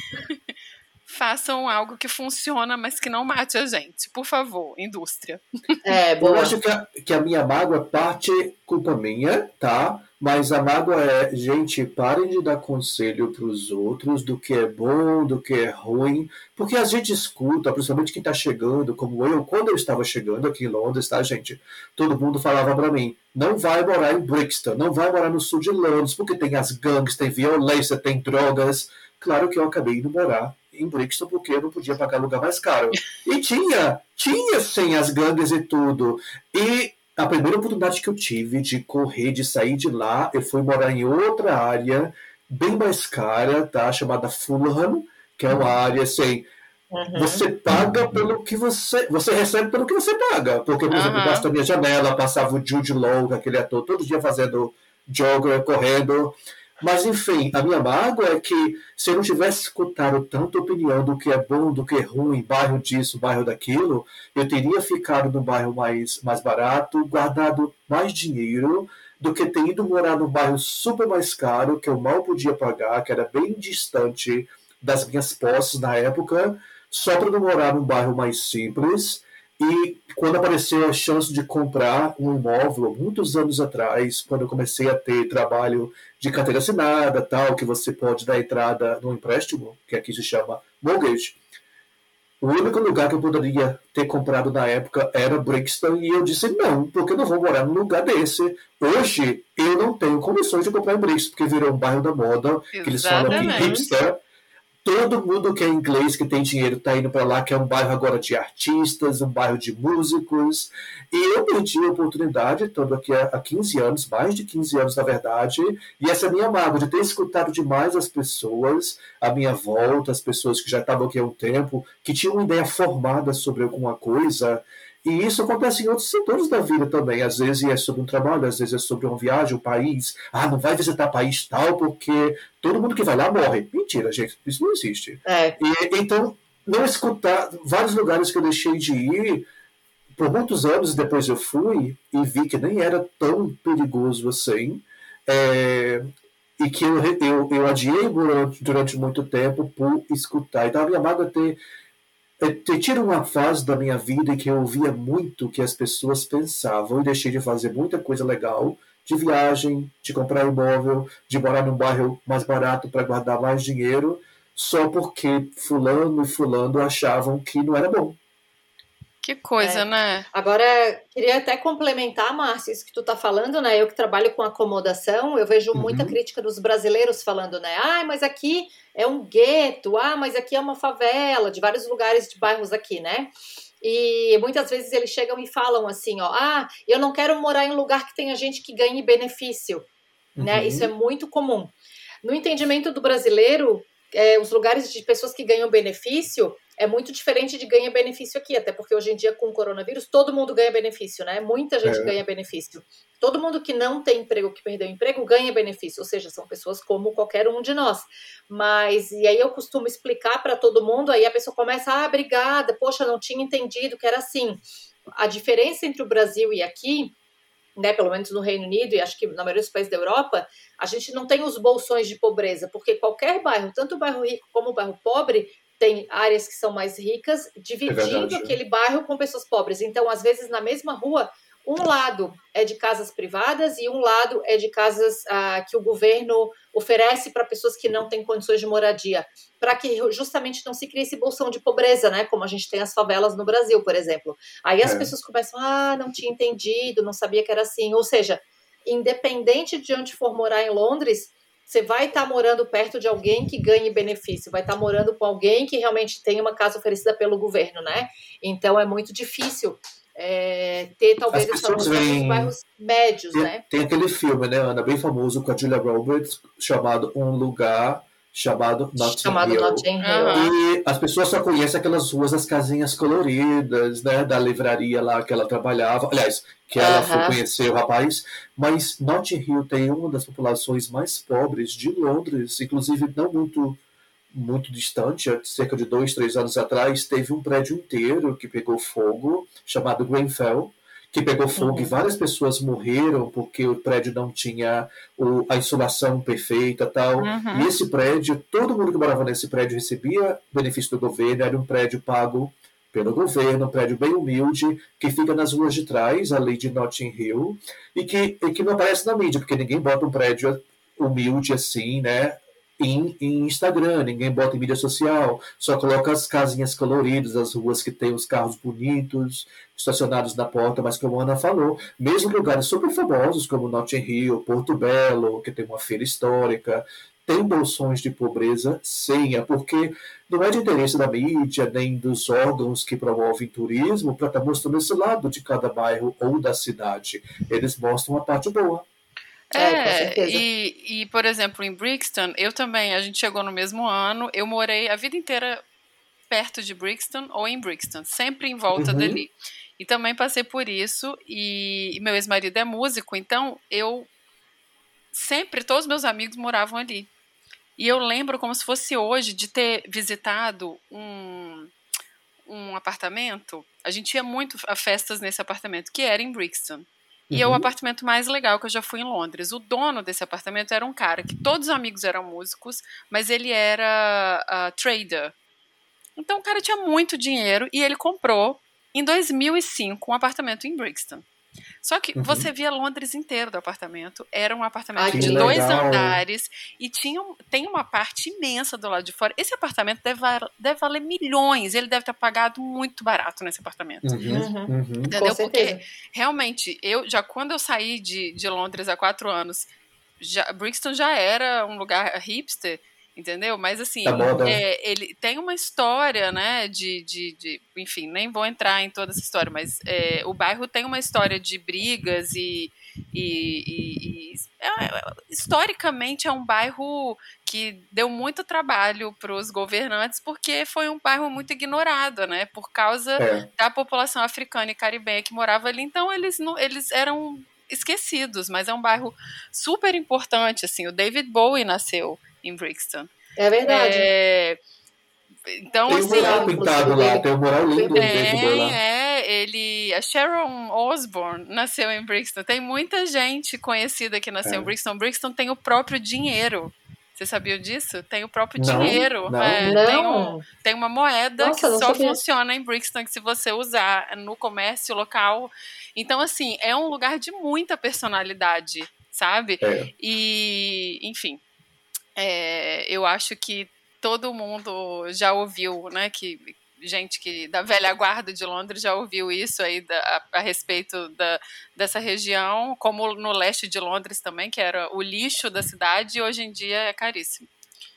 Façam algo que funciona, mas que não mate a gente. Por favor, indústria. É, boa. Eu acho que a, que a minha mágoa parte culpa minha, tá? Mas a mágoa é, gente, parem de dar conselho para os outros do que é bom, do que é ruim, porque a gente escuta, principalmente quem está chegando, como eu, quando eu estava chegando aqui em Londres, tá, gente? Todo mundo falava para mim, não vai morar em Brixton, não vai morar no sul de Londres, porque tem as gangues, tem violência, tem drogas. Claro que eu acabei indo morar em Brixton porque eu não podia pagar lugar mais caro. E tinha, tinha sim as gangues e tudo. E a primeira oportunidade que eu tive de correr, de sair de lá, eu fui morar em outra área, bem mais cara, tá? Chamada Fulham, que é uma área assim, uhum. Você paga pelo que você... Você recebe pelo que você paga. Porque, por uhum. exemplo, embaixo da minha janela passava o Jude Law, aquele ator, todo dia fazendo jogger, correndo. Mas, enfim, a minha mágoa é que se eu não tivesse escutado tanta opinião do que é bom, do que é ruim, bairro disso, bairro daquilo, eu teria ficado no bairro mais, mais barato, guardado mais dinheiro do que ter ido morar num bairro super mais caro, que eu mal podia pagar, que era bem distante das minhas posses na época, só para não morar num bairro mais simples. E quando apareceu a chance de comprar um imóvel, muitos anos atrás, quando eu comecei a ter trabalho de carteira assinada, tal, que você pode dar entrada no empréstimo, que aqui se chama mortgage, o único lugar que eu poderia ter comprado na época era Brixton, e eu disse não, porque eu não vou morar num lugar desse. Hoje, eu não tenho condições de comprar em Brixton, porque virou um bairro da moda, Exatamente. que eles falam que hipster. Todo mundo que é inglês, que tem dinheiro, está indo para lá, que é um bairro agora de artistas, um bairro de músicos. E eu perdi a oportunidade, estou aqui há quinze anos, mais de quinze anos, na verdade, e essa é a minha mágoa, de ter escutado demais as pessoas à minha volta, as pessoas que já estavam aqui há um tempo, que tinham uma ideia formada sobre alguma coisa. E isso acontece em outros setores da vida também. Às vezes é sobre um trabalho, às vezes é sobre uma viagem, um país. Ah, não vai visitar país tal porque todo mundo que vai lá morre. Mentira, gente. Isso não existe. É. E, então, não escutar vários lugares que eu deixei de ir por muitos anos, depois eu fui e vi que nem era tão perigoso assim. É, e que eu, eu, eu adiei durante, durante muito tempo por escutar. Então, a minha mágoa é ter Eu tive uma fase da minha vida em que eu ouvia muito o que as pessoas pensavam e deixei de fazer muita coisa legal, de viagem, de comprar imóvel, de morar num bairro mais barato para guardar mais dinheiro, só porque fulano e fulano achavam que não era bom. Que coisa, É. né? Agora, queria até complementar, Márcio, isso que tu tá falando, né? Eu que trabalho com acomodação, eu vejo Uhum. muita crítica dos brasileiros falando, né? Ah, mas aqui é um gueto, ah, mas aqui é uma favela, de vários lugares de bairros aqui, né? E muitas vezes eles chegam e falam assim, ó, ah, eu não quero morar em um lugar que tenha gente que ganhe benefício, né? Uhum. Isso é muito comum. No entendimento do brasileiro, é, os lugares de pessoas que ganham benefício é muito diferente de ganha benefício aqui, até porque hoje em dia com o coronavírus todo mundo ganha benefício, né? Muita gente É. ganha benefício. Todo mundo que não tem emprego, que perdeu o emprego, ganha benefício, ou seja, são pessoas como qualquer um de nós. Mas, e aí eu costumo explicar para todo mundo, aí a pessoa começa, ah, obrigada, poxa, não tinha entendido que era assim. A diferença entre o Brasil e aqui, né, pelo menos no Reino Unido e acho que na maioria dos países da Europa, a gente não tem os bolsões de pobreza, porque qualquer bairro, tanto o bairro rico como o bairro pobre, tem áreas que são mais ricas, dividindo É aquele bairro com pessoas pobres. Então, às vezes, na mesma rua, um lado é de casas privadas e um lado é de casas ah, que o governo oferece para pessoas que não têm condições de moradia, para que justamente não se crie esse bolsão de pobreza, né? Como a gente tem as favelas no Brasil, por exemplo. Aí as É. pessoas começam, ah, não tinha entendido, não sabia que era assim. Ou seja, independente de onde for morar em Londres, você vai estar morando perto de alguém que ganhe benefício, vai estar morando com alguém que realmente tem uma casa oferecida pelo governo, né? Então é muito difícil é, ter talvez As essa pessoas noção dos veem- bairros médios, Tem, né? tem aquele filme, né, Ana, bem famoso com a Julia Roberts, chamado Um Lugar chamado Notting Chamado Hill. Notting Hill. Aham. E as pessoas só conhecem aquelas ruas, as casinhas coloridas, né, da livraria lá que ela trabalhava, aliás, que ela foi Aham. conhecer o rapaz, mas Notting Hill tem uma das populações mais pobres de Londres, inclusive não muito, muito distante, cerca de dois, três anos atrás, teve um prédio inteiro que pegou fogo, chamado Grenfell, que pegou fogo Uhum. e várias pessoas morreram porque o prédio não tinha o, a insolação perfeita e tal. Uhum. E esse prédio, todo mundo que morava nesse prédio recebia benefício do governo, era um prédio pago pelo governo, um prédio bem humilde, que fica nas ruas de trás, ali de Notting Hill, e que, e que não aparece na mídia, porque ninguém bota um prédio humilde assim, né? Em, em Instagram, ninguém bota em mídia social, só coloca as casinhas coloridas, as ruas que tem os carros bonitos, estacionados na porta, mas como a Ana falou, mesmo lugares super famosos como Notting Hill, Porto Belo, que tem uma feira histórica, tem bolsões de pobreza, sim, é porque não é de interesse da mídia, nem dos órgãos que promovem turismo para estar mostrando esse lado de cada bairro ou da cidade. Eles mostram a parte boa. É, com É, certeza. e, e, por exemplo, em Brixton, eu também, a gente chegou no mesmo ano, eu morei a vida inteira perto de Brixton ou em Brixton, sempre em volta Uhum. dali. E também passei por isso, e, e meu ex-marido é músico, então eu sempre, todos os meus amigos moravam ali. E eu lembro como se fosse hoje de ter visitado um, um apartamento, a gente ia muito a festas nesse apartamento, que era em Brixton. E é o Uhum. apartamento mais legal que eu já fui em Londres. O dono desse apartamento era um cara que todos os amigos eram músicos, mas ele era uh, trader. Então o cara tinha muito dinheiro e ele comprou em dois mil e cinco, um apartamento em Brixton. Só que Uhum. você via Londres inteiro do apartamento. Era um apartamento Ai, de que dois legal. andares e tinha, um- tem uma parte imensa do lado de fora. Esse apartamento deve, va- deve valer milhões. Ele deve ter pagado muito barato nesse apartamento. Uhum, Uhum. uhum. Entendeu? Com certeza. Porque realmente, eu já quando eu saí de, de Londres há quatro anos, já, Brixton já era um lugar hipster, entendeu? Mas assim, Tá moda. é, ele tem uma história, né? De, de, de- enfim, nem vou entrar em toda essa história, mas é, o bairro tem uma história de brigas e, e- e- e- é, historicamente é um bairro que deu muito trabalho para os governantes porque foi um bairro muito ignorado, né? Por causa É. da população africana e caribenha que morava ali. Então eles não, eles eram esquecidos, mas é um bairro super importante, assim. O David Bowie nasceu em Brixton. É verdade. É, então, Tem um assim, mural pintado lá, tem um mural lindo do David Bowie tem, lá. é, ele, a Sharon Osbourne nasceu em Brixton. Tem muita gente conhecida que nasceu É. em Brixton. Brixton tem o próprio dinheiro. Você sabia disso? Tem o próprio Não, dinheiro. não. É, tem, um, Não. tem uma moeda Nossa, que não só sabia. funciona em Brixton, que se você usar no comércio local. Então, assim, é um lugar de muita personalidade, sabe? É. E, enfim, é, eu acho que todo mundo já ouviu, né, que gente que da velha guarda de Londres já ouviu isso aí da, a, a respeito da, dessa região, como no leste de Londres também, que era o lixo da cidade, e hoje em dia é caríssimo.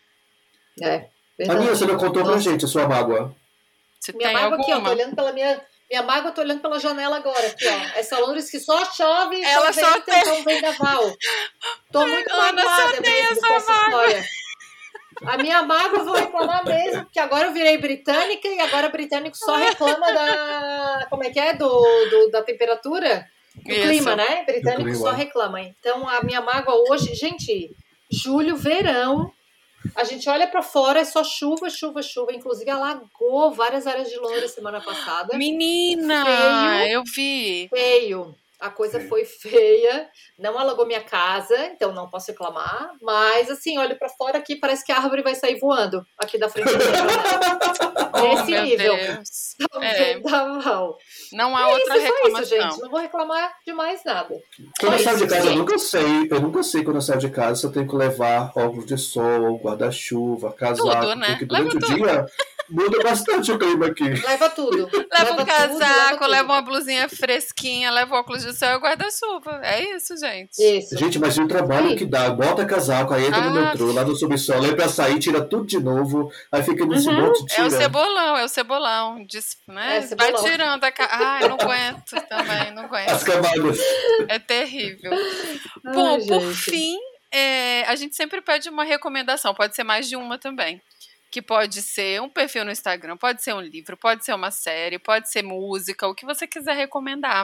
É, Aninha, você verdade. não contou pra Nossa. gente a sua mágoa. Você Minha tem mágoa aqui, ó, tô alguma? olhando pela minha. Minha mágoa, eu tô olhando pela janela agora, aqui, ó. Essa Londres que só chove, Ela só só venta, tem- então vendaval. Tô muito Ana, só magoada tem mesmo essa com essa mágoa. história. A minha mágoa eu vou reclamar mesmo, porque agora eu virei britânica e agora britânico só reclama da. Como é que é? Do, do- da temperatura? Do Isso. clima, né? Britânico clima. só reclama. Então a minha mágoa hoje, gente, julho, verão. A gente olha pra fora, é só chuva, chuva, chuva. Inclusive alagou várias áreas de Londres semana passada. Menina, Feio. eu vi. Feio. A coisa foi feia. Não alagou minha casa, então não posso reclamar. Mas, assim, olho pra fora aqui, parece que a árvore vai sair voando aqui da frente da minha janela. Oh, Nesse meu nível. Deus. Tá um É. vendaval. Não há É outra isso, só reclamação. isso, gente. Não vou reclamar de mais nada. Quando eu Só saio de isso, casa, eu gente. nunca sei. Eu nunca sei quando eu saio de casa se eu tenho que levar óculos de sol, guarda-chuva, casaco. Tudo, né? Porque durante Leva o dia muda bastante o clima aqui. Leva tudo. Leva um tudo, casaco, tudo. leva uma blusinha fresquinha, leva óculos de sol e guarda-chuva. É isso, gente. Isso. Gente, mas e o trabalho Sim. que dá? Bota casaco, aí entra no Ah. metrô, lá no subsolo, aí pra sair, tira tudo de novo, aí fica nesse Uhum. monte, tira. É o cebolão, é o cebolão. Diz, né? É, cebolão. Vai tirando a ca... Ai, não aguento também, não As aguento. camadas. É terrível. Ai, Bom, por gente. fim, é, a gente sempre pede uma recomendação, pode ser mais de uma também. Que pode ser um perfil no Instagram, pode ser um livro, pode ser uma série, pode ser música, o que você quiser recomendar.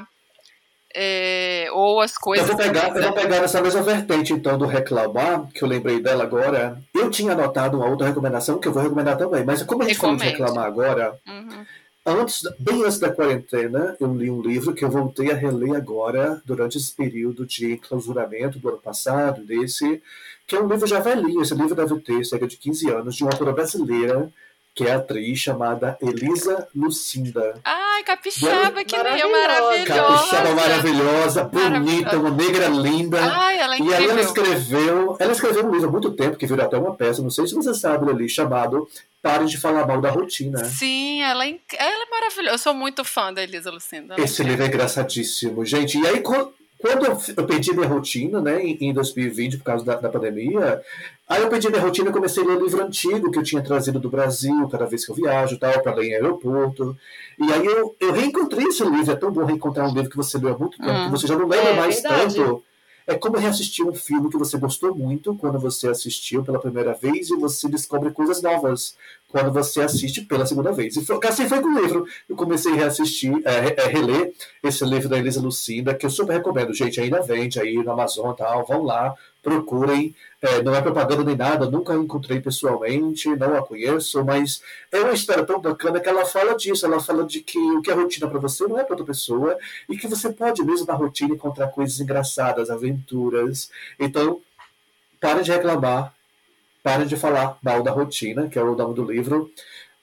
É, ou as Eu coisas vou, que pegar, eu quiser. vou pegar nessa mesma vertente, então, do reclamar, que eu lembrei dela agora. Eu tinha anotado uma outra recomendação que eu vou recomendar também, mas como a gente falou de Recomende. reclamar agora, Uhum. antes, bem antes da quarentena, eu li um livro que eu voltei a reler agora, durante esse período de enclausuramento do ano passado, desse, que é um livro já velhinho. Esse livro deve ter cerca de quinze anos, de uma autora brasileira, que é atriz, chamada Elisa Lucinda. Ai, capixaba, que nem eu, Maravilhosa. Capixaba maravilhosa. maravilhosa, bonita, uma negra linda. Ai, ela é E aí ela incrível. escreveu, ela escreveu um livro há muito tempo, que virou até uma peça, não sei se você sabe, ali, chamado Pare de Falar Mal da Rotina. Sim, ela é, inc- ela é maravilhosa. Eu sou muito fã da Elisa Lucinda. Ela é Esse incrível. livro é engraçadíssimo, gente. E aí, co- quando eu, eu perdi minha rotina, né, em, em dois mil e vinte, por causa da, da pandemia, aí eu perdi minha rotina e comecei a ler livro antigo que eu tinha trazido do Brasil, cada vez que eu viajo, tal, para ler em aeroporto. E aí eu, eu reencontrei esse livro. É tão bom reencontrar um livro que você leu há muito tempo, Hum. que você já não lembra É, mais verdade. tanto. É como reassistir um filme que você gostou muito quando você assistiu pela primeira vez e você descobre coisas novas quando você assiste pela segunda vez. E foi, assim foi com o livro. Eu comecei a reassistir, é, é, reler esse livro da Elisa Lucinda, que eu super recomendo. Gente, ainda vende aí no Amazon e tal. Vão lá, procurem. É, não é propaganda nem nada, nunca a encontrei pessoalmente, não a conheço, mas é uma história tão bacana que ela fala disso. Ela fala de que o que é rotina para você não é para outra pessoa e que você pode mesmo na rotina encontrar coisas engraçadas, aventuras. Então, pare de reclamar, pare de falar mal da rotina, que é o nome do livro.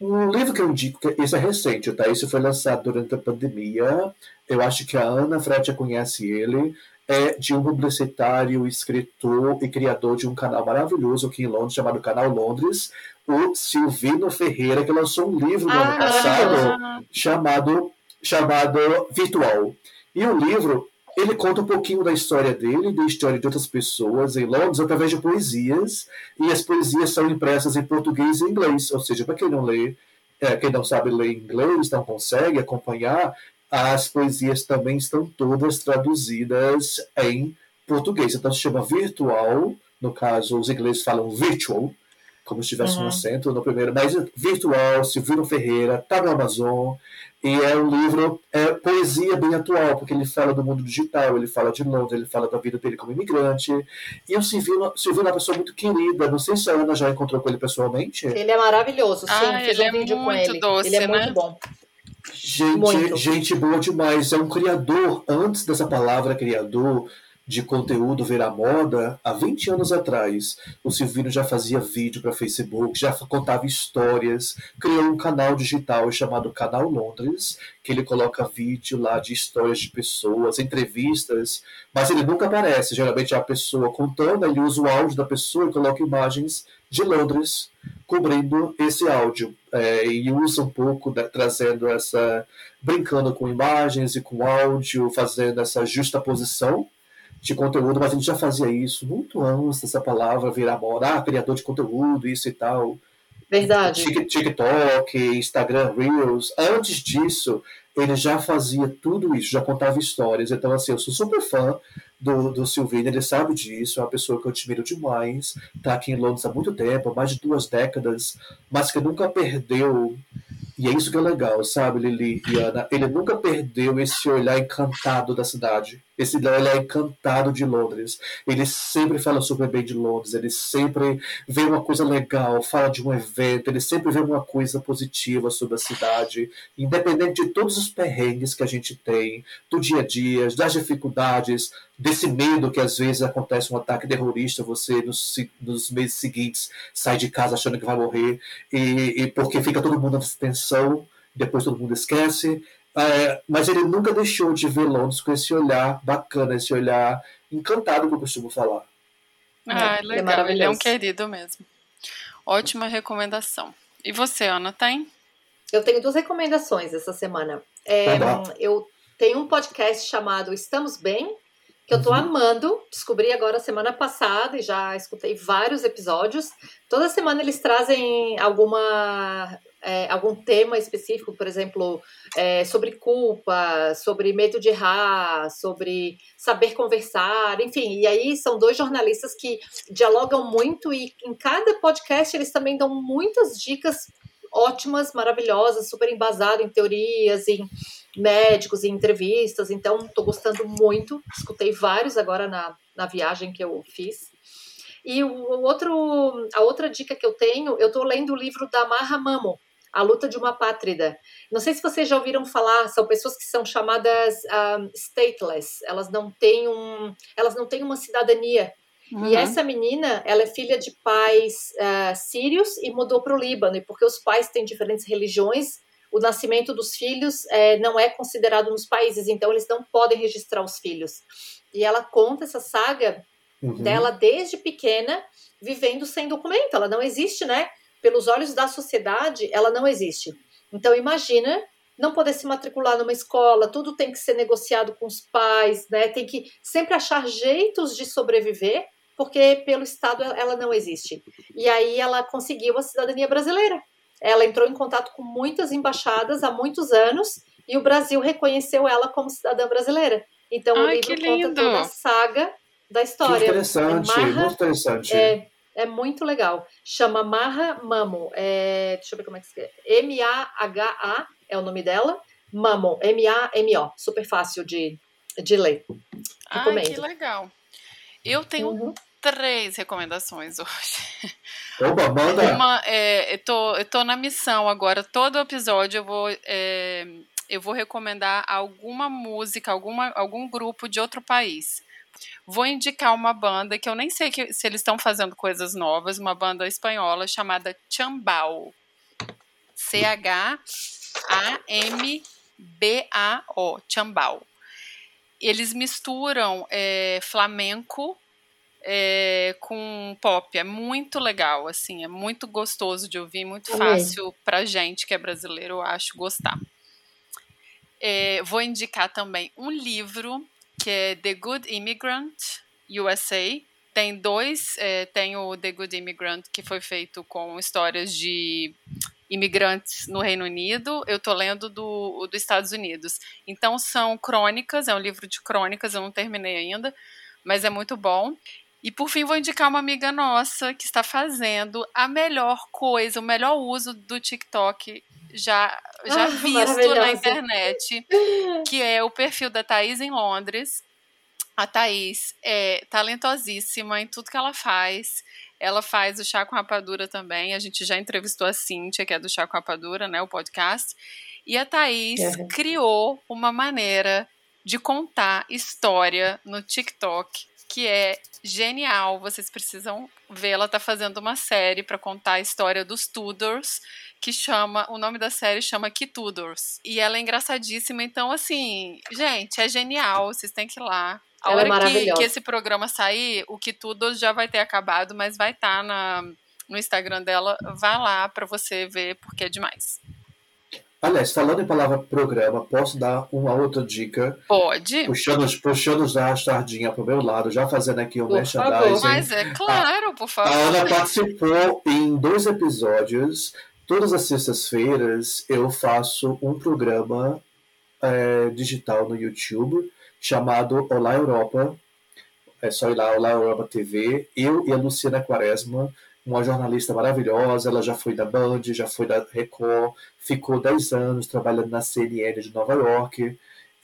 Um livro que eu indico, que esse é recente, tá? Esse foi lançado durante a pandemia. Eu acho que a Ana Fretia conhece ele. É de um publicitário, escritor e criador de um canal maravilhoso aqui em Londres, chamado Canal Londres, o Silvino Ferreira, que lançou um livro no Ah, ano passado maravilhoso. chamado, chamado Virtual. E o livro, ele conta um pouquinho da história dele, da história de outras pessoas em Londres, através de poesias, e as poesias são impressas em português e inglês, ou seja, para quem não lê, é, quem não sabe ler inglês, não consegue acompanhar, as poesias também estão todas traduzidas em português. Então se chama Virtual, no caso os ingleses falam virtual, como se tivesse Uhum. um acento no primeiro, mas Virtual, Silvino Ferreira, tá no Amazon, e é um livro, é poesia bem atual, porque ele fala do mundo digital, ele fala de Londres, ele fala da vida dele como imigrante, e o Silvino, Silvino é uma pessoa muito querida, não sei se a Ana já encontrou com ele pessoalmente. Ele é maravilhoso, sim, Ah, fiz ele um é vídeo com muito ele. doce, ele é né? muito bom. Gente, Muito. gente boa demais. É um criador, antes dessa palavra criador de conteúdo virar moda, há vinte anos atrás, o Silvino já fazia vídeo para Facebook, já contava histórias, criou um canal digital chamado Canal Londres, que ele coloca vídeo lá de histórias de pessoas, entrevistas, mas ele nunca aparece. Geralmente é a pessoa contando, ele usa o áudio da pessoa e coloca imagens de Londres cobrindo esse áudio, é, e usa um pouco, da, trazendo essa, brincando com imagens e com áudio, fazendo essa justaposição de conteúdo, mas a gente já fazia isso muito antes dessa palavra virar moda, ah, criador de conteúdo, isso e tal. Verdade. TikTok, Instagram Reels, antes disso, ele já fazia tudo isso, já contava histórias. Então, assim, eu sou super fã do, do Silvino, ele sabe disso, é uma pessoa que eu admiro demais, tá aqui em Londres há muito tempo, há mais de duas décadas, mas que nunca perdeu. E é isso que é legal, sabe, Lili e Ana? Ele nunca perdeu esse olhar encantado da cidade, esse olhar encantado de Londres. Ele sempre fala super bem de Londres, ele sempre vê uma coisa legal, fala de um evento, ele sempre vê uma coisa positiva sobre a cidade, independente de todos os perrengues que a gente tem, do dia a dia, das dificuldades, desse medo que às vezes acontece um ataque terrorista, você nos, nos meses seguintes sai de casa achando que vai morrer, e, e porque fica todo mundo nessa tensão, depois todo mundo esquece. É, mas ele nunca deixou de ver Londres com esse olhar bacana, esse olhar encantado que eu costumo falar. Ah, É, ele é legal, ele é um maravilhoso. querido mesmo. Ótima recomendação. E você, Ana, tem? Eu tenho duas recomendações essa semana. É, Tá bom. eu tenho um podcast chamado Estamos Bem, que eu tô Uhum. amando. Descobri agora semana passada e já escutei vários episódios. Toda semana eles trazem alguma, é, algum tema específico, por exemplo, é, sobre culpa, sobre medo de errar, sobre saber conversar, enfim. E aí são dois jornalistas que dialogam muito e em cada podcast eles também dão muitas dicas ótimas, maravilhosas, super embasado em teorias, em médicos, em entrevistas. Então, estou gostando muito. Escutei vários agora na, na viagem que eu fiz. E o, o outro, a outra dica que eu tenho, eu estou lendo o livro da Maha Mamo, A Luta de uma Pátrida. Não sei se vocês já ouviram falar, são pessoas que são chamadas um, stateless. Elas não têm, um, elas não têm uma cidadania. Uhum. E essa menina, ela é filha de pais uh, sírios e mudou para o Líbano. E porque os pais têm diferentes religiões, o nascimento dos filhos eh, não é considerado nos países. Então, eles não podem registrar os filhos. E ela conta essa saga Uhum. dela desde pequena, vivendo sem documento. Ela não existe, né? Pelos olhos da sociedade, ela não existe. Então, imagina não poder se matricular numa escola, tudo tem que ser negociado com os pais, né? Tem que sempre achar jeitos de sobreviver, porque pelo Estado ela não existe. E aí ela conseguiu a cidadania brasileira. Ela entrou em contato com muitas embaixadas há muitos anos e o Brasil reconheceu ela como cidadã brasileira. Então Ai, o livro que conta lindo. toda a saga da história. Que interessante, É Maha, muito interessante. É, é muito legal. Chama Maha Mamo. É, deixa eu ver como é que se escreve. M A H A é o nome dela. Mamo. M A M O. Super fácil de, de ler. Ai, Recomendo. que legal. Eu tenho Uhum. três recomendações hoje. Opa, manda! Uma, é, eu, tô, eu tô na missão agora, todo episódio eu vou, é, eu vou recomendar alguma música, alguma, algum grupo de outro país. Vou indicar uma banda que eu nem sei que, se eles estão fazendo coisas novas, uma banda espanhola chamada Chambao. C H A M B A O, Chambao. Eles misturam é, flamenco é, com pop. É muito legal, assim, é muito gostoso de ouvir, muito Amei. fácil pra gente que é brasileiro, eu acho, gostar. É, vou indicar também um livro que é The Good Immigrant U S A. Tem dois, é, tem o The Good Immigrant, que foi feito com histórias de imigrantes no Reino Unido. Eu tô lendo do, dos Estados Unidos. Então são crônicas, é um livro de crônicas, eu não terminei ainda, mas é muito bom. E por fim vou indicar uma amiga nossa que está fazendo a melhor coisa, o melhor uso do TikTok já, já Ah, visto na internet, que é o perfil da Thaís em Londres. A Thaís é talentosíssima em tudo que ela faz. Ela faz o Chá com Rapadura também. A gente já entrevistou a Cíntia, que é do Chá com Rapadura, né, o podcast. E a Thaís Uhum. criou uma maneira de contar história no TikTok que é genial. Vocês precisam ver. Ela tá fazendo uma série para contar a história dos Tudors, que chama, o nome da série chama Que Tudors. E ela é engraçadíssima. Então, assim, gente, é genial. Vocês têm que ir lá. A Ela é hora que, maravilhosa. que esse programa sair, o Que Tudors já vai ter acabado, mas vai estar na no Instagram dela. Vá lá pra você ver, porque é demais. Aliás, falando em palavra programa, posso dar uma outra dica? Pode. Puxando, puxando já a sardinha pro meu lado, já fazendo aqui um Por merchandising. favor. Mas é claro, por A favor. Ana participou em dois episódios. Todas as sextas-feiras eu faço um programa é, digital no YouTube chamado Olá Europa. É só ir lá, Olá Europa T V. Eu e a Luciana Quaresma, uma jornalista maravilhosa, ela já foi da Band, já foi da Record, ficou dez anos trabalhando na C N N de Nova York.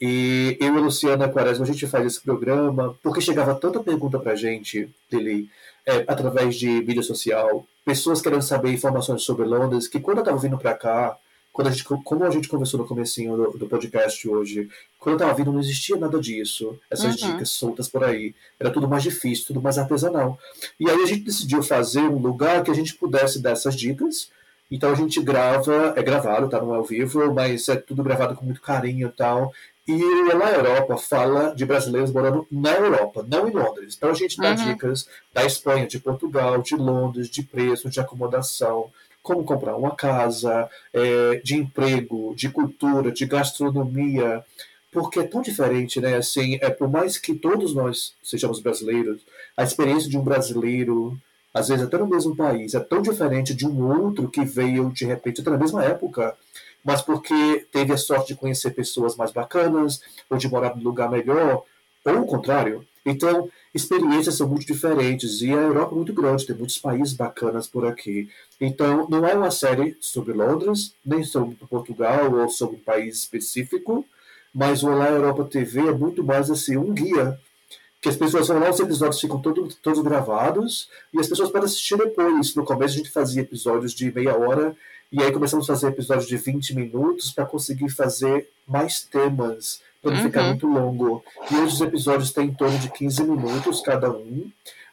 E eu e a Luciana Quaresma, a gente faz esse programa porque chegava tanta pergunta pra gente, Lili, é, através de mídia social, pessoas querendo saber informações sobre Londres, que quando eu estava vindo para cá, quando a gente, como a gente conversou no comecinho do, do podcast hoje, quando eu estava vindo não existia nada disso, essas Uhum. dicas soltas por aí. Era tudo mais difícil, tudo mais artesanal. E aí a gente decidiu fazer um lugar que a gente pudesse dar essas dicas. Então a gente grava, é gravado, tá? Não é ao vivo, mas é tudo gravado com muito carinho e tal. E lá Europa fala de brasileiros morando na Europa, não em Londres. Então a gente dá Uhum. dicas da Espanha, de Portugal, de Londres, de preço, de acomodação, como comprar uma casa, é, de emprego, de cultura, de gastronomia, porque é tão diferente, né? Assim, é, por mais que todos nós sejamos brasileiros, a experiência de um brasileiro, às vezes até no mesmo país, é tão diferente de um outro que veio de repente até na mesma época, mas porque teve a sorte de conhecer pessoas mais bacanas, ou de morar num lugar melhor, ou o contrário. Então, experiências são muito diferentes, e a Europa é muito grande, tem muitos países bacanas por aqui. Então, não é uma série sobre Londres, nem sobre Portugal, ou sobre um país específico, mas o Olá Europa T V é muito mais assim, um guia, que as pessoas vão lá, os episódios ficam todo, todos gravados, e as pessoas podem assistir depois. No começo a gente fazia episódios de meia hora, e aí começamos a fazer episódios de vinte minutos para conseguir fazer mais temas, para não Uhum. ficar muito longo. E hoje os episódios têm em torno de quinze minutos cada um.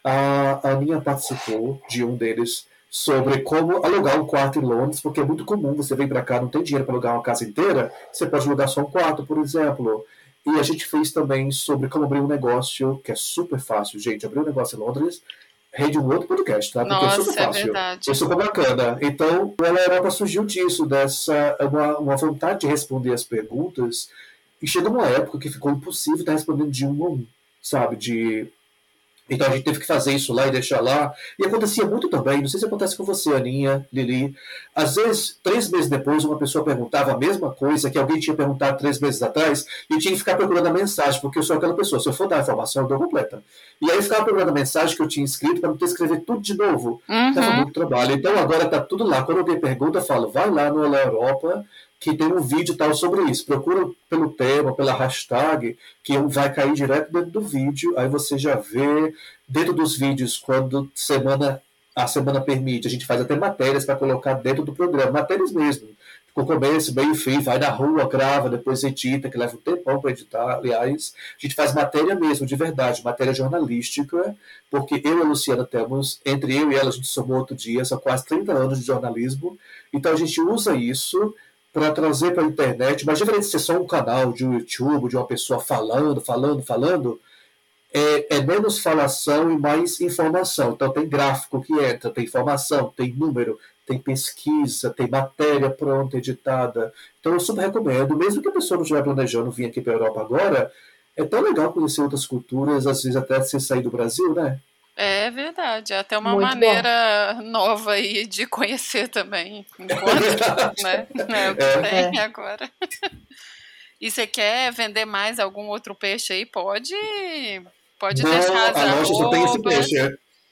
A Aninha participou de um deles sobre como alugar um quarto em Londres, porque é muito comum, você vem para cá, não tem dinheiro para alugar uma casa inteira, você pode alugar só um quarto, por exemplo. E a gente fez também sobre como abrir um negócio, que é super fácil, gente. Abrir um negócio em Londres rende um outro podcast, tá? Porque Nossa, é super é fácil. verdade. É super bacana. Então, a Europa surgiu disso, dessa uma, uma vontade de responder as perguntas. E chegou uma época que ficou impossível estar respondendo de um a um, sabe? De... Então a gente teve que fazer isso lá e deixar lá. E acontecia muito também, não sei se acontece com você, Aninha, Lili. Às vezes, três meses depois, uma pessoa perguntava a mesma coisa que alguém tinha perguntado três meses atrás e tinha que ficar procurando a mensagem, porque eu sou aquela pessoa, se eu for dar a informação, eu dou completa. E aí eu ficava procurando a mensagem que eu tinha escrito para não ter que escrever tudo de novo. Uhum. Dava muito trabalho. Então agora tá tudo lá. Quando alguém pergunta, eu falo, vai lá no Olá Europa, que tem um vídeo tal sobre isso. Procura pelo tema, pela hashtag, que vai cair direto dentro do vídeo. Aí você já vê dentro dos vídeos, quando semana, a semana permite, a gente faz até matérias para colocar dentro do programa, matérias mesmo, com começo, meio e fim, vai na rua, grava, depois edita, que leva um tempão para editar, aliás. A gente faz matéria mesmo, de verdade, matéria jornalística, porque eu e a Luciana temos, entre eu e ela, a gente somou outro dia, são quase trinta anos de jornalismo, então a gente usa isso para trazer para a internet, mas diferente de ser só um canal de um YouTube, de uma pessoa falando, falando, falando, é, é menos falação e mais informação. Então tem gráfico que entra, tem informação, tem número, tem pesquisa, tem matéria pronta, editada. Então eu super recomendo, mesmo que a pessoa não estiver planejando vir aqui para a Europa agora, é tão legal conhecer outras culturas, às vezes até sem sair do Brasil, né? É verdade, é até uma Muito maneira bom. nova aí de conhecer também, enquanto, né, é o que é. tem agora. E você quer vender mais algum outro peixe aí? Pode, pode não, deixar as a loja só tem esse peixe. É.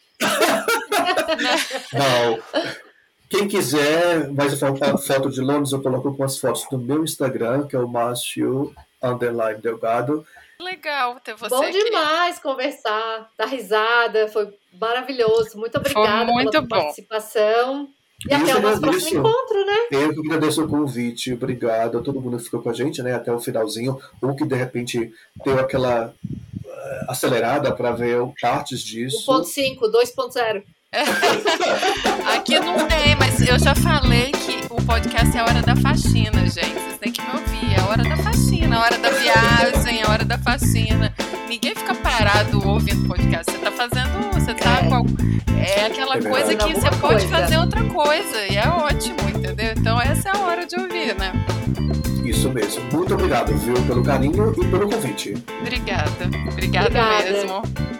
Não. Quem quiser mais a foto de Londres, eu coloco com as fotos do meu Instagram, que é o Márcio Underline Delgado. Legal ter você Bom aqui. demais conversar, dar risada, foi maravilhoso. Muito obrigada foi muito pela bom. participação. E eu até o nosso agradeço. próximo encontro, né? Eu que agradeço o convite, obrigado a todo mundo que ficou com a gente, né, até o finalzinho, ou que de repente deu aquela uh, acelerada para ver partes disso. um ponto cinco, dois ponto zero. Aqui não tem, mas eu já falei que o podcast é a hora da faxina, gente. Vocês têm que me ouvir. É a hora da faxina, a hora da viagem, a hora da faxina. Ninguém fica parado ouvindo podcast. Você tá fazendo. Você tá É. qual... é aquela É coisa que Alguma você pode coisa. fazer outra coisa. E é ótimo, entendeu? Então essa é a hora de ouvir, né? Isso mesmo. Muito obrigado, viu, pelo carinho e pelo convite. Obrigada. Obrigada, Obrigada. mesmo.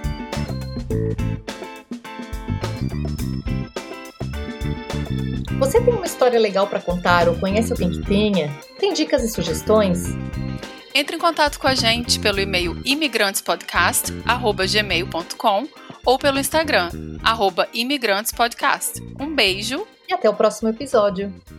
Você tem uma história legal para contar ou conhece alguém que tenha? Tem dicas e sugestões? Entre em contato com a gente pelo e-mail imigrantespodcast arroba gmail ponto com ou pelo Instagram, arroba imigrantespodcast. Um beijo E até o próximo episódio.